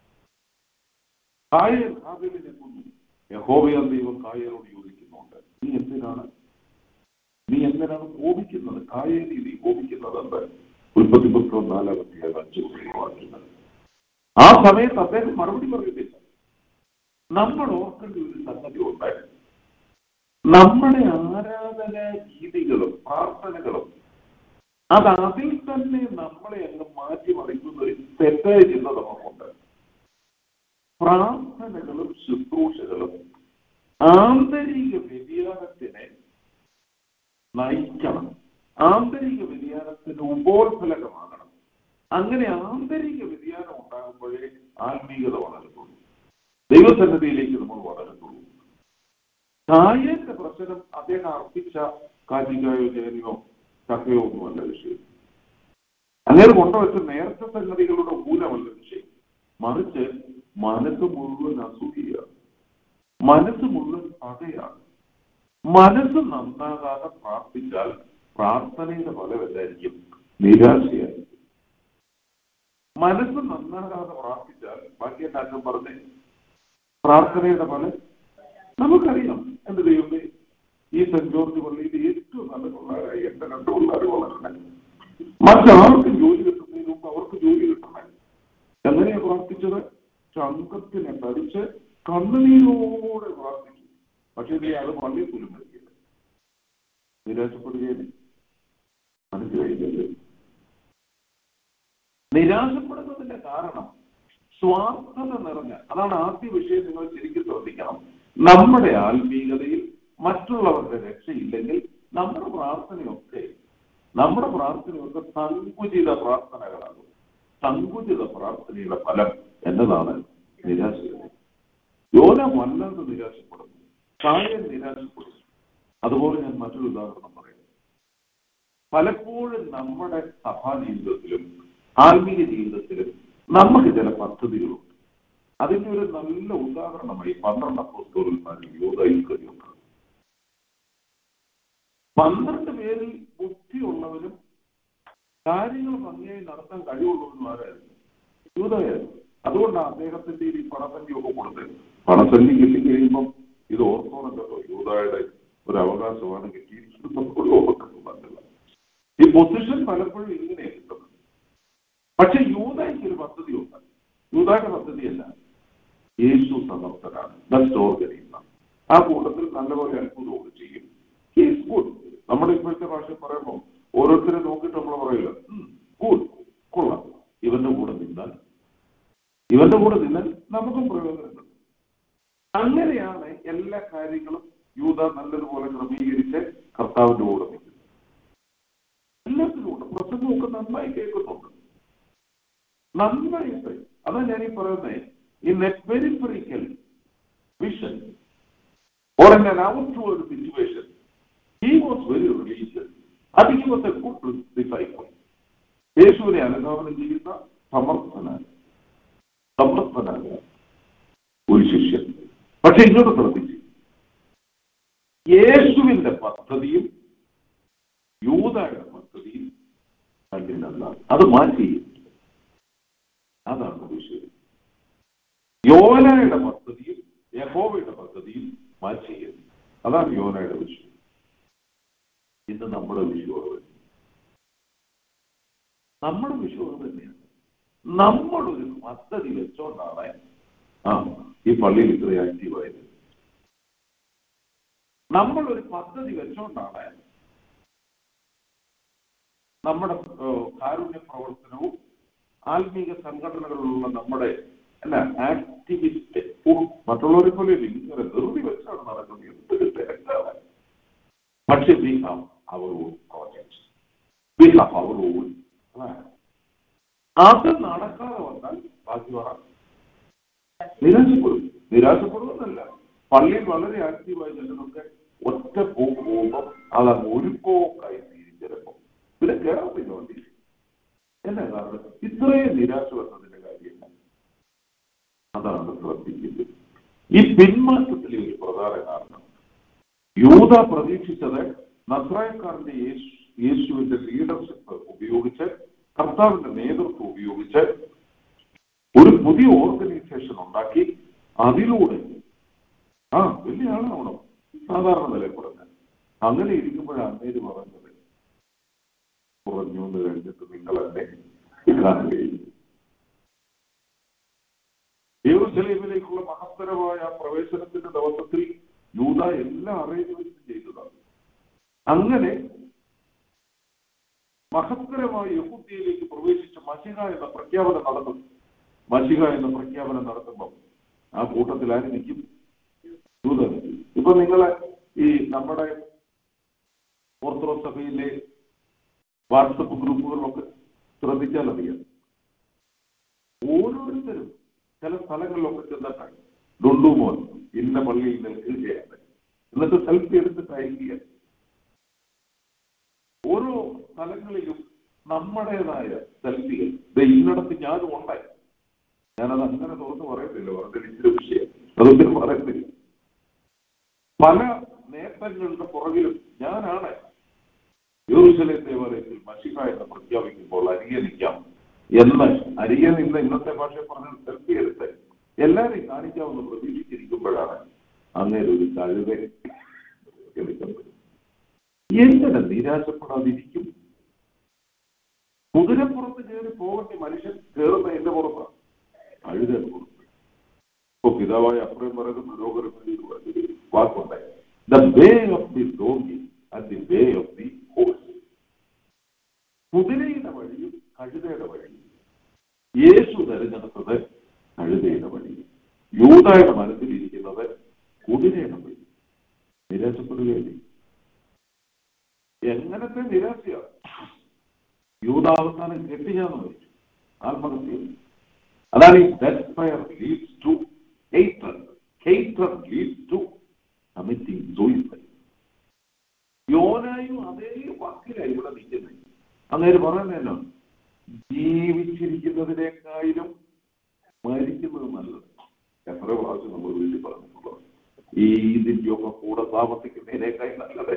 Speaker 4: കായേൻ ഹാബേലിനെ കൊന്നു. യഹോവയായ ദൈവം കായേനോട് യോജിക്കുന്നുണ്ട്, നീ എന്തിനാണ് കോപിക്കുന്നത്? കായേനി നീ കോപിക്കുന്നത് എന്ത്? ഉൽപ്പത്തി പുസ്തകം 4:5 ആ സമയത്ത് അദ്ദേഹം മറുപടി പറയുന്നില്ല. നമ്മൾ ഓർക്കേണ്ട ഒരു സംഗതി ഉണ്ടായിരുന്നു. നമ്മുടെ ആരാധന രീതികളും പ്രാർത്ഥനകളും അതിൽ തന്നെ നമ്മളെ അങ്ങ് മാറ്റിമറിക്കുന്ന ഒരു തെറ്റായ ചിന്ത നമുക്കുണ്ട്. പ്രാർത്ഥനകളും ശുശ്രൂഷകളും ആന്തരിക വ്യതിയാനത്തിനെ നയിക്കണം, ആന്തരിക വ്യതിയാനത്തിന് ഉപോത്ഫലകമാകണം. അങ്ങനെ ആന്തരിക വ്യതിയാനം ഉണ്ടാകുമ്പോഴേ ആത്മീയത വളരത്തുള്ളൂ, ദൈവസന്നിധിയിലേക്ക് നമ്മൾ വളരത്തുള്ളൂ. കായേന്റെ പ്രശ്നം അദ്ദേഹം അർപ്പിച്ച കാറ്റിക്കായോ ചേനയോ ചക്കയോ ഒന്നുമല്ല വിഷയം. അങ്ങനെ കൊണ്ടുവച്ച നേരത്തെ സംഗതികളുടെ മൂലമല്ല വിഷയം. മറിച്ച് മനസ്സ് മുഴുവൻ അസൂയയാണ്, മനസ്സ് മുഴുവൻ പകയാണ്. മനസ്സ് നന്നാകാതെ പ്രാർത്ഥിച്ചാൽ പ്രാർത്ഥനയുടെ ഫലം എന്തായിരിക്കും? നിരാശയായിരിക്കും. മനസ്സ് നന്നാകാതെ പ്രാർത്ഥിച്ചാൽ ബാക്കി എല്ലാവരും പറഞ്ഞേ പ്രാർത്ഥനയുടെ ഫലം നമുക്കറിയാം. എന്റെ ദൈവമേ, ഈ സെന്റ് ജോർജ് പള്ളിയിൽ ഏറ്റവും നല്ല പിള്ളേരായി എന്റെ 2 പിള്ളേർ വളരണേ, മറ്റാർക്കും ജോലി കിട്ടുന്നതിന് മുമ്പ് അവർക്ക് ജോലി കിട്ടണേ. എങ്ങനെയാ പ്രാർത്ഥിച്ചത്? ചങ്കത്തിനെ തടിച്ച് കണ്ണുനീരോടെ പ്രാർത്ഥിച്ചു. പക്ഷേ നീ അത് പള്ളിയിൽ പോലും കഴിക്കില്ല. നിരാശപ്പെടുകയില്ല. മനസ്സിലായില്ലേ? നിരാശപ്പെടുന്നതിന്റെ കാരണം സ്വാർത്ഥത നിറഞ്ഞ, അതാണ് ആദ്യ വിഷയം. നിങ്ങൾ ശരിക്കും ശ്രദ്ധിക്കണം. നമ്മുടെ ആത്മീയതയിൽ മറ്റുള്ളവരുടെ രക്ഷയില്ലെങ്കിൽ നമ്മുടെ പ്രാർത്ഥനയൊക്കെ സങ്കുചിത പ്രാർത്ഥനകളാകും. സങ്കുചിത പ്രാർത്ഥനയുടെ ഫലം എന്നതാണ് നിരാശയുടെ. യോന വല്ലാതെ നിരാശപ്പെടുന്നു, കായേൻ നിരാശപ്പെടുന്നു. അതുപോലെ ഞാൻ മറ്റൊരു ഉദാഹരണം പറയാം. പലപ്പോഴും നമ്മുടെ സഭാ ജീവിതത്തിലും ആത്മീയ ജീവിതത്തിലും നമുക്ക് ചില പദ്ധതികളുണ്ട്. അതിന്റെ ഒരു നല്ല ഉദാഹരണമായി 12 അപ്പോസ്തലന്മാരിൽ യൂദാ ഇസ്കറിയോത്ത്. 12 പേരിൽ ബുദ്ധിയുള്ളവരും കാര്യങ്ങൾ ഭംഗിയായി നടത്താൻ കഴിവുള്ളവരും ആരായിരുന്നു? യൂദായായിരുന്നു. അതുകൊണ്ടാണ് അദ്ദേഹത്തിന്റെ ഈ പണസംഖ്യയൊക്കെ കൊടുത്തത്. പണസംഖ്യ കിട്ടിക്കഴിയുമ്പം ഇത് ഓർത്തോണം കേട്ടോ, യൂദായുടെ ഒരു അവകാശമാണ് കിട്ടിയിരിക്കുന്നത്. ഓർക്കുന്നില്ല. ഈ പൊസിഷൻ പലപ്പോഴും ഇങ്ങനെയാണ് കിട്ടുന്നത്. പക്ഷെ യൂദായ്ക്ക് ഒരു പദ്ധതിയുണ്ട്. യൂദായുടെ പദ്ധതിയല്ല, യേശു സമർത്ഥനാണ്, ബെസ്റ്റ് ഓർഗനൈസർ. ആ കൂട്ടത്തിൽ നല്ലപോലെ അത്ഭുതമൊക്കെ ചെയ്യും. He's good. നമ്മുടെ ഇപ്പോഴത്തെ ഭാഷ പറയുമ്പോൾ ഓരോരുത്തരെ നോക്കിയിട്ട് നമ്മൾ പറയില്ല, ഗുഡ്, കൊള്ളാം, ഇവന്റെ കൂടെ നിന്നാൽ കർത്താവിന്റെ കൂടെ നിൽക്കുന്നു. എല്ലാത്തിനും കൂടെ പ്രസംഗമൊക്കെ നന്നായി കേൾക്കുന്നുണ്ട്, നന്നായിട്ട്. അതാ ഞാനീ പറയുന്നത്, in a peripheral vision or in an outward situation, he was very religious. And he was a good disciple. യേശുവിനെ അനുധാവനം ചെയ്യുന്ന സമർത്ഥനായ ഒരു ശിഷ്യൻ. പക്ഷെ ഇങ്ങോട്ട് ശ്രദ്ധിച്ചു, യേശുവിന്റെ പദ്ധതിയും യൂദായുടെ പദ്ധതിയും കണ്ടില്ല, അത് മാറ്റി. അതാണ് വിഷയം. യോനായുടെ പദ്ധതിയും യഹോവയുടെ പദ്ധതിയും മാറ്റി. അതാണ് യോനായുടെ വിഷയം. ഇന്ന് നമ്മുടെ വിഷയം തന്നെയാണ്. നമ്മളൊരു പദ്ധതി വെച്ചോണ്ടാണ് ഈ പള്ളിയിൽ ഇത്ര ആക്റ്റീവായത്. നമ്മളൊരു പദ്ധതി വെച്ചോണ്ടാണ് നമ്മുടെ കാരുണ്യ പ്രവർത്തനവും ആത്മീക സംഘടനകളിലുള്ള നമ്മുടെ ആക്ടിവിസ്റ്റ് മറ്റുള്ളവരെ പോലെ ഇങ്ങനെ ധൃതി വെച്ചാണ് നടക്കുന്നത്. എന്തൊരു തിരക്കാണ്. പക്ഷെ we have our own projects, we have our own plan. അത് നടക്കാതെ വന്നാൽ ബാക്കി പറ നിരാശപ്പെടുന്നല്ല. പള്ളിയിൽ വളരെ ആക്റ്റീവായി ചിലതൊക്കെ ഒറ്റ പോക്ക് പോകുമ്പോൾ അതങ്ങ് ഒരു പോക്കായി തീരും ചിലപ്പോൾ. പിന്നെ കേരളത്തിന് വേണ്ടി എന്നാ കാരണം ഇത്രയും നിരാശ വന്നതിന്റെ കാര്യമില്ല. അതാണ് ശ്രദ്ധിക്കുന്നത്. ഈ പിന്മാറ്റത്തിലെ ഒരു പ്രധാന കാരണം, യൂദ പ്രതീക്ഷിച്ചത് നസ്രായക്കാരന്റെ യേശുവിന്റെ ലീഡർഷിപ്പ് ഉപയോഗിച്ച്, കർത്താവിന്റെ നേതൃത്വം ഉപയോഗിച്ച് ഒരു പുതിയ ഓർഗനൈസേഷൻ ഉണ്ടാക്കി അതിലൂടെ വലിയ ആളാവണം, സാധാരണ നില കുറഞ്ഞ. അങ്ങനെ ഇരിക്കുമ്പോഴാണ് അങ്ങേര് പറഞ്ഞത്, കുറഞ്ഞു എന്ന് കഴിഞ്ഞിട്ട് നിങ്ങളെന്നെ കാണുകയും. യെരൂശലേമിലേക്കുള്ള മഹത്തരമായ പ്രവേശനത്തിന്റെ ദിവസത്തിൽ യൂദ എല്ലാ അറേഞ്ച്മെന്റും ചെയ്തതാണ്. അങ്ങനെ മഹത്തരമായ യഹൂദയിലേക്ക് പ്രവേശിച്ച് മശിഹ എന്ന പ്രഖ്യാപനം നടത്തുമ്പോൾ ആ കൂട്ടത്തിൽ ആര് നിൽക്കും? യൂദ. ഇപ്പൊ നിങ്ങളെ ഈ നമ്മുടെ ഓർത്തഡോക്സ് സഭയിലെ വാട്സപ്പ് ഗ്രൂപ്പുകളിലൊക്കെ ശ്രദ്ധിച്ചാൽ അറിയാം, ഓരോരുത്തരും ചില സ്ഥലങ്ങളിലൊക്കെ ചെന്നിട്ടാണ് ഡുണ്ടുമോൻ ഇന്ന പള്ളിയിൽ നിൽക്കുകയാണ്, എന്നിട്ട് സെൽഫി എടുത്തിട്ട് അയക്കുക. ഓരോ സ്ഥലങ്ങളിലും നമ്മുടേതായ സെൽഫികൾ. ഇന്നിടത്ത് ഞാനും ഉണ്ടായി. ഞാനത് അങ്ങനെ തുറന്ന് പറയത്തില്ല, വെറുതെ ഇച്ചിരി വിഷയം അതൊന്നും പറയത്തില്ല. പല നേട്ടങ്ങളുടെ പുറകിലും ഞാനാണ്. യെരൂശലേം ദേവാലയത്തിൽ മശിഹ എന്ന് പ്രഖ്യാപിക്കുമ്പോൾ അരികെ നിൽക്കാം എന്ന് അരികെ നിന്ന് ഇന്നത്തെ ഭാഷയെ പറഞ്ഞ സെൽഫി എടുത്ത് എല്ലാവരെയും കാണിക്കാമെന്ന് പ്രതീക്ഷിച്ചിരിക്കുമ്പോഴാണ് അങ്ങനെ ഒരു കഴിവ് എടുക്കുന്നത്. എങ്ങനെ നിരാശപ്പെടാതിരിക്കും? കുതിരപ്പുറത്ത് കയറി പോകേണ്ട മനുഷ്യൻ കയറുന്ന എന്റെ പുറത്താണ്, കഴുതയുടെ പുറത്ത്. ഇപ്പൊ പിതാവായ അപ്രയം പറയുന്ന മനോഹരമായ വാക്കുണ്ടായി, the way of the donkey and the way of the horse. കുതിരയുടെ വഴിയും കഴുതയുടെ വഴിയും. യേശു തെരഞ്ഞെടുത്തത് കഴുതയുടെ വഴി, യൂദായുടെ മനസ്സിലിരിക്കുന്നത് കുതിരയുടെ വഴി. നിരാശപ്പെടുകയല്ലേ? എങ്ങനത്തെ നിരാശയാണ്? യൂദാവസാനം കെട്ടിയാന്ന് വെച്ചു, ആത്മഹത്യ. അതാണ് ഈ despair leads to hatred, hatred leads to committing suicide. യോനായും അതേ വാക്കിലായി ഇവിടെ നിൽക്കുന്നത്. അന്നേരം പറയുന്നതല്ലോ, ജീവിച്ചിരിക്കുന്നതിനേക്കാളും മരിക്കുന്നത് നല്ലത്. എത്ര പ്രാവശ്യം നമ്മൾ വീട്ടിൽ പറഞ്ഞിട്ടുള്ളത്, ഈ ഇതിന്റെയൊക്കെ കൂടെ താമസിക്കുന്നതിനേക്കാൾ നല്ലത്.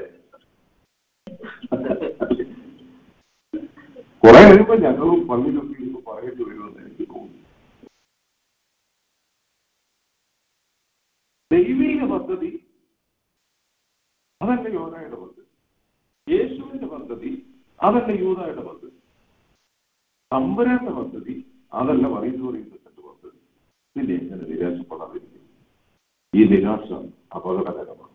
Speaker 4: കുറെ കഴിയുമ്പോൾ ഞങ്ങളും പള്ളിയിലൊക്കെ ഇപ്പൊ പറയേണ്ടി വരുമെന്ന് എനിക്ക് തോന്നുന്നു. ദൈവിക പദ്ധതി അതല്ല യോനായുടെ പദ്ധതി, യേശുവിന്റെ പദ്ധതി അതല്ല യൂദായുടെ പദ്ധതി, തമ്പുരാന്റെ പദ്ധതി അതല്ല വറീസോറിന്റെ പദ്ധതി. പിന്നെ എങ്ങനെ നിരാശപ്പെടാതിരിക്കും? ഈ നിരാശ അപകടകരമാണ്.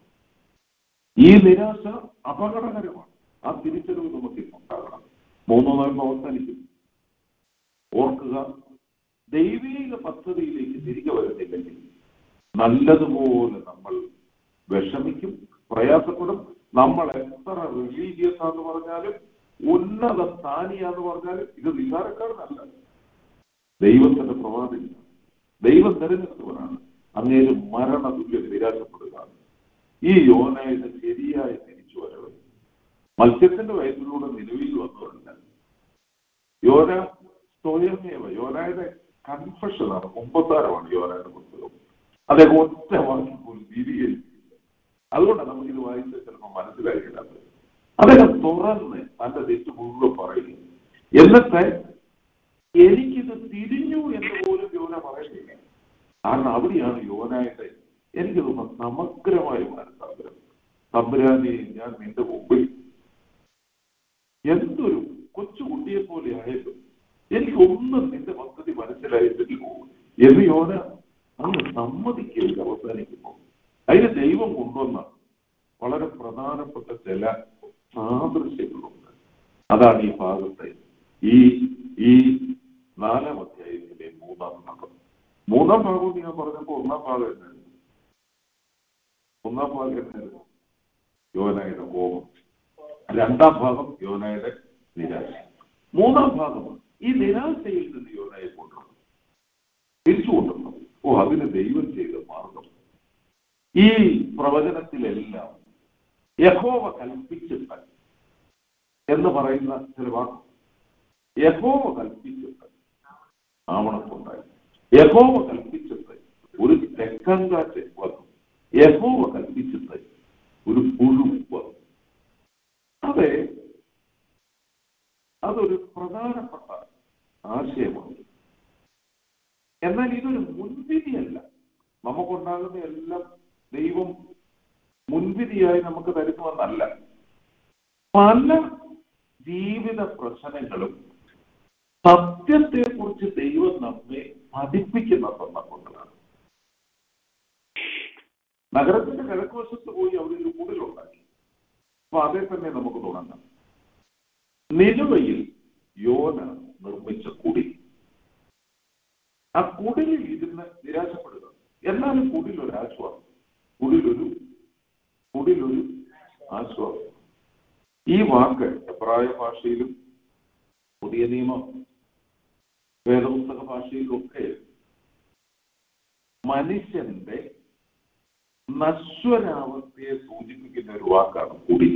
Speaker 4: ആ തിരിച്ചറിവ് നമുക്ക് ഉണ്ടാകണം. 3 നോയമ്പ് അവസാനിക്കും. ഓർക്കുക, ദൈവീക പദ്ധതിയിലേക്ക് തിരികെ വരുന്നില്ലെങ്കിൽ നല്ലതുപോലെ നമ്മൾ വിഷമിക്കും, പ്രയാസപ്പെടും, നമ്മൾ എത്ര റിലീജിയസ് ആന്ന് പറഞ്ഞാലും ഉന്നത സ്ഥാനിയാന്ന് പറഞ്ഞാലും ഇത് നിസാരക്കാരനല്ല. ദൈവത്തിന്റെ പ്രവാചകൻ, ദൈവം തെരഞ്ഞെടുത്തവനാണ്. അങ്ങേര് മരണതുല്യം നിരാശപ്പെടുക. ഈ യോനയുടെ ശരിയായ തിരിച്ചു വരവ് മത്സ്യത്തിന്റെ വയറ്റിലൂടെ നിലവിൽ വന്നതല്ല. യോന സ്വയമേവ, യോനയുടെ കൺഫഷനാണ്, കുമ്പസാരമാണ് യോനയുടെ പുസ്തകം. അദ്ദേഹം ഒറ്റ വാക്കിൽ പോലും തിരികെയില്ല. അതുകൊണ്ടാണ് നമുക്കിത് വായിച്ച് ചിലപ്പോൾ മനസ്സിലാക്കിയില്ലാത്തത്. അദ്ദേഹം തുറന്ന് തന്റെ തെറ്റ് മുഴുവൻ പറയുന്നു. എന്നിട്ട് എനിക്കിത് തിരിഞ്ഞു എന്ന് പോലും യോന പറയുന്നില്ല. കാരണം അവിടെയാണ് യോനയുടെ എനിക്ക് തോന്നുന്ന സമഗ്രമായ മനസ്സാഗ്രഹം. തമ്പുരാനെ, ഞാൻ നിന്റെ മുമ്പിൽ എന്തൊരു കൊച്ചുകുട്ടിയെ പോലെ ആയല്ലോ, എനിക്കൊന്നും നിന്റെ പദ്ധതി മനസ്സിലായിട്ടില്ലോ എന്ന് യോന അങ്ങ് സമ്മതിക്കുകയില്ല. അവസാനിക്കുമ്പോൾ അതിന് ദൈവം കൊണ്ടുവന്ന വളരെ പ്രധാനപ്പെട്ട ചില സാദൃശ്യങ്ങളുണ്ട്. അതാണ് ഈ ഭാഗത്തെ ഈ 4-ാം അധ്യായത്തിലെ 3-ാം ഭാഗം. 3-ാം ഭാഗം ഞാൻ പറഞ്ഞപ്പോ 1-ാം ഭാഗം എന്നായിരുന്നു? 1-ാം ഭാഗം എന്നായിരുന്നു? യോനയുടെ കോപം. 2-ാം ഭാഗം യോനയുടെ നിരാശ. 3-ാം ഭാഗം ഈ നിരാശയിൽ നിന്ന് യോനയെ കൊണ്ടുവന്നു, തിരിച്ചു കൊണ്ടുവന്നു. അതിന് ദൈവം ചെയ്ത മാർഗം. ഈ പ്രവചനത്തിലെല്ലാം യഹോവ കൽപ്പിച്ചിട്ട് എന്ന് പറയുന്ന ചില വാക്ക്, യഹോവ കൽപ്പിച്ചിട്ട് ആവണത്തുണ്ടായി. യഹോവ കൽപ്പിച്ചിട്ട് ഒരു തെക്കൻ കാറ്റ് വന്നു. യഹോവ കൽപ്പിച്ചിട്ട് ഒരു പുഴു വന്നു. അതൊരു പ്രധാനപ്പെട്ട ആശയമാണ്. എന്നാൽ ഇതൊരു മുൻവിധിയല്ല. നമുക്കുണ്ടാകുന്ന എല്ലാം ദൈവം മുൻവിധിയായി നമുക്ക് തരുന്നുവെന്നല്ല. പല ജീവിത പ്രശ്നങ്ങളും സത്യത്തെക്കുറിച്ച് ദൈവം നമ്മെ പഠിപ്പിക്കുന്ന സന്ദർഭങ്ങളാണ്. നഗരത്തിന്റെ കിഴക്കുവശത്ത് പോയി അവിടെ ഒരു കുടിലുണ്ടാക്കി. അപ്പൊ അതേ തന്നെ നമുക്ക് തുടങ്ങാം. നിലുവയിൽ യോന നിർമ്മിച്ച കുടിൽ. ആ കുടിലിൽ ഇരുന്ന് നിരാശപ്പെടുക. എന്നാലും കുടിലൊരു ആശ്വാസം, കുടിലൊരു ആശ്വാസം. ഈ വാക്ക് എബ്രായ ഭാഷയിലും പുതിയ നിയമ വേദപുസ്തക ഭാഷയിലും ഒക്കെ മനുഷ്യന്റെ നശ്വരാവസ്ഥയെ സൂചിപ്പിക്കുന്ന ഒരു വാക്കാണ് കുടി.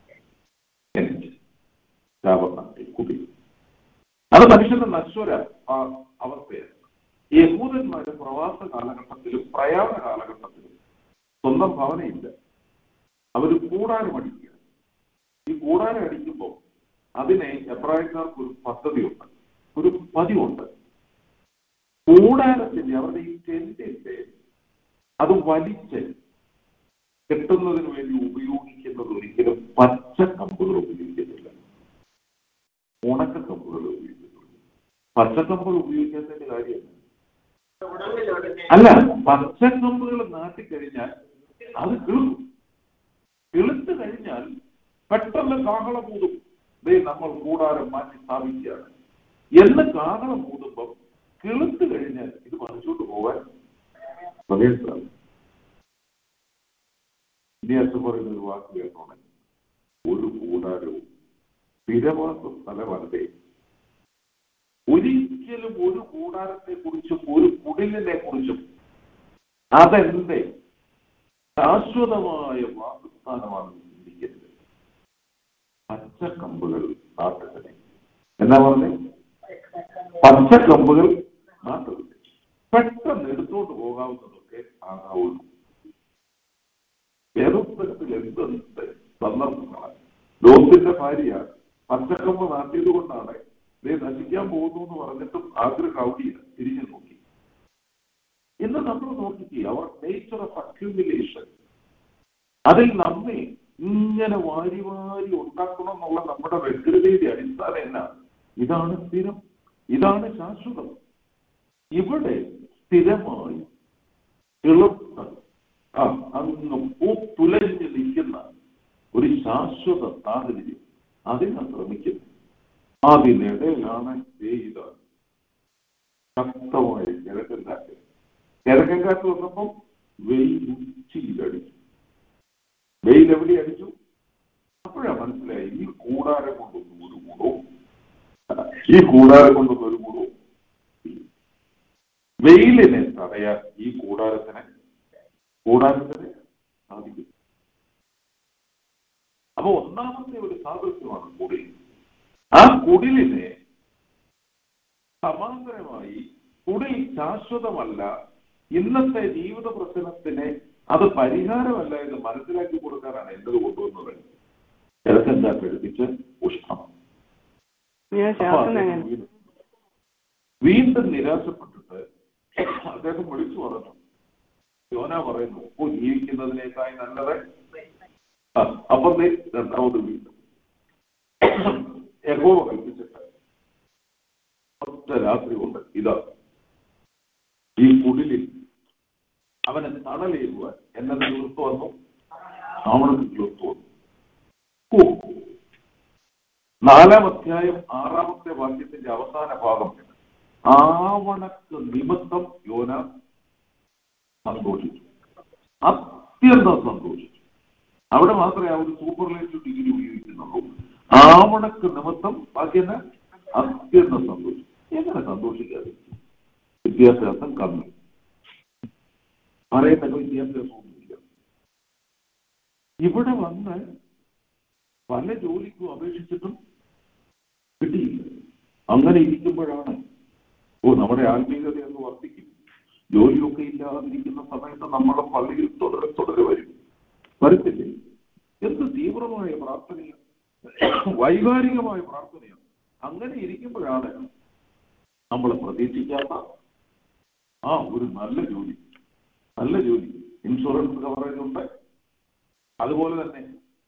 Speaker 4: കുടി അത് മനുഷ്യന്റെ നശ്വര അവസ്ഥയാണ്. യഹൂദന്മാരുടെ പ്രവാസ കാലഘട്ടത്തിലും പ്രയാണ കാലഘട്ടത്തിലും സ്വന്തം ഭവനയില്ല. അവര് കൂടാരം അടിക്കുക. ഈ കൂടാരം അടിക്കുമ്പോൾ അതിനെ എബ്രായക്കാർക്ക് ഒരു പദ്ധതിയുണ്ട്, ഒരു പതിവുണ്ട്. കൂടാരത്തിന്റെ, അവരുടെ ഈ ടെന്റിന്റെ അത് വലിച്ച് കെട്ടുന്നതിന് വേണ്ടി ഉപയോഗിക്കുന്നത് ഒരിക്കലും പച്ച കമ്പുകൾ ഉപയോഗിക്കുന്നില്ല, ഉണക്ക കമ്പുകൾ ഉപയോഗിക്കുന്നുള്ളൂ. പച്ചക്കമ്പുകൾ ഉപയോഗിക്കാത്തതിന്റെ കാര്യമല്ല. അല്ല, പച്ചക്കമ്പുകൾ നാട്ടിക്കഴിഞ്ഞാൽ അത് കിളുത്ത് കഴിഞ്ഞാൽ പെട്ടെന്ന് കാഹളം മൂതും. നമ്മൾ കൂടാരം മാറ്റി സ്ഥാപിക്കുകയാണ് എന്ന് കാഹളം മൂതുമ്പം കിളുത്ത് കഴിഞ്ഞാൽ ഇത് മറിച്ചോട്ട് പോകാൻ സമയം സാധിക്കും. ഇനി അച്ഛൻ പറയുന്ന ഒരു വാക്ക് കേട്ടോണേ, ഒരു കൂടാരവും സ്ഥിരവാസ സ്ഥലമല്ലേ. ഒരിക്കലും ഒരു കൂടാരത്തെ കുറിച്ചും ഒരു കുടിലിനെ കുറിച്ചും അതെന്റെ ശാശ്വതമായ വാസസ്ഥാനമാണ് ചിന്തിക്കരുത്. പച്ചക്കമ്പുകൾ നാട്ടുകളെ എന്നാ പറഞ്ഞേ, പച്ചക്കമ്പുകൾ നാട്ടുകൾ പെട്ടെന്ന് എടുത്തോണ്ട് പോകാവുന്നതൊക്കെ ആകാവുള്ളൂ. വേദപുസ്തകത്തിൽ എന്തെന്ത് സന്ദർഭങ്ങളാണ്. ലോത്തിന്റെ ഭാര്യ പച്ചക്കമ്പ് നാട്ടിയത് കൊണ്ടാണ് നശിക്കാൻ പോകുന്നു എന്ന് പറഞ്ഞിട്ടും ആഗ്രഹം അവിടെയാണ് തിരിഞ്ഞു നോക്കി. ഇന്ന് നമ്മൾ നോക്കിക്കേ, അവർ നേച്ചർ ഓഫ് അക്യൂമുലേഷൻ, അതിൽ നമ്മെ ഇങ്ങനെ വാരി വാരി ഉണ്ടാക്കണം എന്നുള്ള നമ്മുടെ വ്യഗ്രതയുടെ അടിസ്ഥാനം എന്നാ? ഇതാണ് സ്ഥിരം, ഇതാണ് ശാശ്വതം. ഇവിടെ സ്ഥിരമായി എളുപ്പം അങ്ങ് പൂത്തുലഞ്ഞ് നിൽക്കുന്ന ഒരു ശാശ്വത സാഹചര്യം, അതിനാണ് ശ്രമിക്കുന്നത്. അതിനിടയിലാണ് ചെയ്ത ശക്തമായ കിഴക്കൻകാറ്റ്. കിഴക്കൻകാറ്റ് വന്നപ്പോൾ വെയിൽ ഉച്ചിയിലടിച്ചു. വെയിൽ എവിടെ അടിച്ചു? മനസ്സിലായി ഈ കൂടാരം കൊണ്ടൊന്നും ഒരു ഗുണവും, ഈ കൂടാരം കൊണ്ടൊന്നും ഒരു ഗുണവും. വെയിലിനെ തടയാൻ ഈ കൂടാരത്തിന് സാധിക്കും. അപ്പൊ ഒന്നാമത്തെ ഒരു സാദൃശ്യമാണ് കുടിൽ. ആ കുടിലിനെ സമാന്തരമായി കുടിൽ ശാശ്വതമല്ല, ഇന്നത്തെ ജീവിത പ്രശ്നത്തിന് അത് പരിഹാരമല്ല എന്ന് മനസ്സിലാക്കി കൊടുക്കാനാണ് എന്നത് കൊണ്ടുവന്നത്. കിഴക്കൻ പഠിപ്പിച്ച് ഉഷ്ണം. വീണ്ടും നിരാശപ്പെട്ടിട്ട് അദ്ദേഹം വിളിച്ചു പറഞ്ഞു, യോന പറയുന്നു, ജീവിക്കുന്നതിനേക്കായി നല്ലത്. അപ്പം രണ്ടാമത് വീണ്ടും യഹോവ കൽപ്പിച്ചിട്ട് ഒറ്റ രാത്രി കൊണ്ട് ഇതാ ഈ കുടിലിൽ അവനെ തണലേകുവാൻ എന്നത് തീർത്തു വന്നു, അവനക്ക് തീർത്തു വന്നു. 4-ാം അധ്യായം 6-ാമത്തെ വാക്യത്തിന്റെ അവസാന ഭാഗം, ആവണക്ക് നിമിത്തം യോന സന്തോഷിച്ചു, അത്യന്തം സന്തോഷിച്ചു. അവിടെ മാത്രമേ ആ ഒരു സൂപ്പർലേറ്റീവ് ഡിഗ്രി ഉപയോഗിക്കുന്നുള്ളൂ. ആവണക്ക് നിമിത്തം ബാക്കിയെന്ന അത്യന്തം സന്തോഷിച്ചു. എങ്ങനെ സന്തോഷിക്കാതെ? വിദ്യാഭ്യാസം കമ്മി, പറയത്തക്ക വിദ്യാഭ്യാസമൊന്നുമില്ല. ഇവിടെ വന്ന് പല ജോലിക്കും അപേക്ഷിച്ചിട്ടും കിട്ടിയില്ല. അങ്ങനെ ഇരിക്കുമ്പോഴാണ് നമ്മുടെ ആത്മീയത എന്ന് വർദ്ധിക്കും. ജോലിയൊക്കെ ഇല്ലാതിരിക്കുന്ന സമയത്ത് നമ്മളെ പള്ളിയിൽ തുടരെ വരത്തില്ലേ? എന്ത് തീവ്രമായ പ്രാർത്ഥനയാണ്, വൈകാരികമായ പ്രാർത്ഥനയാണ്. അങ്ങനെ ഇരിക്കുമ്പോഴാണ് നമ്മൾ പ്രതീക്ഷിക്കാത്ത ഒരു നല്ല ജോലി, ഇൻഷുറൻസ് കവറേജ് ഉണ്ട്. അതുപോലെ തന്നെ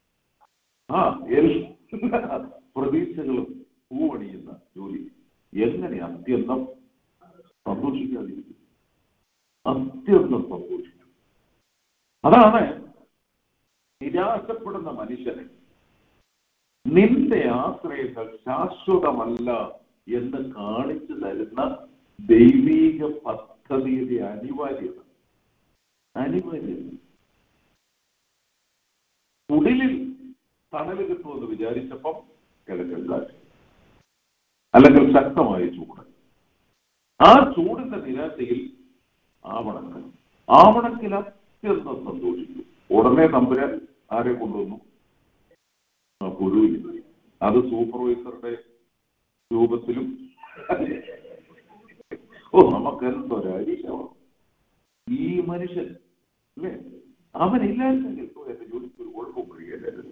Speaker 4: എല്ലാ പ്രതീക്ഷകളും പൂവണിയുന്ന ജോലി. എങ്ങനെ അത്യന്തം സന്തോഷിക്കാതിരിക്കും? അത്യന്തം സന്തോഷിക്കും. അതാണ് നിരാശപ്പെടുന്ന മനുഷ്യനെ നിന്റെ ആശ്രയങ്ങൾ ശാശ്വതമല്ല എന്ന് കാണിച്ചു തരുന്ന ദൈവീക പദ്ധതിയുടെ അനിവാര്യത. കുടിലിൽ തണല് കിട്ടുമെന്ന് വിചാരിച്ചപ്പം കിഴക്കൻ കാറ്റ്, അല്ലെങ്കിൽ ശക്തമായ ചൂട്. ആ ചൂടിന്റെ നിരാശയിൽ ആവണക്കിൽ അത്യന്തം സന്തോഷിച്ചു. ഉടനെ തമ്പുരാൻ ആരെ കൊണ്ടുവന്നു? പുഴുവിന്. അത് സൂപ്പർവൈസറുടെ രൂപത്തിലും. നമുക്ക് എന്തൊരരീക്ഷമാണ് ഈ മനുഷ്യൻ, അല്ലേ? അവനില്ലായിരുന്നെങ്കിൽ എന്റെ ജോലിക്ക് ഒരു കുഴപ്പം കഴിയല്ലായിരുന്നു.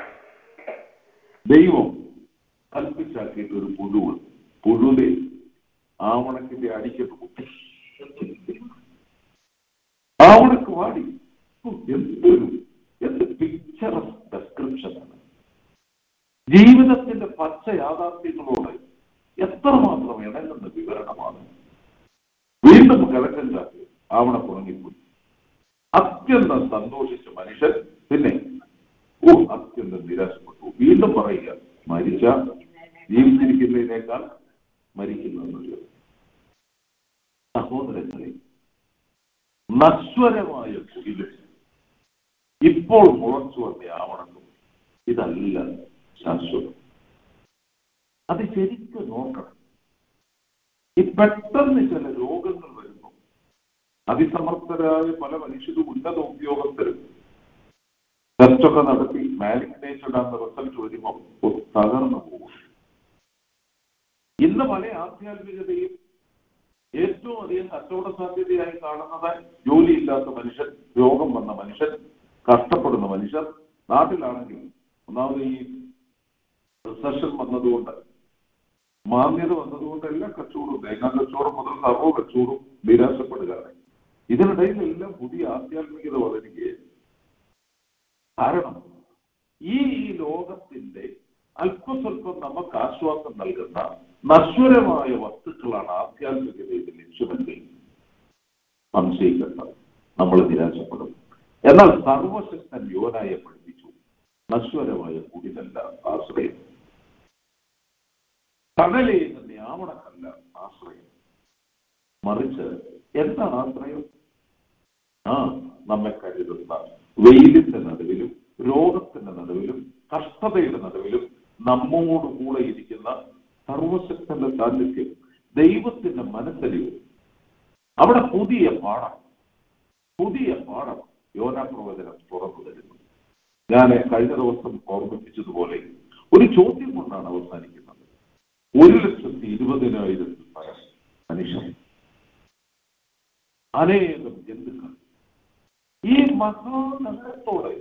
Speaker 4: ദൈവം കൽപ്പിച്ചാക്കിയിട്ട് ഒരു പുഴുതെ ആവണക്കിന്റെ അടിക്കത്ത് കുട്ടി, ആവണക്ക് വാടി. എന്ത് പിക്ചറസ് ഡെസ്ക്രിപ്ഷനാണ്! ജീവിതത്തിന്റെ പച്ച യാഥാർത്ഥ്യങ്ങളോട് എത്രമാത്രം ഇണങ്ങുന്ന വിവരണമാണ്. വീണ്ടും കിഴക്കൻ കാറ്റ് ആവണ തുടങ്ങിപ്പോയി. അത്യന്തം സന്തോഷിച്ച മനുഷ്യൻ പിന്നെ അത്യന്തം നിരാശപ്പെട്ടു. വീണ്ടും പറയുക, ജീവിച്ചിരിക്കുന്നതിനേക്കാൾ മരിക്കുന്നത്. സഹോദരങ്ങളെ, നശ്വരമായ കുടിലും ഇപ്പോൾ മുളച്ചു വന്ന ആവണക്കും ഇതല്ല ശാശ്വതം. അത് ശരിക്കും നോക്കണം. ഈ പെട്ടെന്ന് ചില രോഗങ്ങൾ വരുന്നു. അതിസമർത്ഥരായ പല മനുഷ്യരും ഉന്നത ഉദ്യോഗസ്ഥരും ടെസ്റ്റൊക്കെ നടത്തി മാലിഗ്നേറ്റഡ് ആണെന്ന റിസൾട്ട് വരുമ്പോൾ തകർന്നു പോകും. ഇന്ന് പല ആധ്യാത്മികതയും ഏറ്റവും അധികം കച്ചവട സാധ്യതയായി കാണുന്നത് ജോലിയില്ലാത്ത മനുഷ്യൻ, രോഗം വന്ന മനുഷ്യൻ, കഷ്ടപ്പെടുന്ന മനുഷ്യർ. നാട്ടിലാണെങ്കിൽ ഒന്നാമത് ഈ റിസഷൻ വന്നതുകൊണ്ട്, മാന്യത വന്നതുകൊണ്ട് എല്ലാ കച്ചവടവും, തേങ്ങാ കച്ചവടം മുതൽ സർവ്വ കച്ചവടവും നിരാശപ്പെടുകയാണ്. ഇതിനിടയിലെല്ലാം പുതിയ ആധ്യാത്മികത വളരുകയാണ്. കാരണം ഈ ലോകത്തിന്റെ അല്പസ്വല്പം നമുക്ക് ആശ്വാസം നൽകുന്ന നശ്വരമായ വസ്തുക്കളാണ് ആധ്യാത്മികതയുടെ ലക്ഷ്യമെങ്കിൽ സംശയിക്കേണ്ടത്. നമ്മൾ നിരാശപ്പെടും. എന്നാൽ സർവശക്തൻ യോനായെ പഠിപ്പിച്ചു, നശ്വരമായ കുടിലല്ല ആശ്രയം, കടലേകുന്ന ആവണക്കല്ല ആശ്രയം, മറിച്ച് എന്താണ് ആശ്രയം? നമ്മെ കരുതുന്ന വെയിലിന്റെ നടുവിലും രോഗത്തിന്റെ നടുവിലും കഷ്ടതയുടെ നടുവിലും നമ്മോട് കൂടെ ഇരിക്കുന്ന സർവശക്തന്റെ സാന്നിധ്യം, ദൈവത്തിന്റെ മനസ്സലിവ്. അവിടെ പുതിയ പാഠം യോനാ പ്രവചനം തുറന്നു തരുന്നു. ഞാൻ കഴിഞ്ഞ ദിവസം ഓർമ്മിപ്പിച്ചതുപോലെ ഒരു ചോദ്യം കൊണ്ടാണ് അവസാനിക്കുന്നത്. 1,20,000 മനുഷ്യർ, അനേകം ജന്തുക്കൾ, ഈ മഹാനഗരത്തോടെ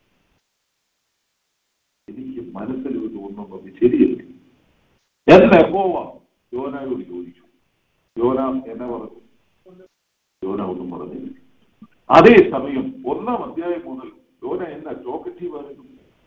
Speaker 4: എനിക്ക് മനസ്സിൽ തോന്നുന്നത് ശരിയല്ല എന്ന് യഹോവ യോനായോട് ചോദിച്ചു. യോന എന്നെ പറഞ്ഞു? യോന ഒന്നും പറഞ്ഞില്ല. അതേസമയം 1-ാം അധ്യായം മുതൽ യോന എന്ന ടോക്കറ്റീവായിരുന്നു.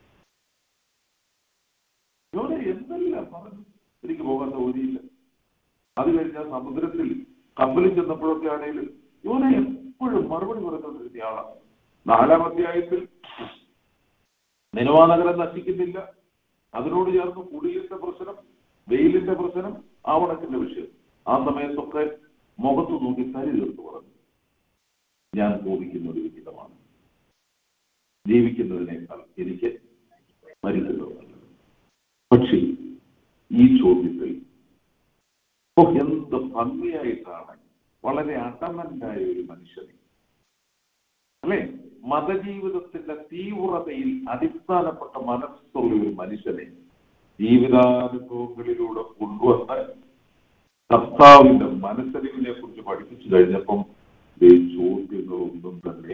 Speaker 4: യോന എന്തെല്ലാം പറഞ്ഞു, എനിക്ക് പോകാൻ സൗകര്യമില്ല. അത് കഴിഞ്ഞാൽ സമുദ്രത്തിൽ കപ്പലിൽ ചെന്നപ്പോഴൊക്കെ ആണെങ്കിലും യോന എപ്പോഴും മറുപടി പറഞ്ഞുകൊണ്ടിരുന്ന ആളാണ്. 4-ാം അധ്യായത്തിൽ നിനവാ നഗരം നശിക്കുന്നില്ല, അതിനോട് ചേർന്ന് കുടിലിന്റെ പ്രശ്നം, വെയിലിന്റെ പ്രശ്നം, ആവണത്തിന്റെ വിഷയം. ആ സമയത്തൊക്കെ മുഖത്ത് നോക്കി കരി തീർത്ത് പറഞ്ഞു, ഞാൻ കോപിക്കുന്ന ഒരു വിഹിതമാണ്, ജീവിക്കുന്നതിനേക്കാൾ എനിക്ക് മരിക്കുന്നതല്ല. പക്ഷേ ഈ ചോദ്യത്തിൽ എന്ത് ഭംഗിയായിട്ടാണ് വളരെ അടമന്റായ ഒരു മനുഷ്യനെ, അല്ലെ, മതജീവിതത്തിന്റെ തീവ്രതയിൽ അടിസ്ഥാനപ്പെട്ട മനസ്സുള്ള ഒരു മനുഷ്യനെ ജീവിതാനുഭവങ്ങളിലൂടെ കൊണ്ടുവന്ന് കർത്താവിന്റെ മനസ്സലിവിനെ കുറിച്ച് പഠിപ്പിച്ചു കഴിഞ്ഞപ്പം ചോദ്യങ്ങളൊന്നും തന്നെ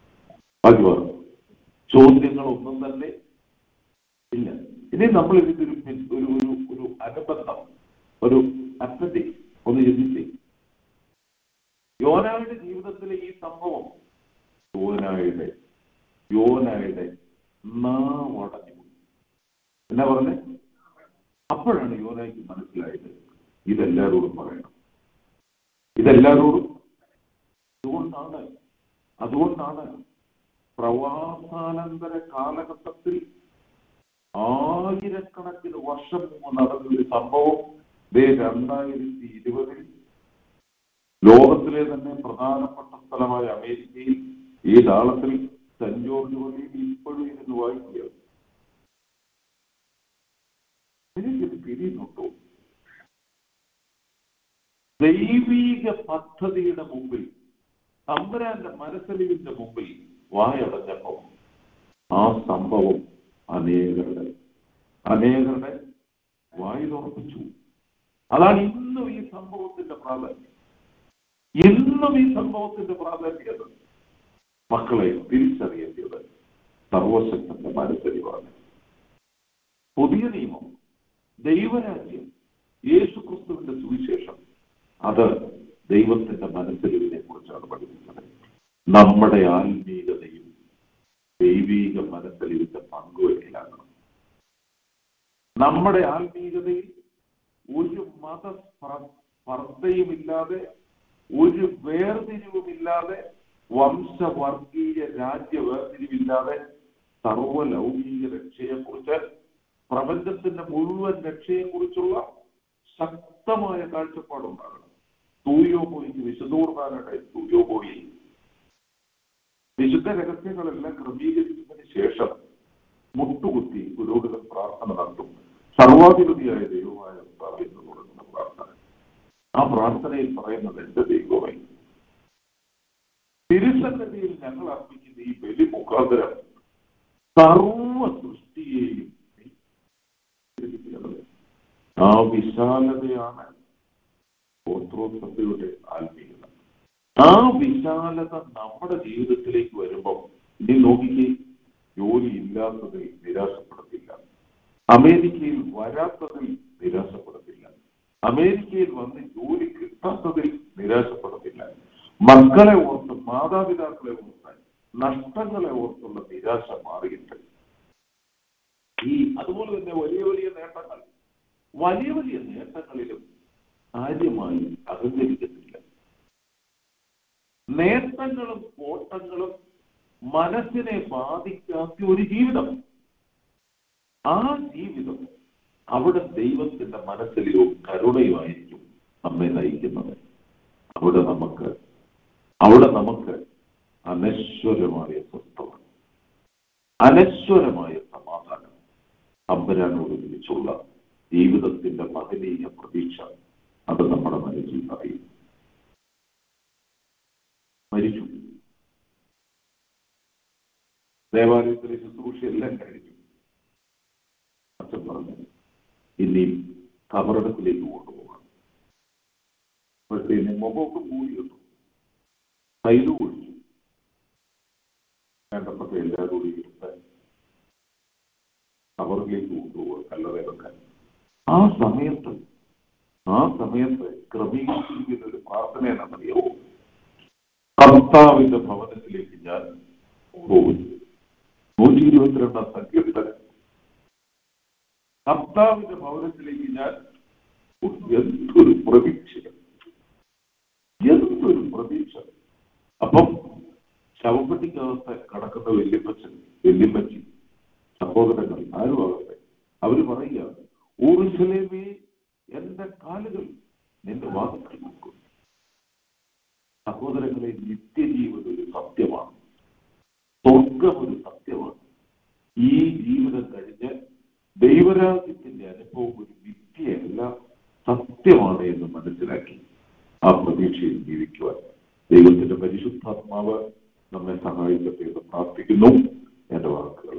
Speaker 4: ഇല്ല. ഇനി നമ്മൾ ഇതിന്റെ ഒരു അനുബന്ധം, ഒരു അത്ലറ്റിക്സ് ഒന്ന് ചിന്തിച്ചേ. യോനായുടെ ജീവിതത്തിലെ ഈ സംഭവം യോനായുടെ നാവടഞ്ഞു. എന്നാ പറഞ്ഞേ? അപ്പോഴാണ് യോനായ്ക്ക് മനസ്സിലായത് ഇതെല്ലാവരോടും പറയണം. അതുകൊണ്ടാണ് പ്രവാസാനന്തര കാലഘട്ടത്തിൽ ആയിരക്കണക്കിന് വർഷം മുമ്പ് നടന്നൊരു സംഭവം 2020 ലോകത്തിലെ തന്നെ പ്രധാനപ്പെട്ട സ്ഥലമായ അമേരിക്കയിൽ ഈ താളത്തിൽ സെന്റ് ജോർജ് പള്ളിയിൽ ഇപ്പോഴും ഇരുന്ന് വായിക്കുക. എനിക്കിത് പിരിയുന്നുണ്ടോ? ദൈവീക പദ്ധതിയുടെ മുമ്പിൽ, തമ്പുരാന്റെ മനസ്സലിവിന്റെ മുമ്പിൽ വായടഞ്ഞപ്പോൾ ആ സംഭവം അനേകരുടെ വായി തുറപ്പിച്ചു. അതാണ് ഇന്നും ഈ സംഭവത്തിന്റെ പ്രാധാന്യം. മക്കളെ തിരിച്ചറിയേണ്ടത് സർവശക്തന്റെ മനസ്സലിവാണ്. പുതിയ നിയമം, ദൈവരാജ്യം, യേശുക്രിസ്തുവിന്റെ സുവിശേഷം, അത് ദൈവത്തിന്റെ മനസ്സലിവിനെ കുറിച്ചാണ് പഠിപ്പിക്കുന്നത്. നമ്മുടെ ആത്മീയതയും ദൈവീക മനസ്സലിവിന്റെ പങ്കുവയ്ക്കലാണ്. നമ്മുടെ ആത്മീയതയിൽ ഒരു മതസ്പർദ്ധയുമില്ലാതെ, ഒരു വേർതിരിവുമില്ലാതെ, വംശവർഗീയ രാജ്യ വേർതിരിവില്ലാതെ സർവലൗകിക രക്ഷയെക്കുറിച്ച്, പ്രപഞ്ചത്തിന്റെ മുഴുവൻ രക്ഷയെക്കുറിച്ചുള്ള ശക്തമായ കാഴ്ചപ്പാടുണ്ടാകണം. തൂയോബോയ്ക്ക് വിശുദ്ധ കുർബാനയുടെ തൂയോബോയിൽ വിശുദ്ധ രഹസ്യങ്ങളെല്ലാം ക്രമീകരിച്ചതിന് ശേഷം മുട്ടുകുത്തി പുരോഹിതൻ പ്രാർത്ഥന നടത്തും. സർവാധിപതിയായ ദൈവമായ എന്ന് തുടങ്ങുന്ന പ്രാർത്ഥന. ആ പ്രാർത്ഥനയിൽ പറയുന്നത്, എന്റെ ദൈവമേ, തിരുസന്നിധിയിൽ ഞങ്ങൾ അർപ്പിക്കുന്ന ഈ ബലി മുഖാന്തരം സർവ സൃഷ്ടിയെയും ആ വിശാലതയാണ് ഓർത്തഡോക്സഭയുടെ ആത്മീയത. ആ വിശാലത നമ്മുടെ ജീവിതത്തിലേക്ക് വരുമ്പോൾ ഇനി നോക്കിക്കേ, ജോലി ഇല്ലാത്തതിൽ നിരാശപ്പെടത്തില്ല, അമേരിക്കയിൽ വരാത്തതിൽ നിരാശപ്പെടത്തില്ല, അമേരിക്കയിൽ വന്ന് ജോലി കിട്ടാത്തതിൽ നിരാശപ്പെടത്തില്ല, മക്കളെ ഓർത്ത്, മാതാപിതാക്കളെ ഓർത്ത്, നഷ്ടങ്ങളെ ഓർത്തുള്ള നിരാശ മാറിയിട്ട് അതുപോലെ തന്നെ വലിയ നേട്ടങ്ങളിലും കാര്യമായി അഹങ്കരിക്കത്തില്ല. നേട്ടങ്ങളും കോട്ടങ്ങളും മനസ്സിനെ ബാധിക്കാത്ത ഒരു ജീവിതം, ആ ജീവിതം അവിടെ ദൈവത്തിന്റെ മനസ്സിലും കരുണയുമായിരിക്കും നമ്മെ നയിക്കുന്നത്. അവിടെ നമുക്ക് അനശ്വരമായ സ്വസ്ഥത, അനശ്വരമായ സമാധാനം, അമ്പരാനോട് വിളിച്ചുള്ള ജീവിതത്തിന്റെ മഹനീയ പ്രതീക്ഷ അത് നമ്മുടെ മനസ്സിൽ അറിയും. മരിച്ചു. ദേവാലയത്തിലെ ശുശ്രൂഷയെല്ലാം കഴിഞ്ഞു. അച്ഛൻ പറഞ്ഞു ഇനി കബറിടത്തിലേക്ക് കൊണ്ടുപോകാം. അപ്പോഴത്തേന് മുഖമൊക്കെ മൂടിയിട്ടു, കയ്യിലും ഒഴിച്ചു. വേണ്ടപ്പെട്ട എല്ലാവരും കൂടി ഇരുന്ന് കബറിലേക്ക് കൊണ്ടുപോകാൻ, കല്ലറയിറക്കാൻ. ആ സമയത്ത് ക്രമീകരിച്ചിരിക്കുന്ന ഒരു പ്രാർത്ഥന എന്നറിയാവോ? കർത്താവിന്റെ ഭവനത്തിലേക്ക് ഞാൻ പോകുന്നു. 122 സങ്കീർത്തനം. കർത്താവിന്റെ ഭവനത്തിലേക്ക് ഞാൻ, എന്തൊരു പ്രതീക്ഷ, എന്തൊരു പ്രതീക്ഷ. അപ്പം ശവപ്പെട്ടിക്കകത്ത് കടക്കുന്ന വല്യമ്മച്ചി സഹോദരങ്ങൾ ആരുമാകട്ടെ, അവര് പറയുക, യെരൂശലേമേ എന്റെ കാലുകൾ നിന്റെ വാതിൽക്കൽ നിൽക്കും. സഹോദരങ്ങളെ, നിത്യജീവൻ ഒരു സത്യമാണ്, സ്വർഗം ഒരു സത്യമാണ്. ഈ ജീവിതം കഴിഞ്ഞ് ദൈവരാജ്യത്തിന്റെ അനുഭവം ഒരു വിദ്യയല്ല, സത്യമാണ് എന്ന് മനസ്സിലാക്കി ആ പ്രതീക്ഷയിൽ ജീവിക്കുവാൻ ദൈവത്തിന്റെ പരിശുദ്ധാത്മാവ് നമ്മെ സഹായിക്കട്ടെ എന്ന് പ്രാർത്ഥിക്കുന്നു. എന്റെ വാക്കുകൾ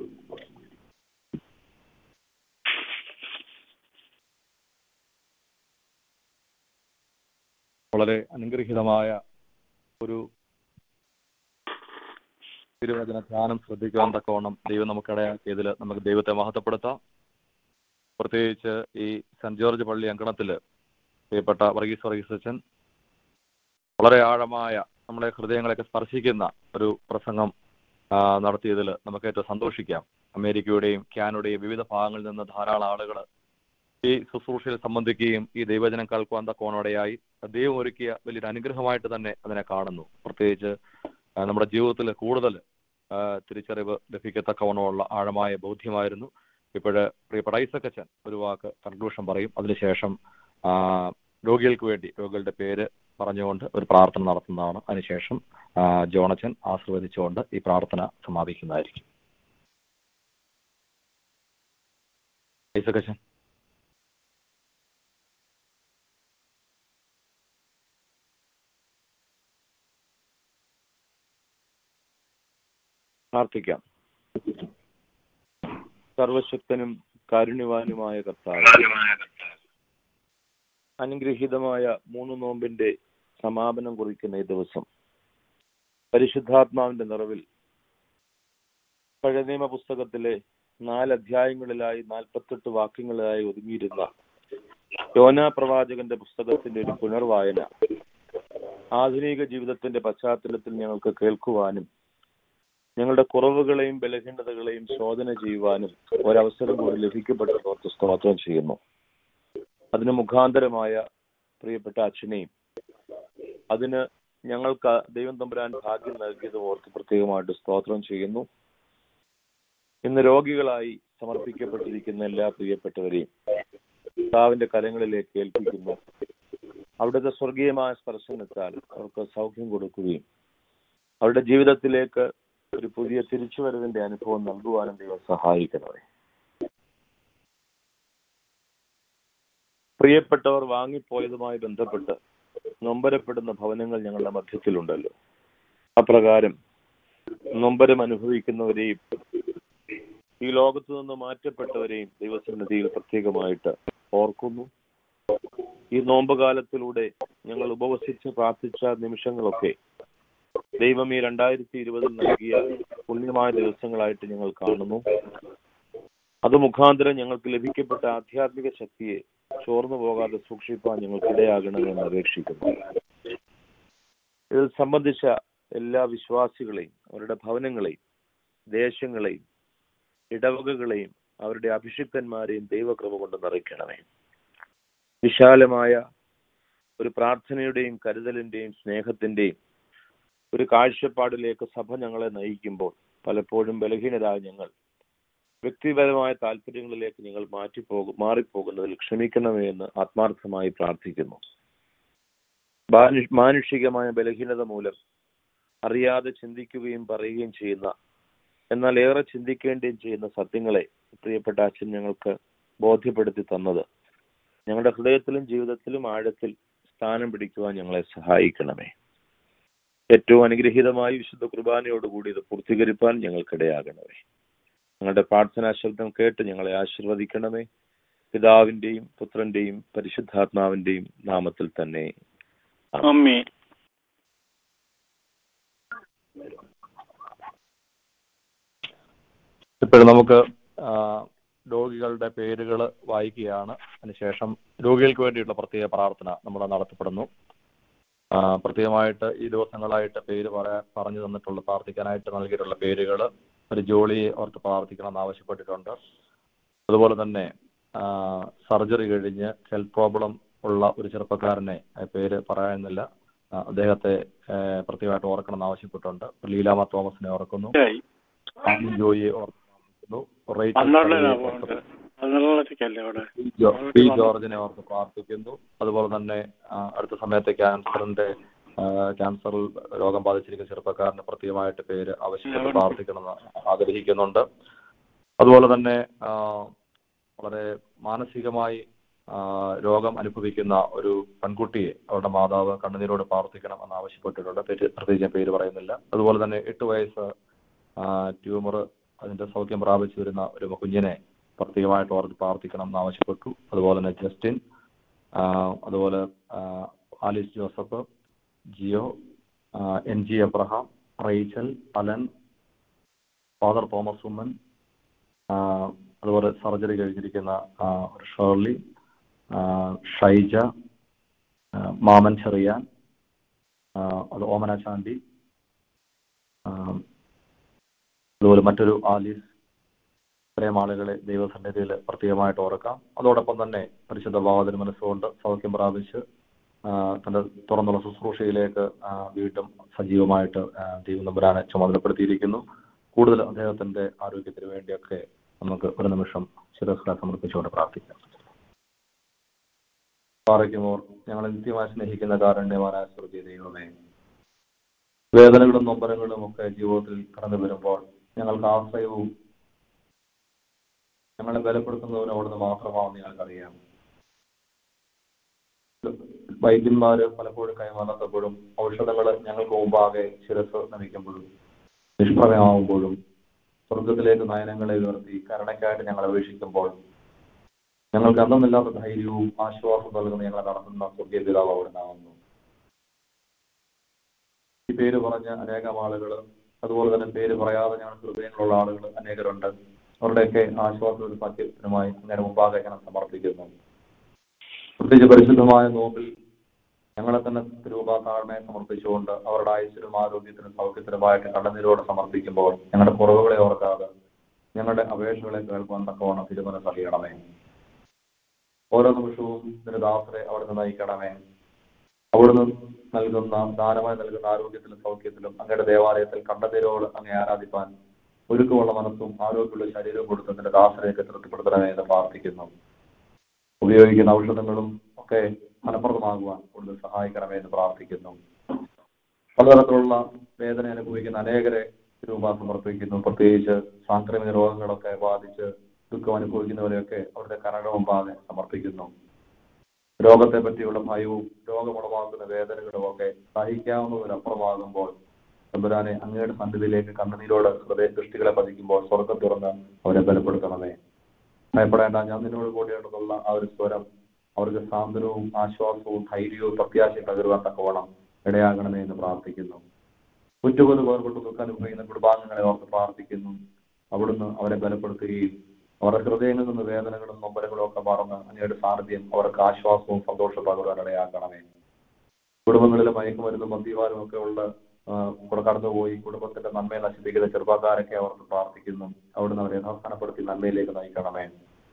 Speaker 2: വളരെ അനുഗ്രഹീതമായ ഒരു തിരുവചന ധ്യാനം ശ്രദ്ധിക്കുവാൻ തക്കവണ്ണം ദൈവം നമുക്കിടയാക്കിയതിൽ നമുക്ക് ദൈവത്തെ മഹത്വപ്പെടുത്താം. പ്രത്യേകിച്ച് ഈ സെന്റ് ജോർജ് പള്ളി അങ്കണത്തില് പ്രിയപ്പെട്ട വർഗീസ് അച്ഛൻ വളരെ ആഴമായ നമ്മുടെ ഹൃദയങ്ങളെയൊക്കെ സ്പർശിക്കുന്ന ഒരു പ്രസംഗം നടത്തിയതിൽ നമുക്ക് ഏറ്റവും സന്തോഷിക്കാം. അമേരിക്കയുടെയും ക്യാനഡയുടെയും വിവിധ ഭാഗങ്ങളിൽ നിന്ന് ധാരാളം ആളുകൾ ഈ ശുശ്രൂഷയിൽ സംബന്ധിക്കുകയും ഈ ദൈവജനം കേൾക്കുവാൻ തക്കവണ്ണോടെയായി ദൈവം ഒരുക്കിയ വലിയൊരു അനുഗ്രഹമായിട്ട് തന്നെ അതിനെ കാണുന്നു. പ്രത്യേകിച്ച് നമ്മുടെ ജീവിതത്തിൽ കൂടുതൽ തിരിച്ചറിവ് ലഭിക്കത്തക്കവണ്ണമുള്ള ആഴമായ ബോധ്യമായിരുന്നു. ഇപ്പോഴ് പ്രിയപ്പെട്ട ഐസക് അച്ഛൻ ഒരു വാക്ക് കൺക്ലൂഷൻ പറയും. അതിനുശേഷം രോഗികൾക്ക് വേണ്ടി രോഗികളുടെ പേര് പറഞ്ഞുകൊണ്ട് ഒരു പ്രാർത്ഥന നടത്തുന്നതാണ്. അതിനുശേഷം ജോണച്ചൻ ആശീർവദിച്ചുകൊണ്ട് ഈ പ്രാർത്ഥന സമാപിക്കുന്നതായിരിക്കും. ഐസക് അച്ഛൻ.
Speaker 6: പ്രാർത്ഥിക്കാം. സർവശക്തനും കാരുണ്യവാനുമായ കർത്താവേ, അനുഗ്രഹീതമായ 3 നോമ്പിന്റെ സമാപനം കുറിക്കുന്ന ഈ ദിവസം പരിശുദ്ധാത്മാവിന്റെ നിറവിൽ പഴയ നിയമ പുസ്തകത്തിലെ 4 അധ്യായങ്ങളിലായി 48 വാക്യങ്ങളിലായി ഒതുങ്ങിയിരുന്ന യോനാ പ്രവാചകന്റെ പുസ്തകത്തിന്റെ ഒരു പുനർവായന ആധുനിക ജീവിതത്തിന്റെ പശ്ചാത്തലത്തിൽ ഞങ്ങൾക്ക് കേൾക്കുവാനും ഞങ്ങളുടെ കുറവുകളെയും ബലഹീനതകളെയും ശോധന ചെയ്യുവാനും ഒരവസരം കൂടി ലഭിക്കപ്പെട്ടതോർത്ത് സ്തോത്രം ചെയ്യുന്നു. അതിന് മുഖാന്തരമായ പ്രിയപ്പെട്ട അച്ഛനെയും അതിന് ഞങ്ങൾക്ക് ദൈവം തമ്പുരാൻ ഭാഗ്യം നൽകിയത് ഓർത്ത് പ്രത്യേകമായിട്ട് സ്തോത്രം ചെയ്യുന്നു. ഇന്ന് രോഗികളായി സമർപ്പിക്കപ്പെട്ടിരിക്കുന്ന എല്ലാ പ്രിയപ്പെട്ടവരെയും കർത്താവിന്റെ കരങ്ങളിലേക്ക് ഏൽപ്പിക്കുന്നു. അവിടുത്തെ സ്വർഗീയമായ സ്പർശനത്താൽ അവർക്ക് സൗഖ്യം കൊടുക്കുകയും അവരുടെ ജീവിതത്തിലേക്ക് ഒരു പുതിയ തിരിച്ചുവരവിന്റെ അനുഭവം നൽകുവാനും ദൈവം സഹായിക്കണമേ. പ്രിയപ്പെട്ടവർ വാങ്ങിപ്പോയതുമായി ബന്ധപ്പെട്ട് നൊമ്പരപ്പെടുന്ന ഭവനങ്ങൾ ഞങ്ങളുടെ മധ്യത്തിലുണ്ടല്ലോ. അപ്രകാരം നൊമ്പരം അനുഭവിക്കുന്നവരെയും ഈ ലോകത്തു നിന്ന് മാറ്റപ്പെട്ടവരെയും ദൈവസന്നിധിയിൽ പ്രത്യേകമായിട്ട് ഓർക്കുന്നു. ഈ നോമ്പുകാലത്തിലൂടെ ഞങ്ങൾ ഉപവസിച്ച് പ്രാർത്ഥിച്ച നിമിഷങ്ങളൊക്കെ ദൈവം ഈ 2020 നൽകിയ പുണ്യമായ ദിവസങ്ങളായിട്ട് ഞങ്ങൾ കാണുന്നു. അത് മുഖാന്തരം ഞങ്ങൾക്ക് ലഭിക്കപ്പെട്ട ആധ്യാത്മിക ശക്തിയെ ചോർന്നു പോകാതെ സൂക്ഷിപ്പാൻ ഞങ്ങൾക്കിടയാകണമെന്ന് അപേക്ഷിക്കുന്നു. ഇതിൽ സംബന്ധിച്ച എല്ലാ വിശ്വാസികളെയും അവരുടെ ഭവനങ്ങളെയും ദേശങ്ങളെയും ഇടവകകളെയും അവരുടെ അഭിഷിക്തന്മാരെയും ദൈവകൃപ കൊണ്ട് നിറയ്ക്കണമേ. വിശാലമായ ഒരു പ്രാർത്ഥനയുടെയും കരുതലിന്റെയും സ്നേഹത്തിന്റെയും ഒരു കാഴ്ചപ്പാടിലേക്ക് സഭ ഞങ്ങളെ നയിക്കുമ്പോൾ പലപ്പോഴും ബലഹീനരായ ഞങ്ങൾ വ്യക്തിപരമായ താല്പര്യങ്ങളിലേക്ക് ഞങ്ങൾ മാറിപ്പോകുന്നതിൽ ക്ഷമിക്കണമേ എന്ന് ആത്മാർത്ഥമായി പ്രാർത്ഥിക്കുന്നു. മാനുഷികമായ ബലഹീനത മൂലം അറിയാതെ ചിന്തിക്കുകയും പറയുകയും ചെയ്യുന്ന എന്നാൽ ഏറെ ചിന്തിക്കേണ്ടിയും ചെയ്യുന്ന സത്യങ്ങളെ പ്രിയപ്പെട്ട അച്ഛൻ ഞങ്ങൾക്ക് ബോധ്യപ്പെടുത്തി തന്നത് ഞങ്ങളുടെ ഹൃദയത്തിലും ജീവിതത്തിലും ആഴത്തിൽ സ്ഥാനം പിടിക്കുവാൻ ഞങ്ങളെ സഹായിക്കണമേ. ഏറ്റവും അനുഗ്രഹീതമായി വിശുദ്ധ കുർബാനയോടുകൂടി ഇത് പൂർത്തീകരിപ്പാൻ ഞങ്ങൾക്കിടയാകണമേ. ഞങ്ങളുടെ പ്രാർത്ഥനാ ശബ്ദം കേട്ട് ഞങ്ങളെ ആശീർവദിക്കണമേ. പിതാവിന്റെയും പുത്രന്റെയും പരിശുദ്ധാത്മാവിന്റെയും നാമത്തിൽ തന്നെ.
Speaker 7: ആമേൻ.
Speaker 2: ഇപ്പോഴും നമുക്ക് രോഗികളുടെ പേരുകൾ വായിക്കുകയാണ്. അതിനുശേഷം രോഗികൾക്ക് വേണ്ടിയുള്ള പ്രത്യേക പ്രാർത്ഥന നമ്മൾ നടത്തപ്പെടുന്നു. പ്രത്യേകമായിട്ട് ഈ ദിവസങ്ങളായിട്ട് പേര് പറഞ്ഞു തന്നിട്ടുള്ള പ്രാർത്ഥിക്കാനായിട്ട് നൽകിയിട്ടുള്ള പേരുകൾ ഒരു ജോളിയെ ഓർത്ത് പ്രാർത്ഥിക്കണം എന്ന് ആവശ്യപ്പെട്ടിട്ടുണ്ട്. അതുപോലെ തന്നെ സർജറി കഴിഞ്ഞ് ഹെൽത്ത് പ്രോബ്ലം ഉള്ള ഒരു ചെറുപ്പക്കാരനെ പേര് പറയാനില്ല, അദ്ദേഹത്തെ പ്രത്യേകമായിട്ട് ഓർക്കണം എന്ന് ആവശ്യപ്പെട്ടുണ്ട്. ലീലാമ തോമസിനെ ഓർക്കുന്നു, ജോയിയെ ഓർക്കുന്നു, പി ജോർജിനെ ഓർത്ത് പ്രാർത്ഥിക്കുന്നു. അതുപോലെ തന്നെ അടുത്ത സമയത്ത് ക്യാൻസറിൽ രോഗം ബാധിച്ചിരിക്കുന്ന ചെറുപ്പക്കാരന് പ്രത്യേകമായിട്ട് പേര് ആവശ്യപ്പെട്ട് പ്രാർത്ഥിക്കണമെന്ന് ആഗ്രഹിക്കുന്നുണ്ട്. അതുപോലെ തന്നെ വളരെ മാനസികമായി രോഗം അനുഭവിക്കുന്ന ഒരു പെൺകുട്ടിയെ അവരുടെ മാതാവ് കണ്ണുനീരോട് പ്രാർത്ഥിക്കണം എന്ന് ആവശ്യപ്പെട്ടിട്ടുണ്ട്. പ്രത്യേകിച്ച് പേര് പറയുന്നില്ല. അതുപോലെ തന്നെ 8 വയസ്സ് ട്യൂമർ അതിന്റെ സൗഖ്യം പ്രാപിച്ചു വരുന്ന ഒരു കുഞ്ഞിനെ പ്രത്യേകമായിട്ട് ഓർത്ത് പ്രാർത്ഥിക്കണം എന്ന് ആവശ്യപ്പെട്ടു. അതുപോലെ തന്നെ ജസ്റ്റിൻ, അതുപോലെ Alice Joseph, Jio, NG Abraham, Rachel, Alan, father Thomas Oommen, അതുപോലെ സർജറി കഴിഞ്ഞിരിക്കുന്ന ഷേർലി, ഷൈജ, മാമൻ ചെറിയാൻ, അത് ഓമന ചാണ്ടി, അതുപോലെ മറ്റൊരു ആലീസ്. ഇത്രയും ആളുകളെ ദൈവസന്നിധിയിൽ പ്രത്യേകമായിട്ട് ഓർക്കാം. അതോടൊപ്പം തന്നെ പരിശുദ്ധ ഭാവത്തിന് മനസ്സുകൊണ്ട് സൗഖ്യം പ്രാപിച്ച് തന്റെ തുറന്നുള്ള ശുശ്രൂഷയിലേക്ക് വീണ്ടും സജീവമായിട്ട് ദൈവം തമ്പുരാനെ ചുമതലപ്പെടുത്തിയിരിക്കുന്നു. കൂടുതൽ അദ്ദേഹത്തിന്റെ ആരോഗ്യത്തിന് വേണ്ടിയൊക്കെ നമുക്ക് ഒരു നിമിഷം ശിരസ്സുകളെ സമർപ്പിച്ചുകൊണ്ട് പ്രാർത്ഥിക്കാം. പാറയ്ക്കുമോർ ഞങ്ങളെ നിത്യമായി സ്നേഹിക്കുന്ന കാരുണ്യവാനായ സ്വർഗ്ഗീയ ദൈവമേ, വേദനകളും നൊമ്പരങ്ങളും ഒക്കെ ജീവിതത്തിൽ കടന്നു വരുമ്പോൾ ഞങ്ങൾക്ക് ആശ്രയവും ഞങ്ങളെ ബലപ്പെടുത്തുന്നവരും അവിടുന്ന് മാത്രമാണെന്ന് ഞങ്ങൾക്കറിയാം. വൈദ്യന്മാര് പലപ്പോഴും കൈമാറാത്തപ്പോഴും ഔഷധങ്ങൾ ഞങ്ങൾക്ക് മുമ്പാകെ ശിരസ് നമിക്കുമ്പോഴും നിഷ്പ്രഭമാകുമ്പോഴും സ്വർഗത്തിലേക്ക് നയനങ്ങളെ ഉയർത്തി കരുണയ്ക്കായിട്ട് ഞങ്ങൾ അപേക്ഷിക്കുമ്പോൾ ഞങ്ങൾക്ക് അന്തമില്ലാത്ത ധൈര്യവും ആശ്വാസം നൽകുന്ന ഞങ്ങളെ നടത്തുന്ന സ്വർഗീയ പിതാവ് അവിടുന്നാകുന്നു. ഈ പേര് പറഞ്ഞ അനേകം ആളുകൾ, അതുപോലെ തന്നെ പേര് പറയാതെ ഞങ്ങൾക്ക് ഹൃദയങ്ങളുള്ള ആളുകൾ അനേകരുണ്ട്. അവരുടെയൊക്കെ ആശ്വാസവും സത്യത്തിനുമായി അങ്ങനെ മുമ്പാകെ ഞങ്ങൾ സമർപ്പിക്കുന്നു. പ്രത്യേകിച്ച് പരിശുദ്ധമായ നോമ്പിൽ ഞങ്ങളെ തന്നെ താഴ്മയെ സമർപ്പിച്ചുകൊണ്ട് അവരുടെ ആയുസ്സിനും ആരോഗ്യത്തിനും സൗഖ്യത്തിനുമായിട്ട് കണ്ണുനീരോടെ സമർപ്പിക്കുമ്പോൾ ഞങ്ങളുടെ കുറവുകളെ ഓർക്കാതെ ഞങ്ങളുടെ അപേക്ഷകളെ കേൾക്കാൻ തക്കവണ്ണം തിരുമനസ് അറിയണമേ. ഓരോ നിമിഷവും ഇതിന്റെ ദാസരെ അവിടുന്ന് നയിക്കണമേ. അവിടുന്ന് നൽകുന്ന ദാനമായി നൽകുന്ന ആരോഗ്യത്തിലും സൗഖ്യത്തിലും അങ്ങയുടെ ദേവാലയത്തിൽ കണ്ണുനീരോട് അങ്ങേ ആരാധിപ്പാൻ ഒരുക്കമുള്ള മനസ്സും ആരോഗ്യമുള്ള ശരീരവും കൊടുത്തതിന്റെ ദാസരെയൊക്കെ തൃപ്തിപ്പെടുത്തണമേ എന്ന് പ്രാർത്ഥിക്കുന്നു. ഉപയോഗിക്കുന്ന ഔഷധങ്ങളും ഒക്കെ ഫലപ്രദമാകുവാൻ കൂടുതൽ സഹായിക്കണമേ എന്ന് പ്രാർത്ഥിക്കുന്നു. പലതരത്തിലുള്ള വേദന അനുഭവിക്കുന്ന അനേകരെ രൂപ സമർപ്പിക്കുന്നു. പ്രത്യേകിച്ച് സാംക്രമിക രോഗങ്ങളൊക്കെ ബാധിച്ച് ദുഃഖം അനുഭവിക്കുന്നവരെയൊക്കെ അവരുടെ കരങ്ങളുമ്പാകെ സമർപ്പിക്കുന്നു. രോഗത്തെ പറ്റിയുള്ള ഭയവും രോഗമുളവാക്കുന്ന വേദനകളും ഒക്കെ സഹിക്കാവുന്നതിനപ്പുറമാകുമ്പോൾ തമ്പുരാനെ അങ്ങയുടെ സന്നിധിയിലേക്ക് കണ്ണുനീരോട് ഹൃദയ ദൃഷ്ടികളെ പതിക്കുമ്പോൾ സ്വർഗം തുറന്ന് അവരെ ബലപ്പെടുത്തണമേ. ഭയപ്പെടേണ്ട, ഞാൻ നിന്നോട് കൂടിയുണ്ടെന്നുള്ള ആ ഒരു സ്വരം അവർക്ക് സാന്ത്വനവും ആശ്വാസവും ധൈര്യവും പ്രത്യാശയും പകരുവാൻ തക്കവണ്ണം ഇടയാകണമേ എന്ന് പ്രാർത്ഥിക്കുന്നു. കുറ്റുകൊന്ന് വേർപെട്ട് ദുഃഖം അനുഭവിക്കുന്ന കുടുംബാംഗങ്ങളെ ഓർത്ത് പ്രാർത്ഥിക്കുന്നു. അവിടുന്ന് അവരെ ബലപ്പെടുത്തുകയും അവരുടെ ഹൃദയങ്ങളിൽ നിന്ന് വേദനകളും നൊമ്പരങ്ങളും ഒക്കെ മറന്ന് അങ്ങയുടെ സാന്നിധ്യം അവർക്ക് ആശ്വാസവും സന്തോഷവും പകരുവാൻ ഇടയാക്കണമേ. കുടുംബങ്ങളിലെ മയക്കുമരുന്നും മദ്യപാനും ഒക്കെ ഉള്ള കൂടെ കടന്നുപോയി കുടുംബത്തിന്റെ നന്മയെ നശിപ്പിക്കുന്ന ചെറുപ്പക്കാരൊക്കെ അവർക്ക് പ്രാർത്ഥിക്കുന്നു. അവിടുന്ന് അവരെ യഥാസ്ഥാനപ്പെടുത്തി നന്മയിലേക്ക് നയിക്കണമേ.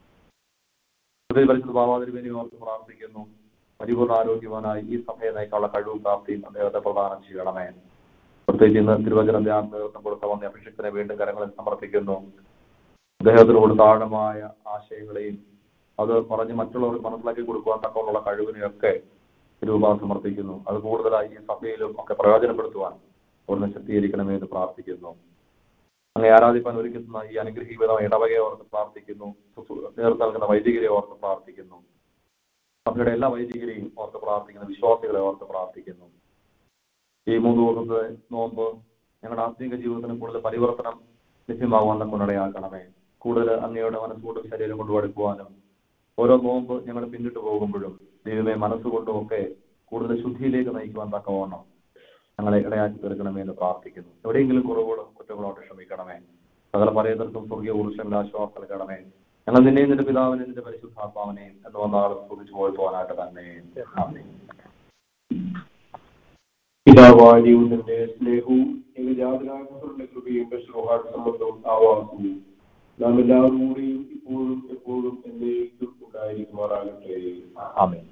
Speaker 2: പരിശുദ്ധ ഭാവാതിരുവേനി ഓർത്ത് പ്രാർത്ഥിക്കുന്നു. പരിപൂർണ്ണ ആരോഗ്യവാനായി ഈ സഭയെ നയിക്കാനുള്ള കഴിവും പ്രാപ്തിയും അദ്ദേഹത്തെ പ്രദാനം ചെയ്യണമേ. പ്രത്യേകിച്ച് ഇന്ന് തിരുവചന ധ്യാന നേതൃത്വം കൊടുത്ത വന്ന അഭിഷിക്തനെ വീണ്ടും കരങ്ങളിൽ സമർപ്പിക്കുന്നു. അദ്ദേഹത്തിനോട് താഴമായ ആശയങ്ങളെയും അത് പറഞ്ഞ് മറ്റുള്ളവർക്ക് മനസ്സിലാക്കി കൊടുക്കുവാൻ തക്കമുള്ള കഴിവിനെയൊക്കെ രൂപ സമർപ്പിക്കുന്നു. അത് കൂടുതലായി ഈ സഭയിലും ഒക്കെ പ്രയോജനപ്പെടുത്തുവാൻ അവിടുന്ന് ശക്തീകരിക്കണമേ എന്ന് പ്രാർത്ഥിക്കുന്നു. അങ്ങനെ ആരാധിപ്പാൻ ഒരുക്കുന്ന ഈ അനുഗ്രഹീതമായ ഇടവകയെ ഓർത്ത് പ്രാർത്ഥിക്കുന്നു. നേതൃത്വം നൽകുന്ന വൈദികരെ ഓർത്ത് പ്രാർത്ഥിക്കുന്നു. സഭയുടെ എല്ലാ വൈദികരെയും ഓർത്ത് പ്രാർത്ഥിക്കുന്നു. വിശ്വാസികളെ ഓർത്ത് പ്രാർത്ഥിക്കുന്നു. ഈ 3 ദിവസത്തെ നോമ്പ് ഞങ്ങളുടെ ആത്മീക ജീവിതത്തിന് കൂടുതൽ പരിവർത്തനം ലഭ്യമാകുവാൻ കൊണ്ടിടയാക്കണമേ. കൂടുതൽ അങ്ങയുടെ മനസ്സുകൊണ്ടും ശരീരം കൊണ്ടും അടുക്കുവാനും ഓരോ നോമ്പ് ഞങ്ങൾ പിന്നിട്ട് പോകുമ്പോഴും ദൈവമേ മനസ്സുകൊണ്ടും ഒക്കെ കൂടുതൽ ശുദ്ധിയിലേക്ക് നയിക്കുവാൻ തക്കവണ്ണം ഞങ്ങളെ ഇടയാക്കി തീർക്കണമേ എന്ന് പ്രാർത്ഥിക്കുന്നു. എവിടെയെങ്കിലും കുറവുകളും കുറ്റങ്ങളോട് ക്ഷമിക്കണമേ. സകല പരേതർക്കും സ്വർഗീയ ഊർജ്ജങ്ങളുടെ ആശ്വാസം നൽകണമേ. ഞങ്ങൾ നിന്നെയും നിന്റെ പിതാവിനെയും നിന്റെ പരിശുദ്ധാത്മാവിനെയും എന്ന് വന്നാളും സ്തുതിച്ചു പോകാനായിട്ട് തന്നെ.
Speaker 3: പിതാവായ ദൈവത്തിന്റെ സ്നേഹവും ഏകജാതനായ പുത്രന്റെ കൃപയും പരിശുദ്ധാത്മാവും ആവാസവും നാം എല്ലാവരും കൂടിയും ഇപ്പോഴും എപ്പോഴും എന്നേക്കും ഉണ്ടായിരിക്കുമാറാകട്ടെ.
Speaker 2: ആമേൻ.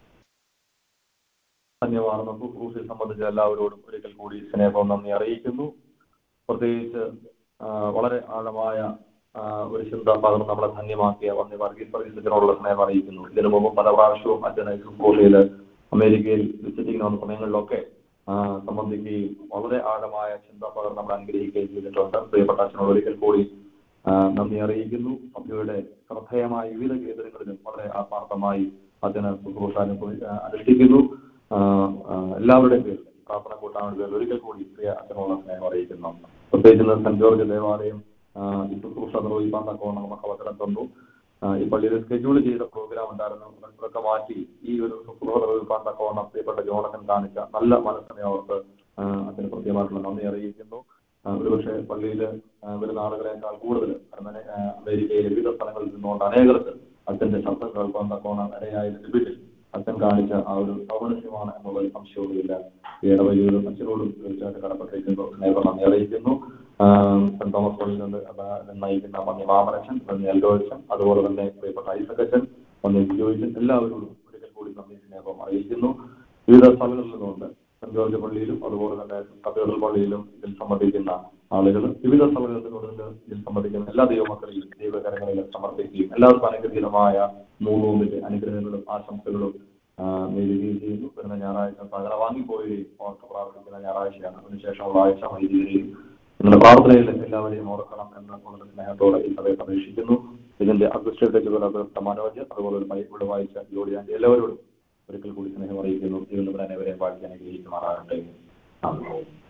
Speaker 2: ധന്യവാദം. ക്രൂസിൽ സംബന്ധിച്ച എല്ലാവരോടും ഒരിക്കൽ കൂടി സ്നേഹവും നന്ദി അറിയിക്കുന്നു. പ്രത്യേകിച്ച് വളരെ ആഴമായ ഒരു ചിന്ത പകർന്ന് നമ്മളെ ധന്യമാക്കിയ വർഗീസ് വർഗീസിനോടുള്ള സ്നേഹം അറിയിക്കുന്നു. ഇതിനു മുമ്പ് പല പ്രാവശ്യവും അച്ഛനെ ക്രൂസിൽ അമേരിക്കയിൽ വിസിറ്റിംഗ് വന്ന സമയങ്ങളിലൊക്കെ സംബന്ധിക്കുകയും വളരെ ആഴമായ ചിന്ത പകർന്ന് നമ്മൾ അനുഗ്രഹിക്കുകയും ചെയ്തിട്ടുണ്ട്. പ്രിയപ്പെട്ട അച്ഛനോട് ഒരിക്കൽ കൂടി നന്ദി അറിയിക്കുന്നു. സഭയുടെ ശ്രദ്ധേയമായ വിവിധ കേന്ദ്രങ്ങളിലും വളരെ ആത്മാർത്ഥമായി അച്ഛന് ശുശ്രൂഷ അനുഷ്ഠിക്കുന്നു. എല്ലാവരുടെയും പേരിൽ പ്രാർത്ഥന കൂട്ടാനുള്ള പേരിൽ ഒരിക്കൽ കൂടി പ്രിയ അച്ഛനോട് സ്നേഹം അറിയിക്കുന്നു. പ്രത്യേകിച്ച് സെന്റ് ജോർജ് ദേവാലയം ഈ ശുശ്രൂഷ നിർവഹിക്കാൻ തക്കവണ്ണം നമുക്ക് അവസരം തന്നു. ഈ പള്ളിയിൽ സ്കെഡ്യൂൾ ചെയ്ത പ്രോഗ്രാം ഉണ്ടായിരുന്നു. അതൊക്കെ മാറ്റി ഈ ഒരു ശുശ്രൂഷ നിർവഹിക്കാൻ തക്കവണ്ണം പ്രിയപ്പെട്ട ജോണസൻ കാണിച്ച നല്ല മനസ്സിനെ ഓർത്ത് അതിന് കൃത്യമായിട്ടുള്ള നന്ദി അറിയിക്കുന്നു. ഒരുപക്ഷെ പള്ളിയിൽ വരുന്ന ആളുകളെക്കാൾ കൂടുതൽ അമേരിക്കയിലെ വിവിധ സ്ഥലങ്ങളിൽ നിന്നുകൊണ്ട് അനേകർക്ക് അച്ഛന്റെ ശബ്ദം കേൾക്കാൻ തക്കവണ്ണം ഇടയായ ലഭിച്ചിൽ അച്ഛൻ കാണിച്ച ആ ഒരു സൗമനസ്യമാണ് എന്നുള്ളൊരു സംശയവുമില്ല. ഇടവകയോടും അച്ഛനോടും തീർച്ചയായിട്ടും കടപ്പെട്ടിരിക്കുന്നു. സ്നേഹം നന്ദി അറിയിക്കുന്നു. സെന്റ് തോമസ് പള്ളിയിൽ നിന്ന് നയിക്കുന്ന പന്നി മാമനച്ഛൻ, പന്നി എൽഡോച്ചൻ, അതുപോലെ തന്നെ പ്രിയപ്പെട്ട ഐസക്കച്ചൻ, പന്നി ജോയിച്ചൻ, എല്ലാവരോടും ഒരിക്കൽ കൂടി നന്ദി സ്നേഹം അറിയിക്കുന്നു. വിവിധ സ്ഥലങ്ങളിൽ നിന്നുണ്ട് സെന്റ് ജോർജ് പള്ളിയിലും അതുപോലെ തന്നെ കത്തീഡ്രൽ പള്ളിയിലും ഇതിൽ സംബന്ധിക്കുന്ന ആളുകൾ വിവിധ സ്ഥലങ്ങളിൽ നിന്നുകൊണ്ട് ഇതിൽ സംബന്ധിക്കുന്ന എല്ലാ ദൈവമക്കളെയും ദൈവകരങ്ങളിൽ സമർപ്പിക്കുകയും എല്ലാവർക്കും അനുഗ്രഹീതമായ മൂന്നൂന്നിന്റെ അനുഗ്രഹങ്ങളും ആശംസകളും നേടുകയും ചെയ്യുന്നു. വരുന്ന ഞായറാഴ്ച സകല വാങ്ങിപ്പോവുകയും ഓർത്ത് പ്രാർത്ഥിക്കുന്ന ഞായറാഴ്ചയാണ്. അതിനുശേഷമുള്ള ആഴ്ച വൈദികരെയും നിങ്ങളുടെ പ്രാർത്ഥനയിൽ എല്ലാവരെയും ഓർക്കണം എന്ന വളരെ സ്നേഹത്തോടെ ഈ സഭയെ പ്രതീക്ഷിക്കുന്നു. ഇതിന്റെ അഡ്മിനിസ്ട്രേറ്റീവ് മനോജ്, അതുപോലെ ഇവിടെ വായിച്ച ജോലിയാൻ്റെ എല്ലാവരോടും ഒരിക്കൽ കൂടി സ്നേഹം അറിയിക്കുന്നു. ദൈവം അനേവരെയും വാഴ്ച അനുഗ്രഹിക്കുമാറാകട്ടെ.